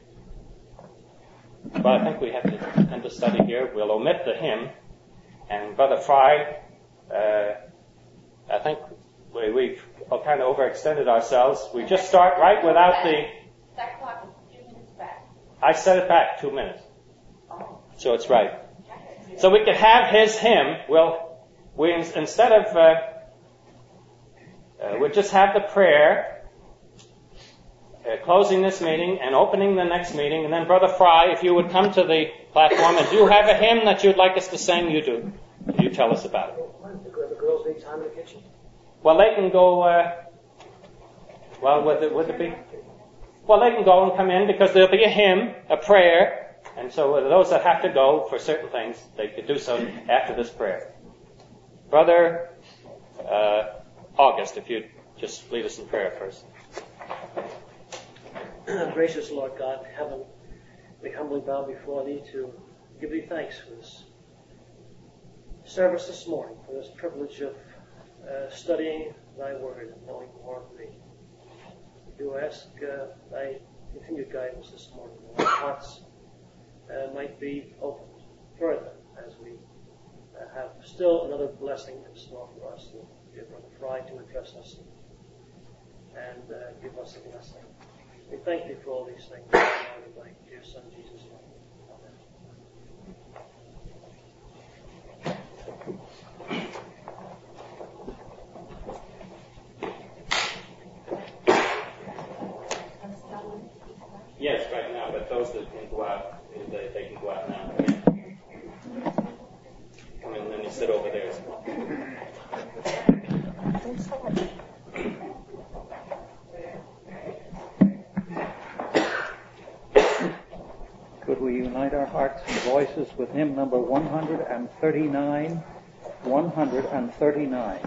But I think we have to end the study here. We'll omit the hymn. And Brother Fry, I think we've kind of overextended ourselves. We just start right without the... That clock is 2 minutes back. I set it back 2 minutes. So it's right. So we could have his hymn. Instead of... we'll just have the prayer... closing this meeting and opening the next meeting, and then Brother Fry, if you would come to the platform, and do you have a hymn that you'd like us to sing? You do. You tell us about it. The girls need time in the kitchen. Well, they can go. Would it be? Well, they can go and come in because there'll be a hymn, a prayer, and so those that have to go for certain things, they could do so after this prayer. Brother August, if you'd just lead us in prayer first. Gracious Lord God in heaven, we humbly bow before Thee to give Thee thanks for this service this morning, for this privilege of studying Thy Word and knowing more of Thee. We do ask Thy continued guidance this morning. Our hearts might be opened further as we have still another blessing in store for us. Dear Brother Fry to address us and give us a blessing. We thank you for all these things. In my dear Son Jesus' name. Yes, right now, but those that can go out, they can go out now. Come in and then you sit over there as well. Could we unite our hearts and voices with hymn number 139? 139.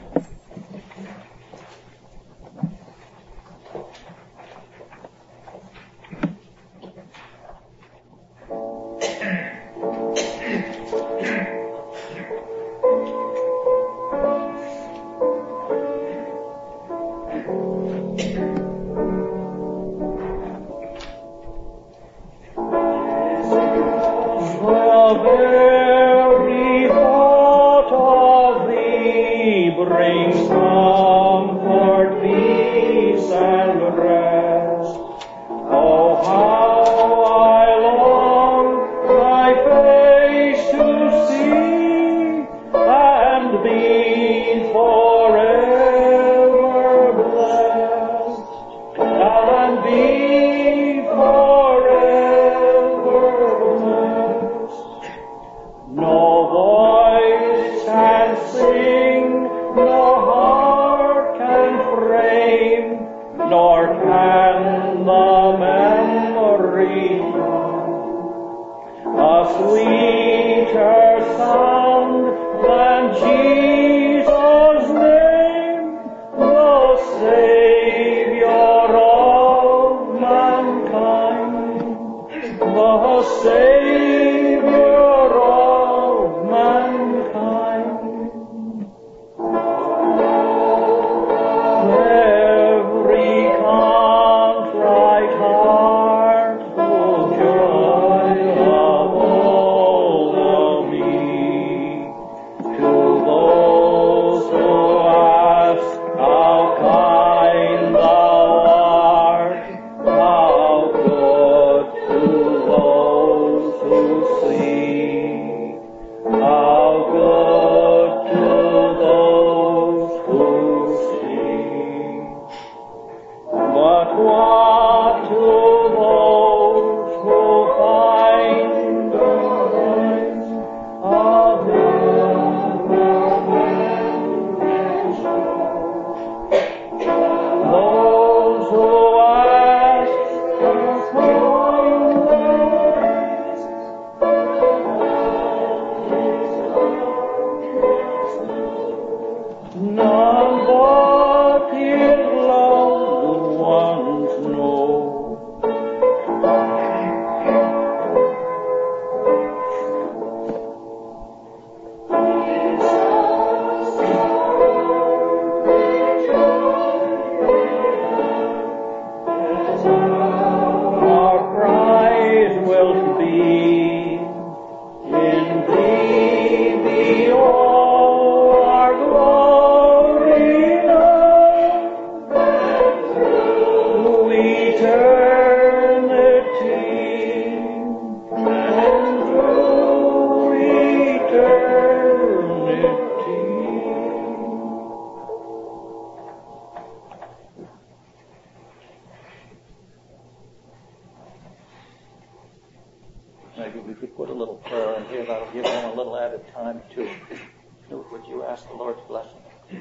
Maybe we could put a little prayer in here that'll give them a little added time to do it. Would you ask the Lord's blessing?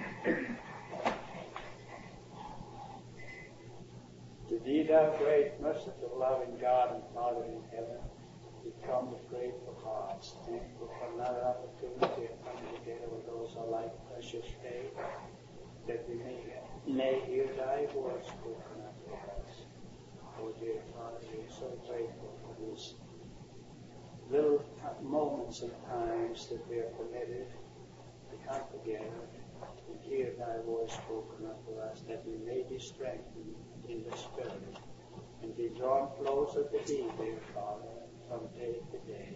To thee, thou great, merciful, loving God and Father in heaven, we come with grateful hearts, thankful for another opportunity to come together with those alike precious faith, that we may hear thy word spoken unto us. Oh, dear Father, we are so grateful for these little moments and times that we are permitted to come together and hear thy word spoken unto us, that we may be strengthened in the Spirit and be drawn also to thee, dear Father, from day to day.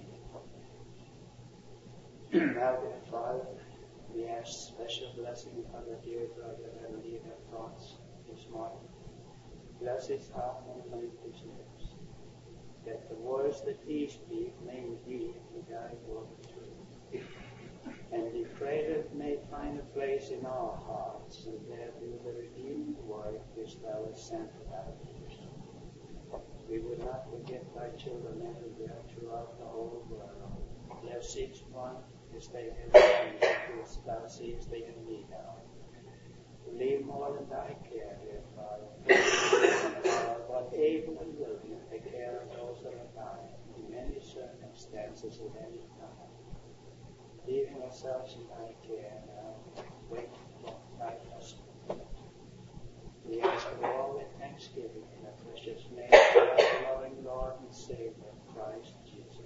Now, dear Father, we ask special blessing upon the dear brother and leader thoughts this morning. Bless his heart and anoint his lips, that the words that he speaks may indeed be thy word true. And we pray that it may find a place in our hearts, and there do the redeeming work which thou hast sent about us. We would not forget thy children everywhere throughout the whole world. Bless each one as they have done, as thou seest they in need of. Leave more in thy care, dear Father. But able and willing to take care of those that are dying in many circumstances at any time. Leaving ourselves in thy care now, wait for thy blessing. We ask for all with thanksgiving in the precious name of our loving Lord and Savior, Christ Jesus.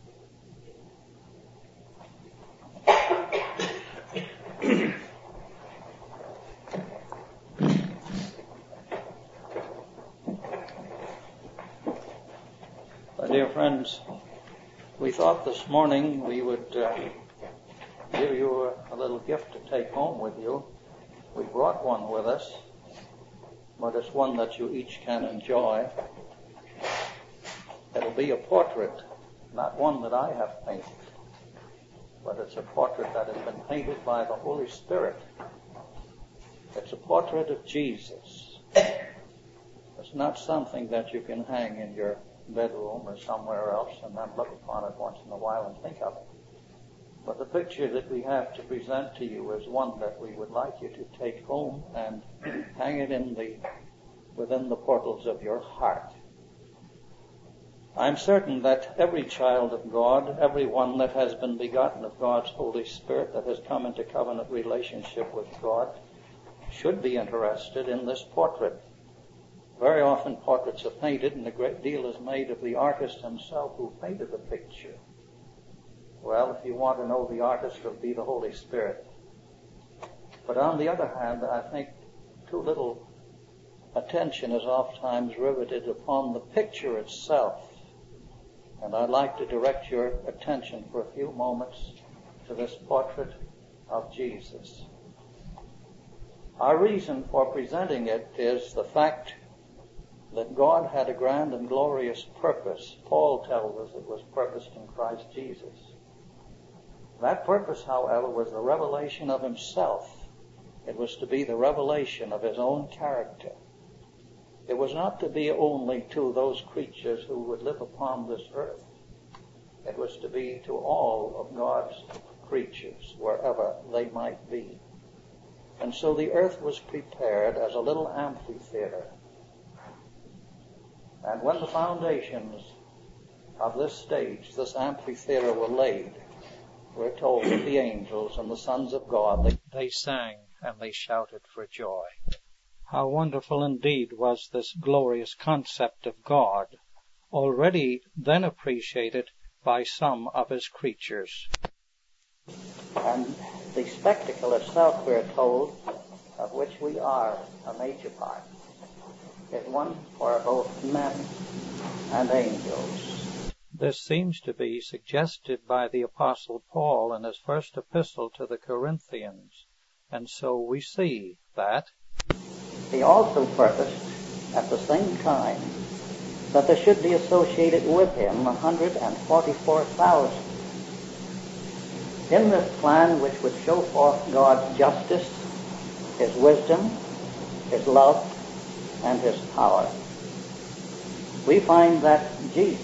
Dear friends, we thought this morning we would give you a little gift to take home with you. We brought one with us, but it's one that you each can enjoy. It'll be a portrait, not one that I have painted, but it's a portrait that has been painted by the Holy Spirit. It's a portrait of Jesus. It's not something that you can hang in your bedroom or somewhere else and then look upon it once in a while and think of it. But the picture that we have to present to you is one that we would like you to take home and hang it within the portals of your heart. I'm certain that every child of God, everyone that has been begotten of God's Holy Spirit, that has come into covenant relationship with God, should be interested in this portrait. Very often portraits are painted and a great deal is made of the artist himself who painted the picture. Well, if you want to know the artist, it'll be the Holy Spirit. But on the other hand, I think too little attention is oftentimes riveted upon the picture itself. And I'd like to direct your attention for a few moments to this portrait of Jesus. Our reason for presenting it is the fact that God had a grand and glorious purpose. Paul tells us it was purposed in Christ Jesus. That purpose, however, was the revelation of himself. It was to be the revelation of his own character. It was not to be only to those creatures who would live upon this earth. It was to be to all of God's creatures, wherever they might be. And so the earth was prepared as a little amphitheater. And when the foundations of this stage, this amphitheater, were laid, we're told that the angels and the sons of God, they sang and they shouted for joy. How wonderful indeed was this glorious concept of God, already then appreciated by some of his creatures. And the spectacle itself, we're told, of which we are a major part, is one for both men and angels. This seems to be suggested by the Apostle Paul in his first epistle to the Corinthians. And so we see that he also purposed at the same time that there should be associated with him 144,000. In this plan, which would show forth God's justice, his wisdom, his love, and his power, we find that Jesus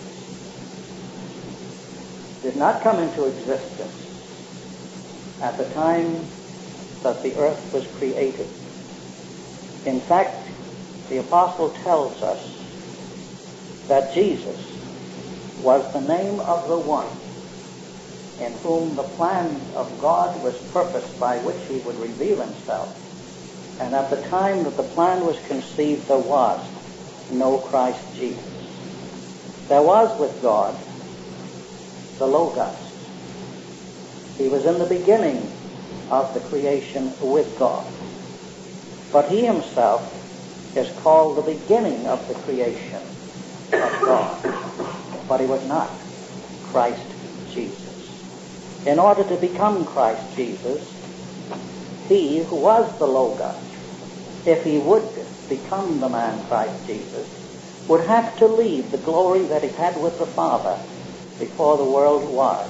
did not come into existence at the time that the earth was created. In fact, the apostle tells us that Jesus was the name of the one in whom the plan of God was purposed by which he would reveal himself. And at the time that the plan was conceived, there was no Christ Jesus. There was with God the Logos. He was in the beginning of the creation with God. But he himself is called the beginning of the creation of God, but he was not Christ Jesus. In order to become Christ Jesus, he who was the Logos, if he would become the man Christ Jesus, would have to leave the glory that he had with the Father before the world was.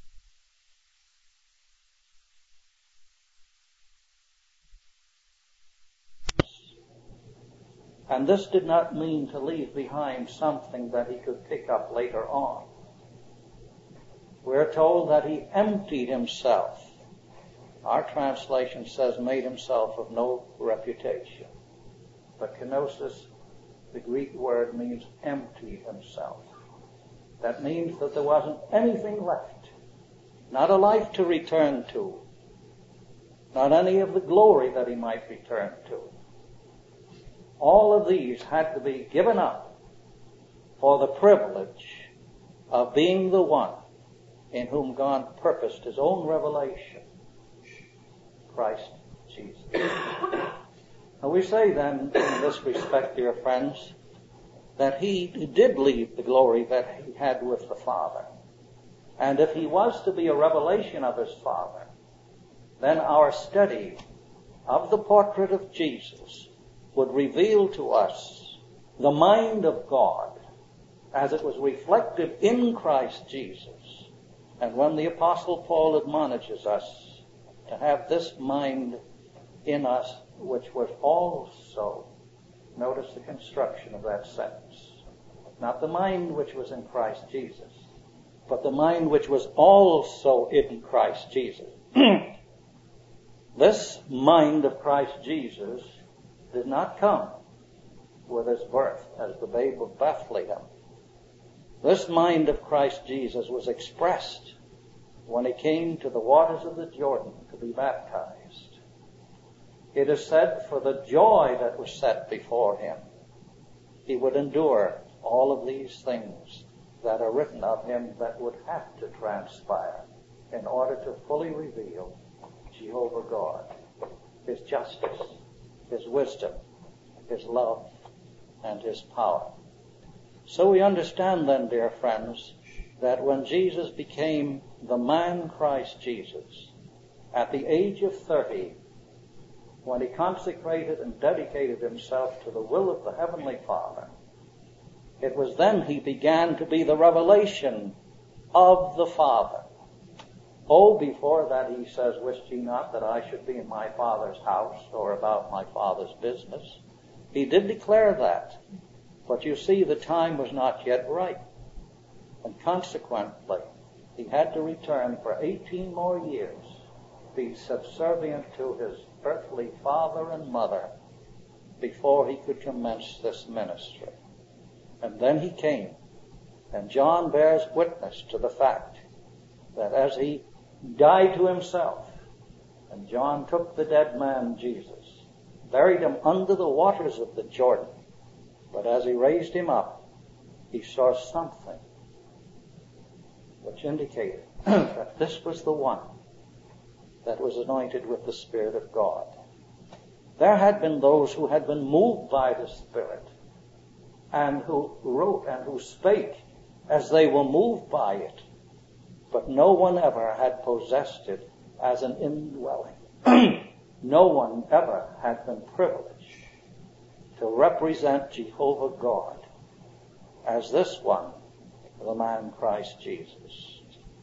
And this did not mean to leave behind something that he could pick up later on. We're told that he emptied himself. Our translation says made himself of no reputation. But kenosis, the Greek word, means emptied himself. That means that there wasn't anything left. Not a life to return to. Not any of the glory that he might return to. All of these had to be given up for the privilege of being the one in whom God purposed his own revelation, Christ Jesus. Now we say then, in this respect, dear friends, that he did leave the glory that he had with the Father. And if he was to be a revelation of his Father, then our study of the portrait of Jesus would reveal to us the mind of God as it was reflected in Christ Jesus. And when the Apostle Paul admonishes us to have this mind in us, which was also, notice the construction of that sentence, not the mind which was in Christ Jesus, but the mind which was also in Christ Jesus. This mind of Christ Jesus did not come with his birth as the babe of Bethlehem. This mind of Christ Jesus was expressed when he came to the waters of the Jordan to be baptized. It is said, for the joy that was set before him, he would endure all of these things that are written of him that would have to transpire in order to fully reveal Jehovah God, his justice, his wisdom, his love, and his power. So we understand then, dear friends, that when Jesus became the man Christ Jesus, at the age of 30, when he consecrated and dedicated himself to the will of the Heavenly Father, it was then he began to be the revelation of the Father. Oh, before that he says, "Wist ye not that I should be in my Father's house," or about my Father's business. He did declare that. But you see, the time was not yet ripe. And consequently, he had to return for 18 more years, be subservient to his earthly father and mother before he could commence this ministry. And then he came. And John bears witness to the fact that as he died to himself, and John took the dead man Jesus, buried him under the waters of the Jordan, but as he raised him up, he saw something which indicated that this was the one that was anointed with the Spirit of God. There had been those who had been moved by the Spirit, and who wrote and who spake as they were moved by it, but no one ever had possessed it as an indwelling. No one ever had been privileged to represent Jehovah God as this one, the man Christ Jesus.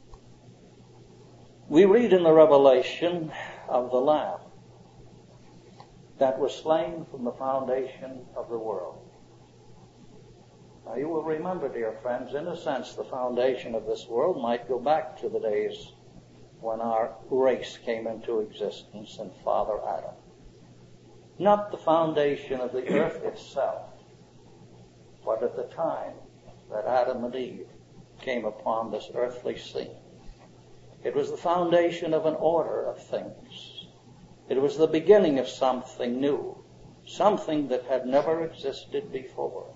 We read in the Revelation of the Lamb that was slain from the foundation of the world. Now you will remember, dear friends, in a sense the foundation of this world might go back to the days when our race came into existence in Father Adam. Not the foundation of the earth itself, but at the time that Adam and Eve came upon this earthly scene. It was the foundation of an order of things. It was the beginning of something new, something that had never existed before.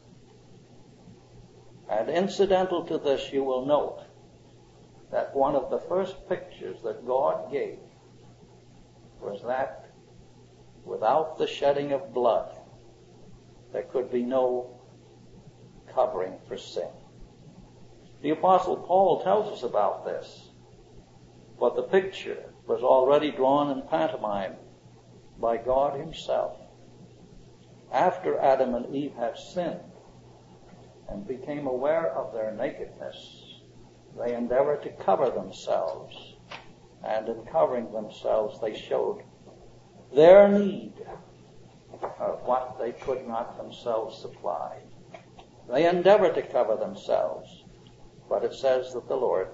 And incidental to this, you will note that one of the first pictures that God gave was that without the shedding of blood, there could be no covering for sin. The Apostle Paul tells us about this, but the picture was already drawn in pantomime by God himself. After Adam and Eve had sinned and became aware of their nakedness, they endeavored to cover themselves, and in covering themselves they showed their need of what they could not themselves supply. They endeavored to cover themselves, but it says that the Lord,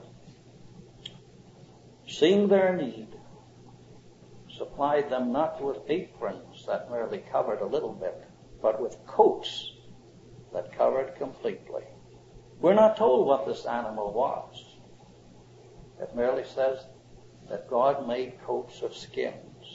seeing their need, supplied them not with aprons that merely covered a little bit, but with coats that covered completely. We're not told what this animal was. It merely says that God made coats of skins.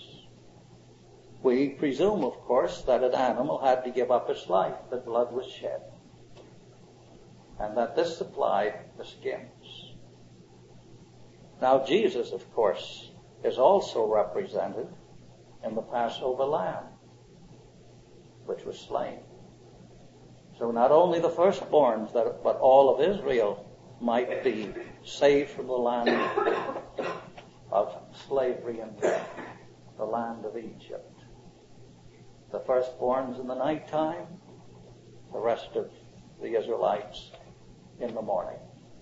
We presume, of course, that an animal had to give up its life, that blood was shed, and that this supplied the skins. Now, Jesus, of course, is also represented in the Passover lamb, which was slain. So not only the firstborns, but all of Israel might be saved from the land of slavery and death, the land of Egypt. The firstborns in the nighttime, the rest of the Israelites in the morning.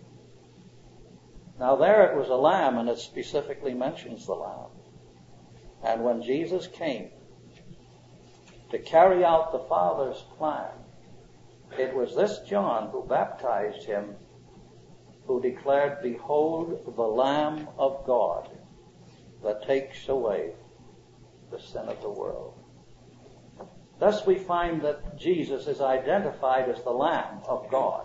Now there it was a lamb, and it specifically mentions the lamb. And when Jesus came to carry out the Father's plan, it was this John who baptized him who declared, "Behold the Lamb of God that takes away the sin of the world." Thus we find that Jesus is identified as the Lamb of God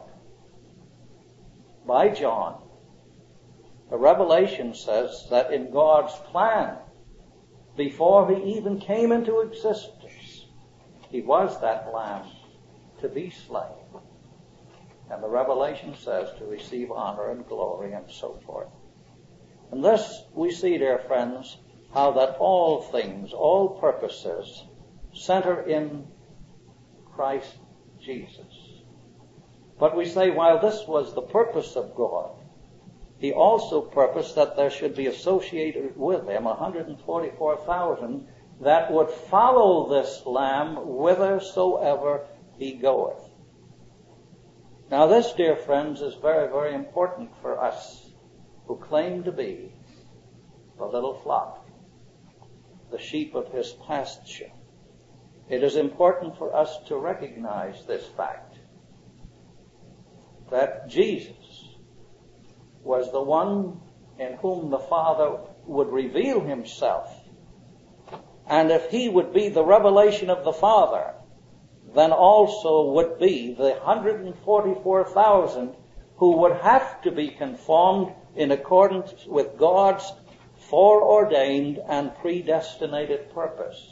by John. The Revelation says that in God's plan, before he even came into existence, he was that Lamb to be slain. And the Revelation says to receive honor and glory and so forth. And thus we see, dear friends, how that all things, all purposes, center in Christ Jesus. But we say, while this was the purpose of God, he also purposed that there should be associated with him 144,000 that would follow this Lamb whithersoever he goeth. Now this, dear friends, is very, very important for us who claim to be the little flock, the sheep of his pasture. It is important for us to recognize this fact, that Jesus was the one in whom the Father would reveal himself. And if he would be the revelation of the Father, then also would be the 144,000 who would have to be conformed in accordance with God's foreordained and predestinated purpose.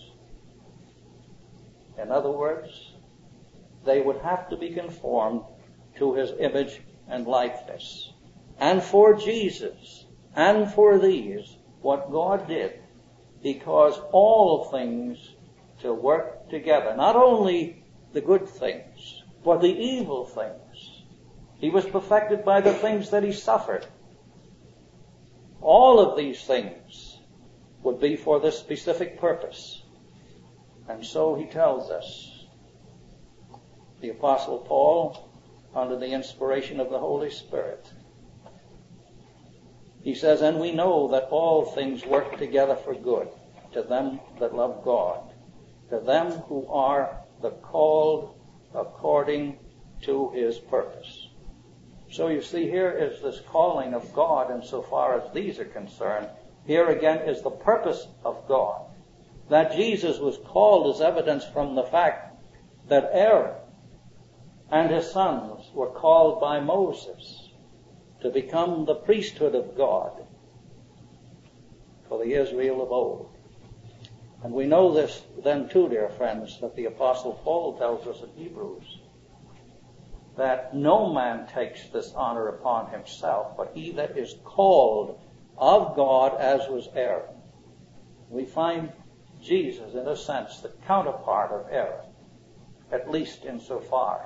In other words, they would have to be conformed to his image and likeness. And for Jesus and for these, what God did, he caused all things to work together. Not only the good things, but the evil things. He was perfected by the things that he suffered. All of these things would be for this specific purpose. And so he tells us, the Apostle Paul, under the inspiration of the Holy Spirit, he says, "And we know that all things work together for good to them that love God, to them who are the called according to his purpose." So you see, here is this calling of God insofar as these are concerned. Here again is the purpose of God. That Jesus was called is evidence from the fact that Aaron and his sons were called by Moses to become the priesthood of God for the Israel of old. And we know this then too, dear friends, that the Apostle Paul tells us in Hebrews, that no man takes this honor upon himself, but he that is called of God, as was Aaron. We find Jesus, in a sense, the counterpart of Aaron, at least insofar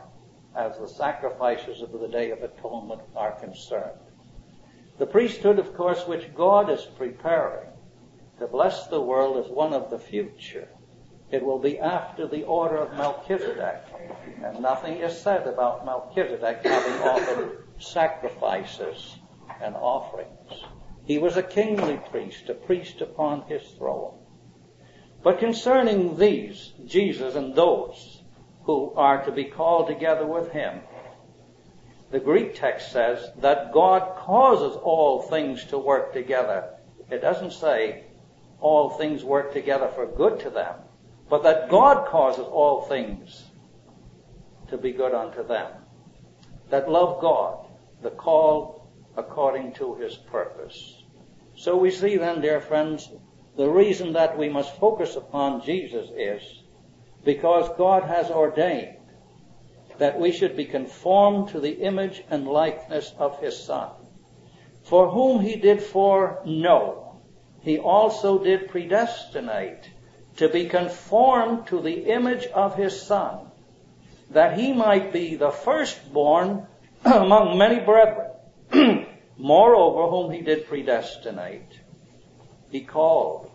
as the sacrifices of the Day of Atonement are concerned. The priesthood, of course, which God is preparing to bless the world is one of the future. It will be after the order of Melchizedek, and nothing is said about Melchizedek having offered sacrifices and offerings. He was a kingly priest, a priest upon his throne. But concerning these, Jesus and those who are to be called together with him, the Greek text says that God causes all things to work together. It doesn't say all things work together for good to them, but that God causes all things to be good unto them that love God, the called according to his purpose. So we see then, dear friends, the reason that we must focus upon Jesus is because God has ordained that we should be conformed to the image and likeness of his Son. For whom he did foreknow, he also did predestinate to be conformed to the image of his Son, that he might be the firstborn among many brethren. Moreover, whom he did predestinate, he called.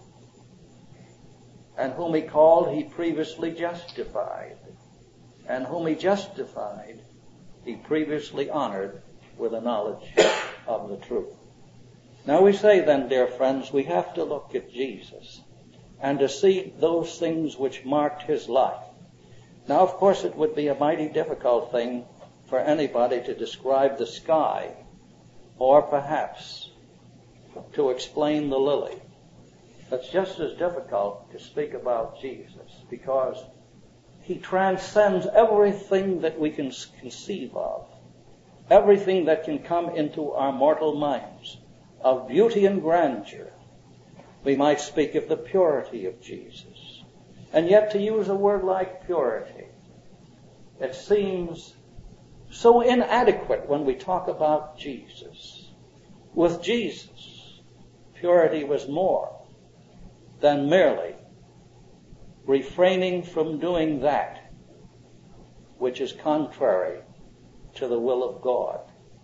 And whom he called, he previously justified. And whom he justified, he previously honored with a knowledge of the truth. Now we say then, dear friends, we have to look at Jesus and to see those things which marked his life. Now, of course, it would be a mighty difficult thing for anybody to describe the sky, or perhaps to explain the lily. It's just as difficult to speak about Jesus, because he transcends everything that we can conceive of, everything that can come into our mortal minds of beauty and grandeur. We might speak of the purity of Jesus. And yet, to use a word like purity, it seems so inadequate when we talk about Jesus. With Jesus, purity was more than merely refraining from doing that which is contrary to the will of God.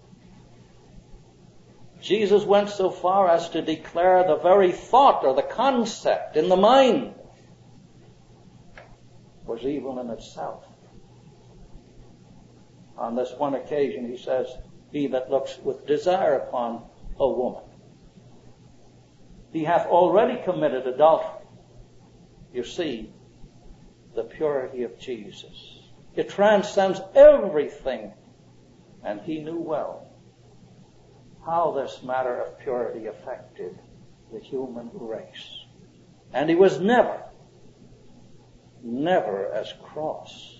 Jesus went so far as to declare the very thought or the concept in the mind was evil in itself. On this one occasion, he says, he that looks with desire upon a woman, he hath already committed adultery. You see, the purity of Jesus. It transcends everything. And he knew well how this matter of purity affected the human race. And he was never as cross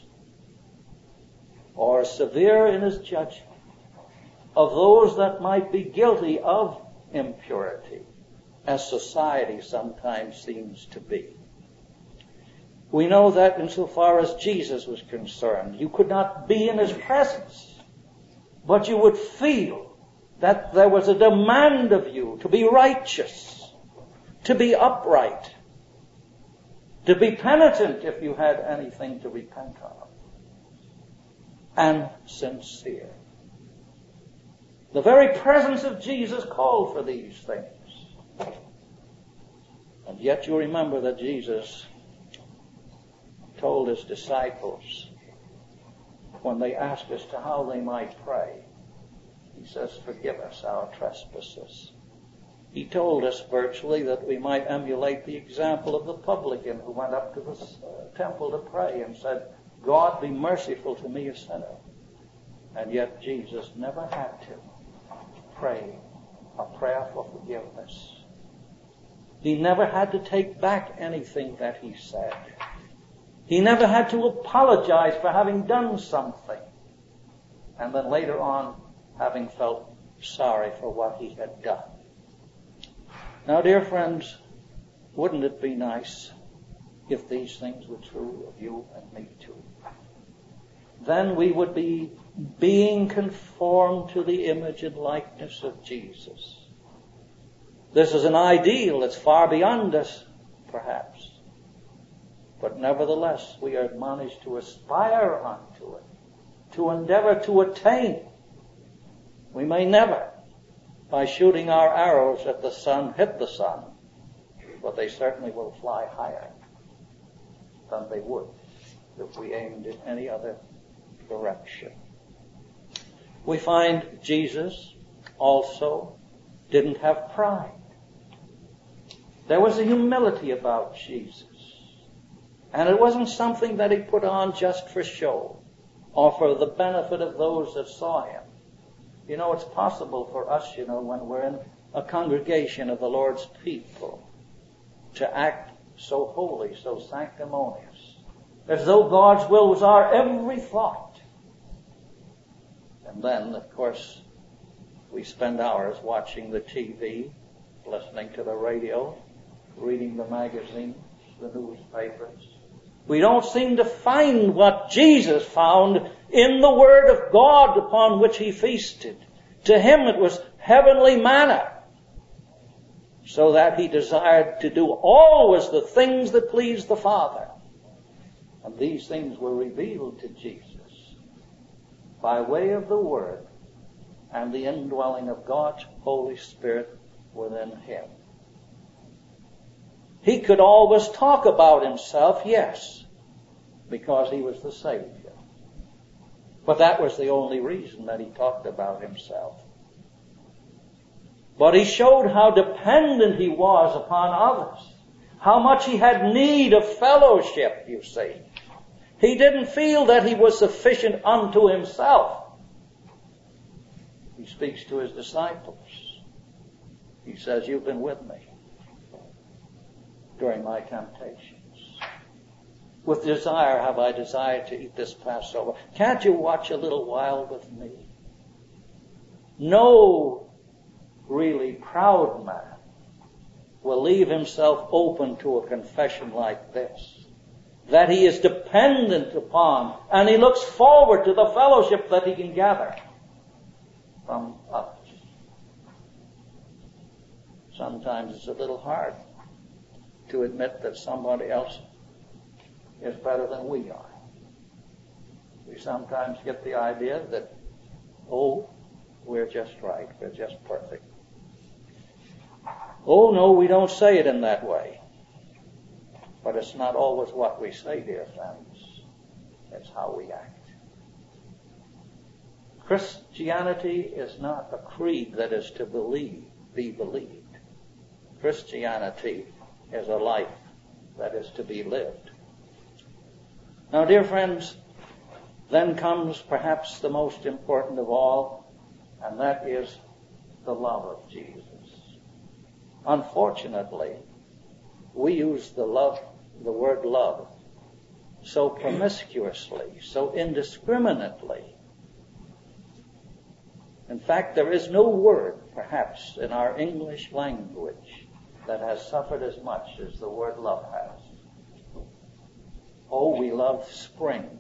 or severe in his judgment of those that might be guilty of impurity, as society sometimes seems to be. We know that insofar as Jesus was concerned, you could not be in his presence, but you would feel that there was a demand of you to be righteous, to be upright, to be penitent if you had anything to repent of, and sincere. The very presence of Jesus called for these things. And yet you remember that Jesus told his disciples, when they asked as to how they might pray, he says, forgive us our trespasses. He told us virtually that we might emulate the example of the publican who went up to the temple to pray and said, God, be merciful to me, a sinner. And yet Jesus never had to pray a prayer for forgiveness. He never had to take back anything that he said. He never had to apologize for having done something, and then later on having felt sorry for what he had done. Now, dear friends, wouldn't it be nice if these things were true of you and me too? Then we would be being conformed to the image and likeness of Jesus. This is an ideal that's far beyond us, perhaps. But nevertheless, we are admonished to aspire unto it, to endeavor to attain. We may never, by shooting our arrows at the sun, hit the sun, but they certainly will fly higher than they would if we aimed in any other direction. We find Jesus also didn't have pride. There was a humility about Jesus. And it wasn't something that he put on just for show or for the benefit of those that saw him. You know, it's possible for us, when we're in a congregation of the Lord's people, to act so holy, so sanctimonious, as though God's will was our every thought. And then, of course, we spend hours watching the TV, listening to the radio, reading the magazines, the newspapers. We don't seem to find what Jesus found in the Word of God upon which he feasted. To him it was heavenly manna, so that he desired to do always the things that pleased the Father. And these things were revealed to Jesus by way of the Word and the indwelling of God's Holy Spirit within him. He could always talk about himself, yes, because he was the Savior. But that was the only reason that he talked about himself. But he showed how dependent he was upon others, how much he had need of fellowship, you see. He didn't feel that he was sufficient unto himself. He speaks to his disciples. He says, "You've been with me during my temptations. With desire have I desired to eat this Passover. Can't you watch a little while with me?" No really proud man will leave himself open to a confession like this, that he is dependent upon, and he looks forward to the fellowship that he can gather from others. Sometimes it's a little hard to admit that somebody else is better than we are. We sometimes get the idea that, we're just right, we're just perfect. Oh, no, we don't say it in that way. But it's not always what we say, dear friends. It's how we act. Christianity is not a creed that is to be believed. Christianity is a life that is to be lived. Now, dear friends, then comes perhaps the most important of all, and that is the love of Jesus. Unfortunately, we use the word love, so promiscuously, so indiscriminately. In fact, there is no word, perhaps, in our English language that has suffered as much as the word love has. Oh, we love spring.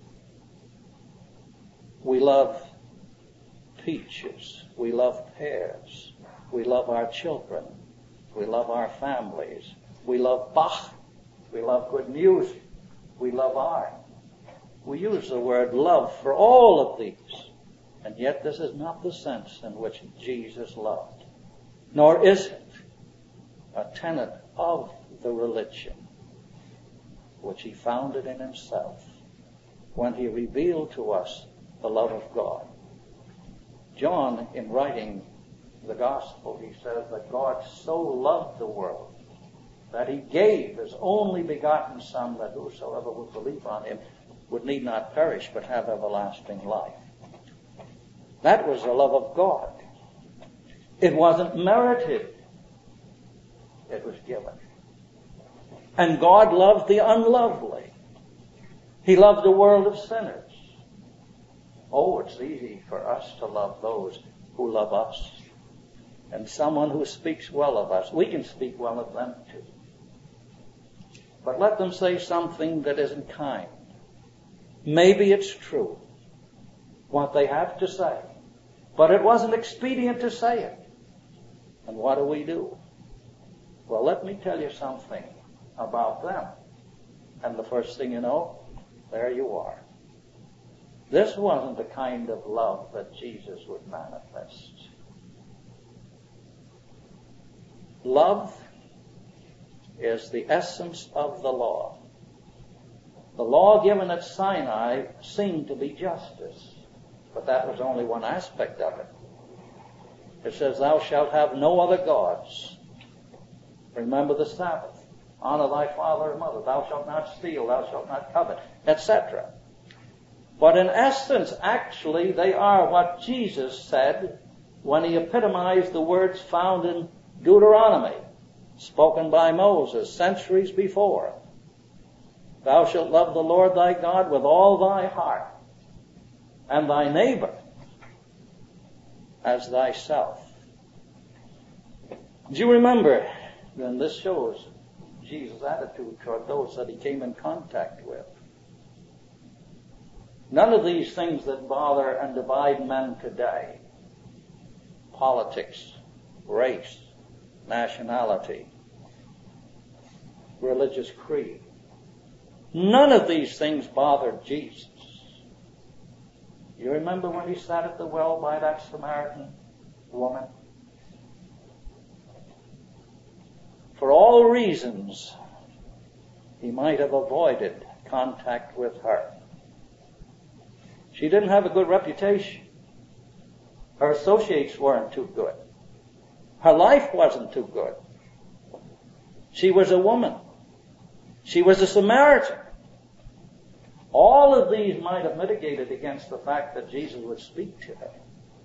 We love peaches. We love pears. We love our children. We love our families. We love Bach. We love good music. We love art. We use the word love for all of these. And yet this is not the sense in which Jesus loved. Nor is it a tenet of the religion which he founded in himself when he revealed to us the love of God. John, in writing the gospel, he says that God so loved the world that he gave his only begotten Son, that whosoever would believe on him would need not perish but have everlasting life. That was the love of God. It wasn't merited. It was given. And God loved the unlovely. He loved the world of sinners. Oh, it's easy for us to love those who love us. And someone who speaks well of us, we can speak well of them too. But let them say something that isn't kind. Maybe it's true, what they have to say. But it wasn't expedient to say it. And what do? Well, let me tell you something about them. And the first thing you know, there you are. This wasn't the kind of love that Jesus would manifest. Love is the essence of the law. The law given at Sinai seemed to be justice, but that was only one aspect of it. It says, thou shalt have no other gods. Remember the Sabbath. Honor thy father and mother. Thou shalt not steal. Thou shalt not covet, etc. But in essence, actually, they are what Jesus said when he epitomized the words found in Deuteronomy, spoken by Moses centuries before. Thou shalt love the Lord thy God with all thy heart, and thy neighbor as thyself. Do you remember? Then this shows Jesus' attitude toward those that he came in contact with. None of these things that bother and divide men today, politics, race, nationality, religious creed, none of these things bothered Jesus. You remember when he sat at the well by that Samaritan woman? For all reasons, he might have avoided contact with her. She didn't have a good reputation. Her associates weren't too good. Her life wasn't too good. She was a woman. She was a Samaritan. All of these might have mitigated against the fact that Jesus would speak to her.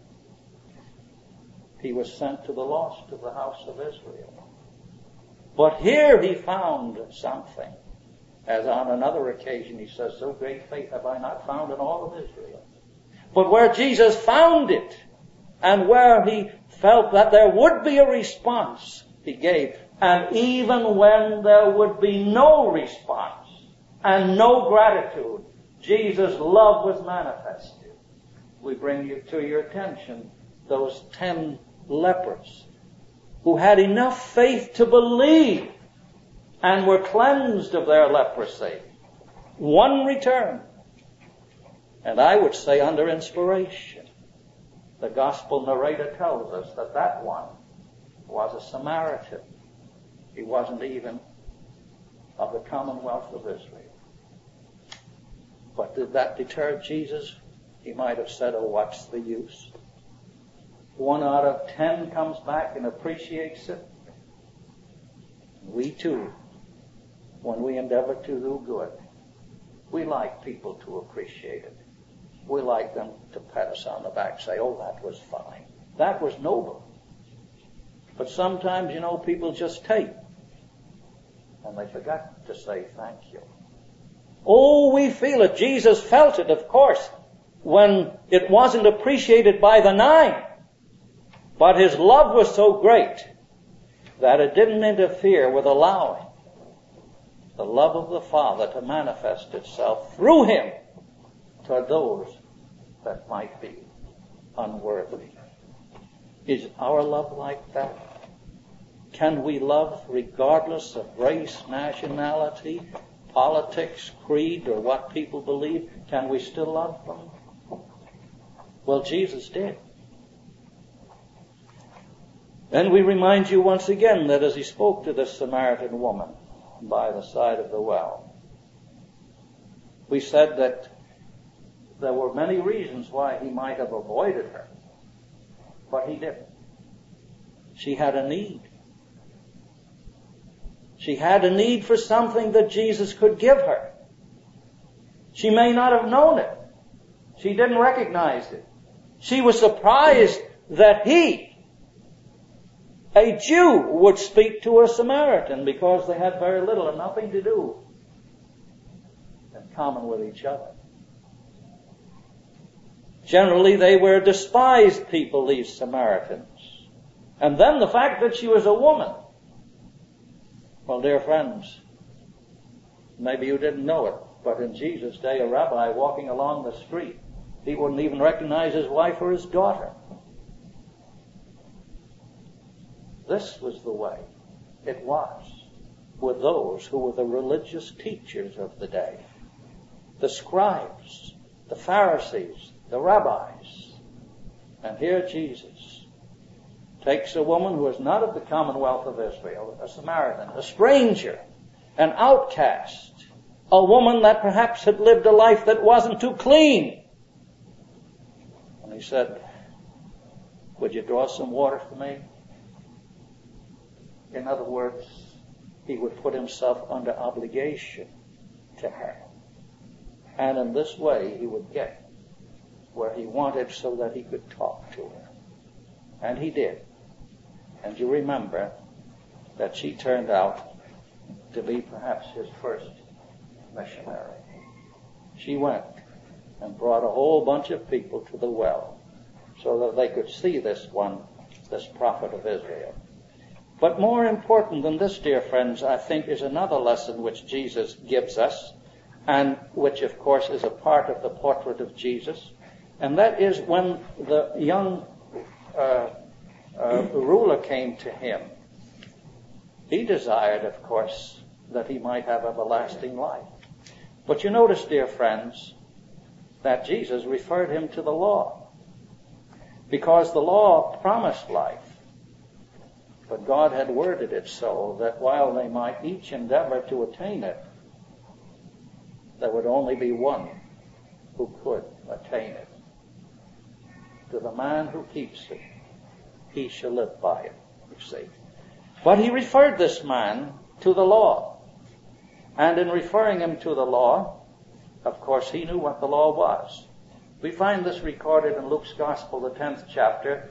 He was sent to the lost of the house of Israel. But here he found something. As on another occasion he says, so great faith have I not found in all of Israel. But where Jesus found it, and where he felt that there would be a response, he gave. And even when there would be no response and no gratitude, Jesus' love was manifested. We bring you to your attention those 10 lepers who had enough faith to believe and were cleansed of their leprosy. One returned. And I would say under inspiration. The gospel narrator tells us that that one was a Samaritan. He wasn't even of the commonwealth of Israel. But did that deter Jesus? He might have said, oh, what's the use? 1 out of 10 comes back and appreciates it. We too, when we endeavor to do good, we like people to appreciate it. We like them to pat us on the back, say, oh, that was fine. That was noble. But sometimes, people just take. And they forgot to say thank you. Oh, we feel it. Jesus felt it, of course, when it wasn't appreciated by the 9. But his love was so great that it didn't interfere with allowing the love of the Father to manifest itself through him to those that might be unworthy. Is our love like that? Can we love regardless of race, nationality, politics, creed, or what people believe? Can we still love them? Well, Jesus did. And we remind you once again that as he spoke to this Samaritan woman by the side of the well, we said that there were many reasons why he might have avoided her, but he didn't. She had a need. She had a need for something that Jesus could give her. She may not have known it. She didn't recognize it. She was surprised that he, a Jew, would speak to a Samaritan because they had very little and nothing to do in common with each other. Generally, they were despised people, these Samaritans. And then the fact that she was a woman. Well, dear friends, maybe you didn't know it, but in Jesus' day, a rabbi walking along the street, he wouldn't even recognize his wife or his daughter. This was the way it was with those who were the religious teachers of the day, the scribes, the Pharisees, the rabbis. And here Jesus takes a woman who is not of the commonwealth of Israel, a Samaritan, a stranger, an outcast, a woman that perhaps had lived a life that wasn't too clean. And he said, would you draw some water for me? In other words, he would put himself under obligation to her. And in this way, he would get where he wanted so that he could talk to her. And he did. And you remember that she turned out to be perhaps his first missionary. She went and brought a whole bunch of people to the well so that they could see this one, this prophet of Israel. But more important than this, dear friends, I think is another lesson which Jesus gives us, and which, of course, is a part of the portrait of Jesus. And that is when the young ruler came to him, he desired, of course, that he might have everlasting life. But you notice, dear friends, that Jesus referred him to the law, because the law promised life. But God had worded it so that while they might each endeavor to attain it, there would only be one who could attain it. To the man who keeps it, he shall live by it, you see. But he referred this man to the law. And in referring him to the law, of course, he knew what the law was. We find this recorded in Luke's Gospel, the 10th chapter.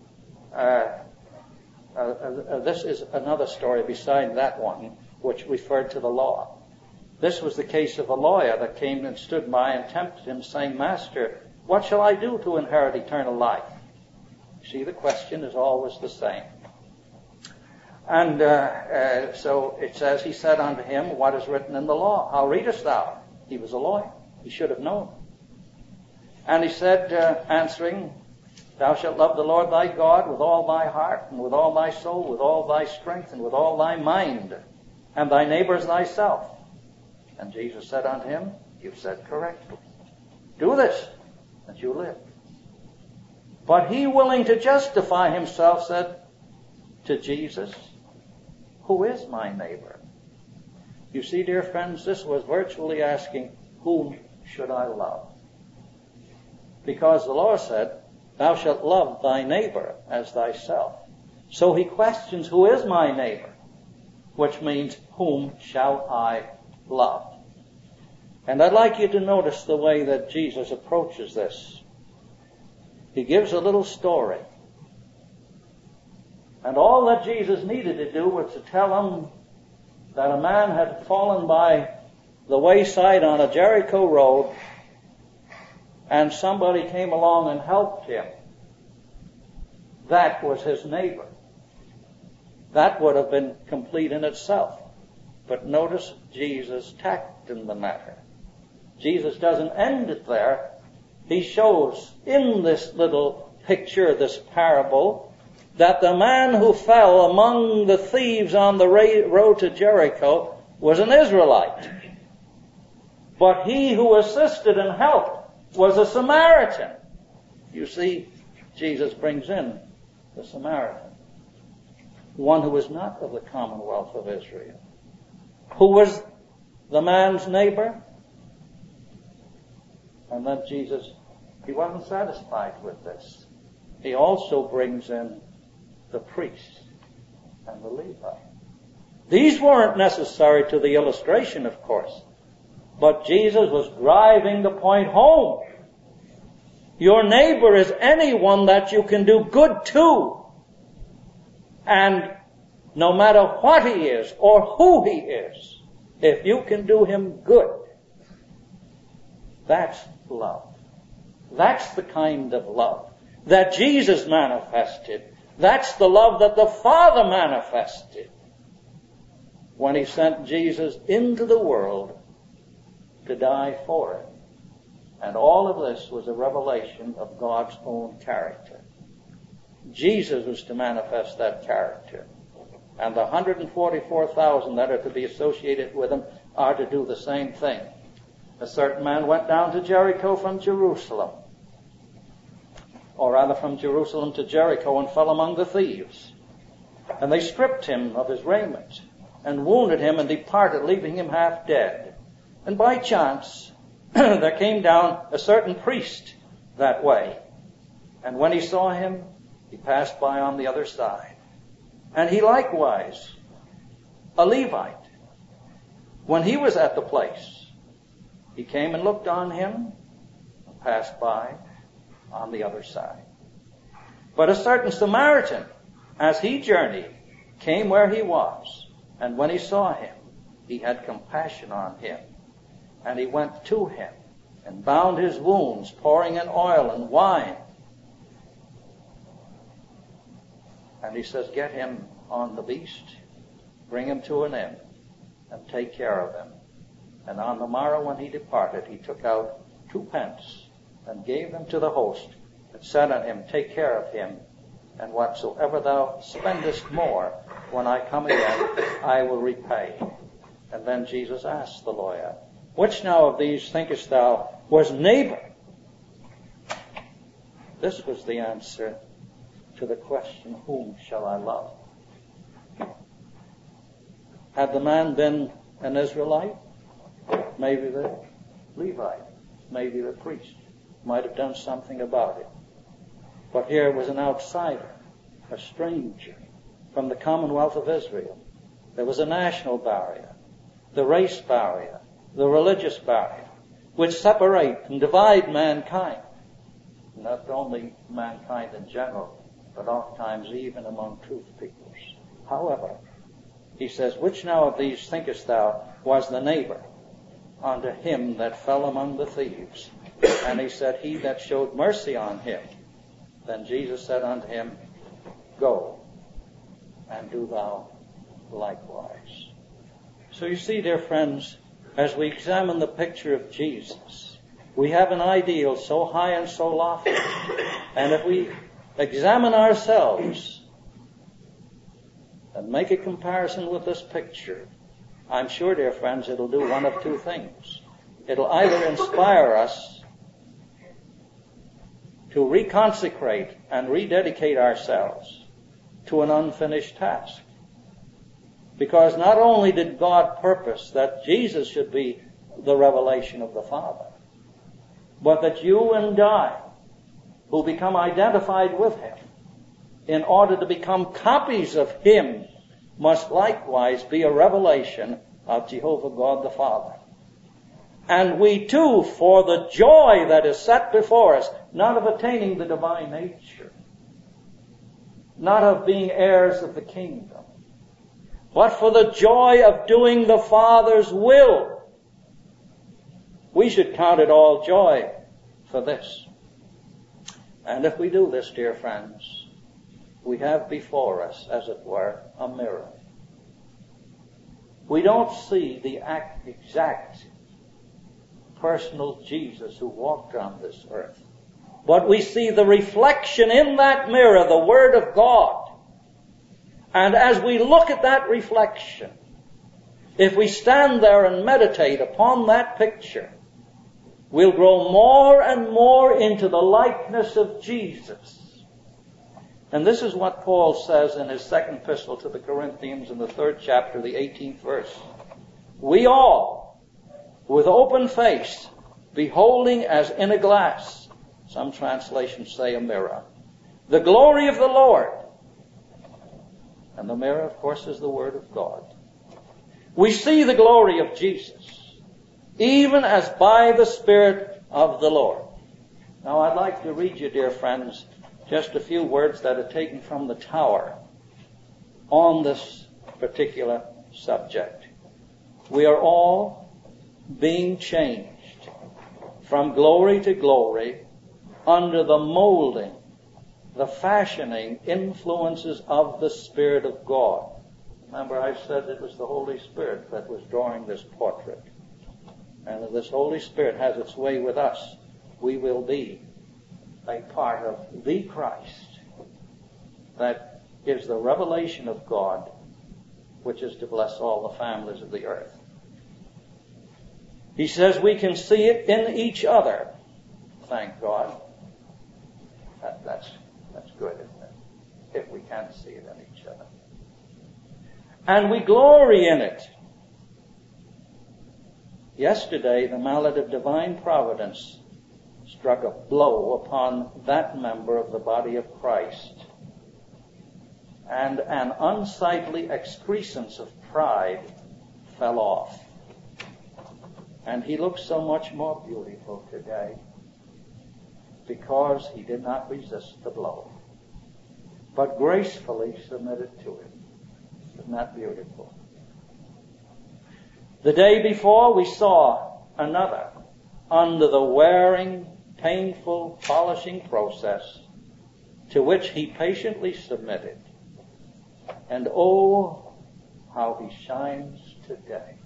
This is another story beside that one, which referred to the law. This was the case of a lawyer that came and stood by and tempted him, saying, Master, what shall I do to inherit eternal life? See, the question is always the same. And so it says, he said unto him, what is written in the law? How readest thou? He was a lawyer. He should have known. And he said, answering, Thou shalt love the Lord thy God with all thy heart, and with all thy soul, with all thy strength, and with all thy mind, and thy neighbor as thyself. And Jesus said unto him, You've said correctly. Do this, that you live. But he, willing to justify himself, said to Jesus, Who is my neighbor? You see, dear friends, this was virtually asking, Whom should I love? Because the law said, Thou shalt love thy neighbor as thyself. So he questions, Who is my neighbor? Which means, whom shall I love? And I'd like you to notice the way that Jesus approaches this. He gives a little story. And all that Jesus needed to do was to tell him that a man had fallen by the wayside on a Jericho road, and somebody came along and helped him. That was his neighbor. That would have been complete in itself. But notice Jesus' tact in the matter. Jesus doesn't end it there. He shows in this little picture, this parable, that the man who fell among the thieves on the road to Jericho was an Israelite. But he who assisted and helped was a Samaritan. You see, Jesus brings in the Samaritan, one who was not of the commonwealth of Israel. Who was the man's neighbor? And then Jesus, he wasn't satisfied with this. He also brings in the priest and the Levite. These weren't necessary to the illustration, of course, but Jesus was driving the point home. Your neighbor is anyone that you can do good to. And no matter what he is or who he is, if you can do him good, that's love. That's the kind of love that Jesus manifested. That's the love that the Father manifested when he sent Jesus into the world to die for it. And all of this was a revelation of God's own character. Jesus was to manifest that character. And the 144,000 that are to be associated with him are to do the same thing. A certain man went down to Jericho from Jerusalem, or rather from Jerusalem to Jericho, and fell among the thieves. And they stripped him of his raiment, and wounded him, and departed, leaving him half dead. And by chance there came down a certain priest that way. And when he saw him, he passed by on the other side. And he likewise, a Levite, when he was at the place, he came and looked on him, and passed by on the other side. But a certain Samaritan, as he journeyed, came where he was, and when he saw him, he had compassion on him. And he went to him, and bound his wounds, pouring in oil and wine. And he says, get him on the beast, bring him to an inn, and take care of him. And on the morrow when he departed, he took out 2 pence, and gave them to the host, and said unto him, take care of him, and whatsoever thou spendest more, when I come again, I will repay. And then Jesus asked the lawyer, which now of these thinkest thou was neighbor? This was the answer to the question, whom shall I love? Had the man been an Israelite, maybe the Levite, maybe the priest might have done something about it. But here was an outsider, a stranger from the Commonwealth of Israel. There was a national barrier, the race barrier, the religious barrier, which separate and divide mankind. Not only mankind in general, but oftentimes even among truth peoples. However, he says, which now of these thinkest thou was the neighbor unto him that fell among the thieves? And he said, he that showed mercy on him. Then Jesus said unto him, go, and do thou likewise. So you see, dear friends, as we examine the picture of Jesus, we have an ideal so high and so lofty. And if we examine ourselves and make a comparison with this picture, I'm sure, dear friends, it'll do one of 2 things. It'll either inspire us to reconsecrate and rededicate ourselves to an unfinished task. Because not only did God purpose that Jesus should be the revelation of the Father, but that you and I, who become identified with Him, in order to become copies of Him, must likewise be a revelation of Jehovah God the Father. And we too, for the joy that is set before us, not of attaining the divine nature, not of being heirs of the kingdom, but for the joy of doing the Father's will, we should count it all joy for this. And if we do this, dear friends, we have before us, as it were, a mirror. We don't see the exact personal Jesus who walked on this earth, but we see the reflection in that mirror, the Word of God. And as we look at that reflection, if we stand there and meditate upon that picture, we'll grow more and more into the likeness of Jesus. And this is what Paul says in his 2nd epistle to the Corinthians in the 3rd chapter, the 18th verse. We all, with open face, beholding as in a glass, some translations say a mirror, the glory of the Lord. And the mirror, of course, is the Word of God. We see the glory of Jesus, even as by the Spirit of the Lord. Now, I'd like to read you, dear friends, just a few words that are taken from the Tower on this particular subject. We are all being changed from glory to glory under the molding, the fashioning influences of the Spirit of God. Remember, I said it was the Holy Spirit that was drawing this portrait. And if this Holy Spirit has its way with us, we will be a part of the Christ that is the revelation of God, which is to bless all the families of the earth. He says we can see it in each other. Thank God. That's good, isn't it? If we can see it in each other. And we glory in it. Yesterday, the mallet of divine providence struck a blow upon that member of the body of Christ. And an unsightly excrescence of pride fell off. And he looks so much more beautiful today because he did not resist the blow, but gracefully submitted to it. Isn't that beautiful? The day before, we saw another under the wearing, painful, polishing process to which he patiently submitted. And oh, how he shines today.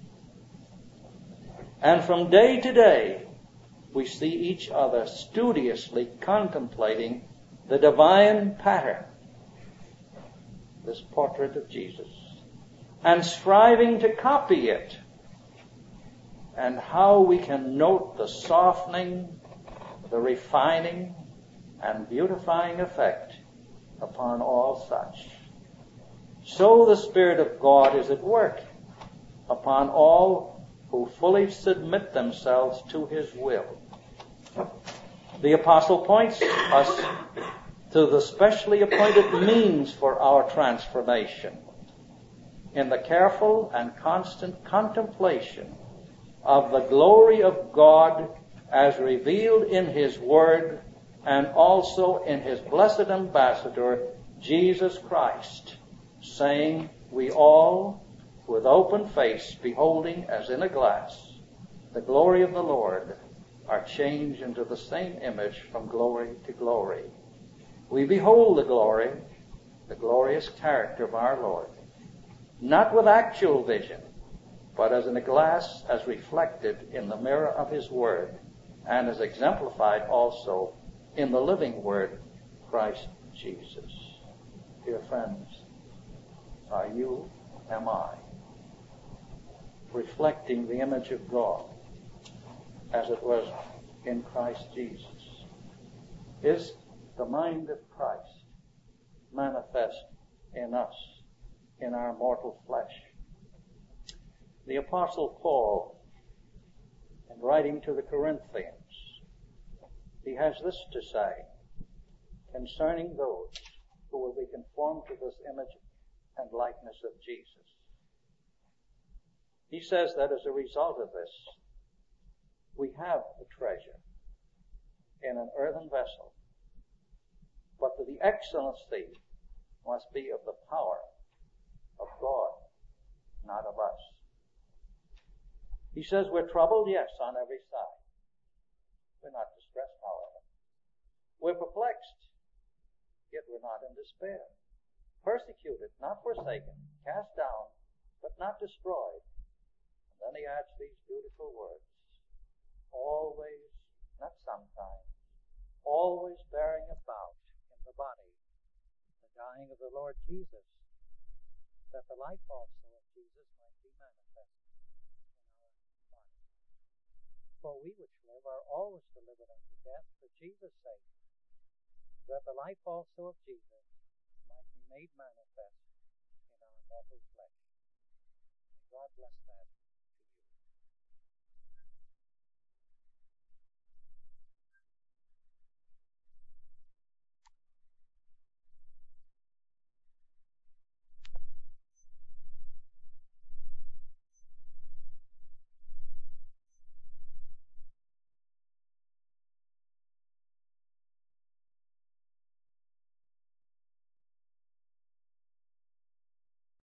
And from day to day, we see each other studiously contemplating the divine pattern, this portrait of Jesus, and striving to copy it, and how we can note the softening, the refining, and beautifying effect upon all such. So the Spirit of God is at work upon all who fully submit themselves to His will. The Apostle points us to the specially appointed means for our transformation in the careful and constant contemplation of the glory of God as revealed in His Word and also in His blessed ambassador, Jesus Christ, saying, we all, with open face, beholding as in a glass the glory of the Lord, are changed into the same image from glory to glory. We behold the glorious character of our Lord, not with actual vision, but as in a glass, as reflected in the mirror of His Word, and as exemplified also in the living Word, Christ Jesus. Dear friends, are you, am I, reflecting the image of God as it was in Christ Jesus? Is the mind of Christ manifest in us, in our mortal flesh? The Apostle Paul, in writing to the Corinthians, he has this to say concerning those who will be conformed to this image and likeness of Jesus. He says that as a result of this, we have the treasure in an earthen vessel, but that the excellency must be of the power of God, not of us. He says we're troubled, yes, on every side. We're not distressed, however. We're perplexed, yet we're not in despair. Persecuted, not forsaken, cast down, but not destroyed. And then he adds these beautiful words. Always, not sometimes, always bearing about in the body the dying of the Lord Jesus, that the life also of Jesus might be manifested in our body. For we which live are always delivered unto death for Jesus' sake, that the life also of Jesus might be made manifest in our mortal flesh. May God bless that.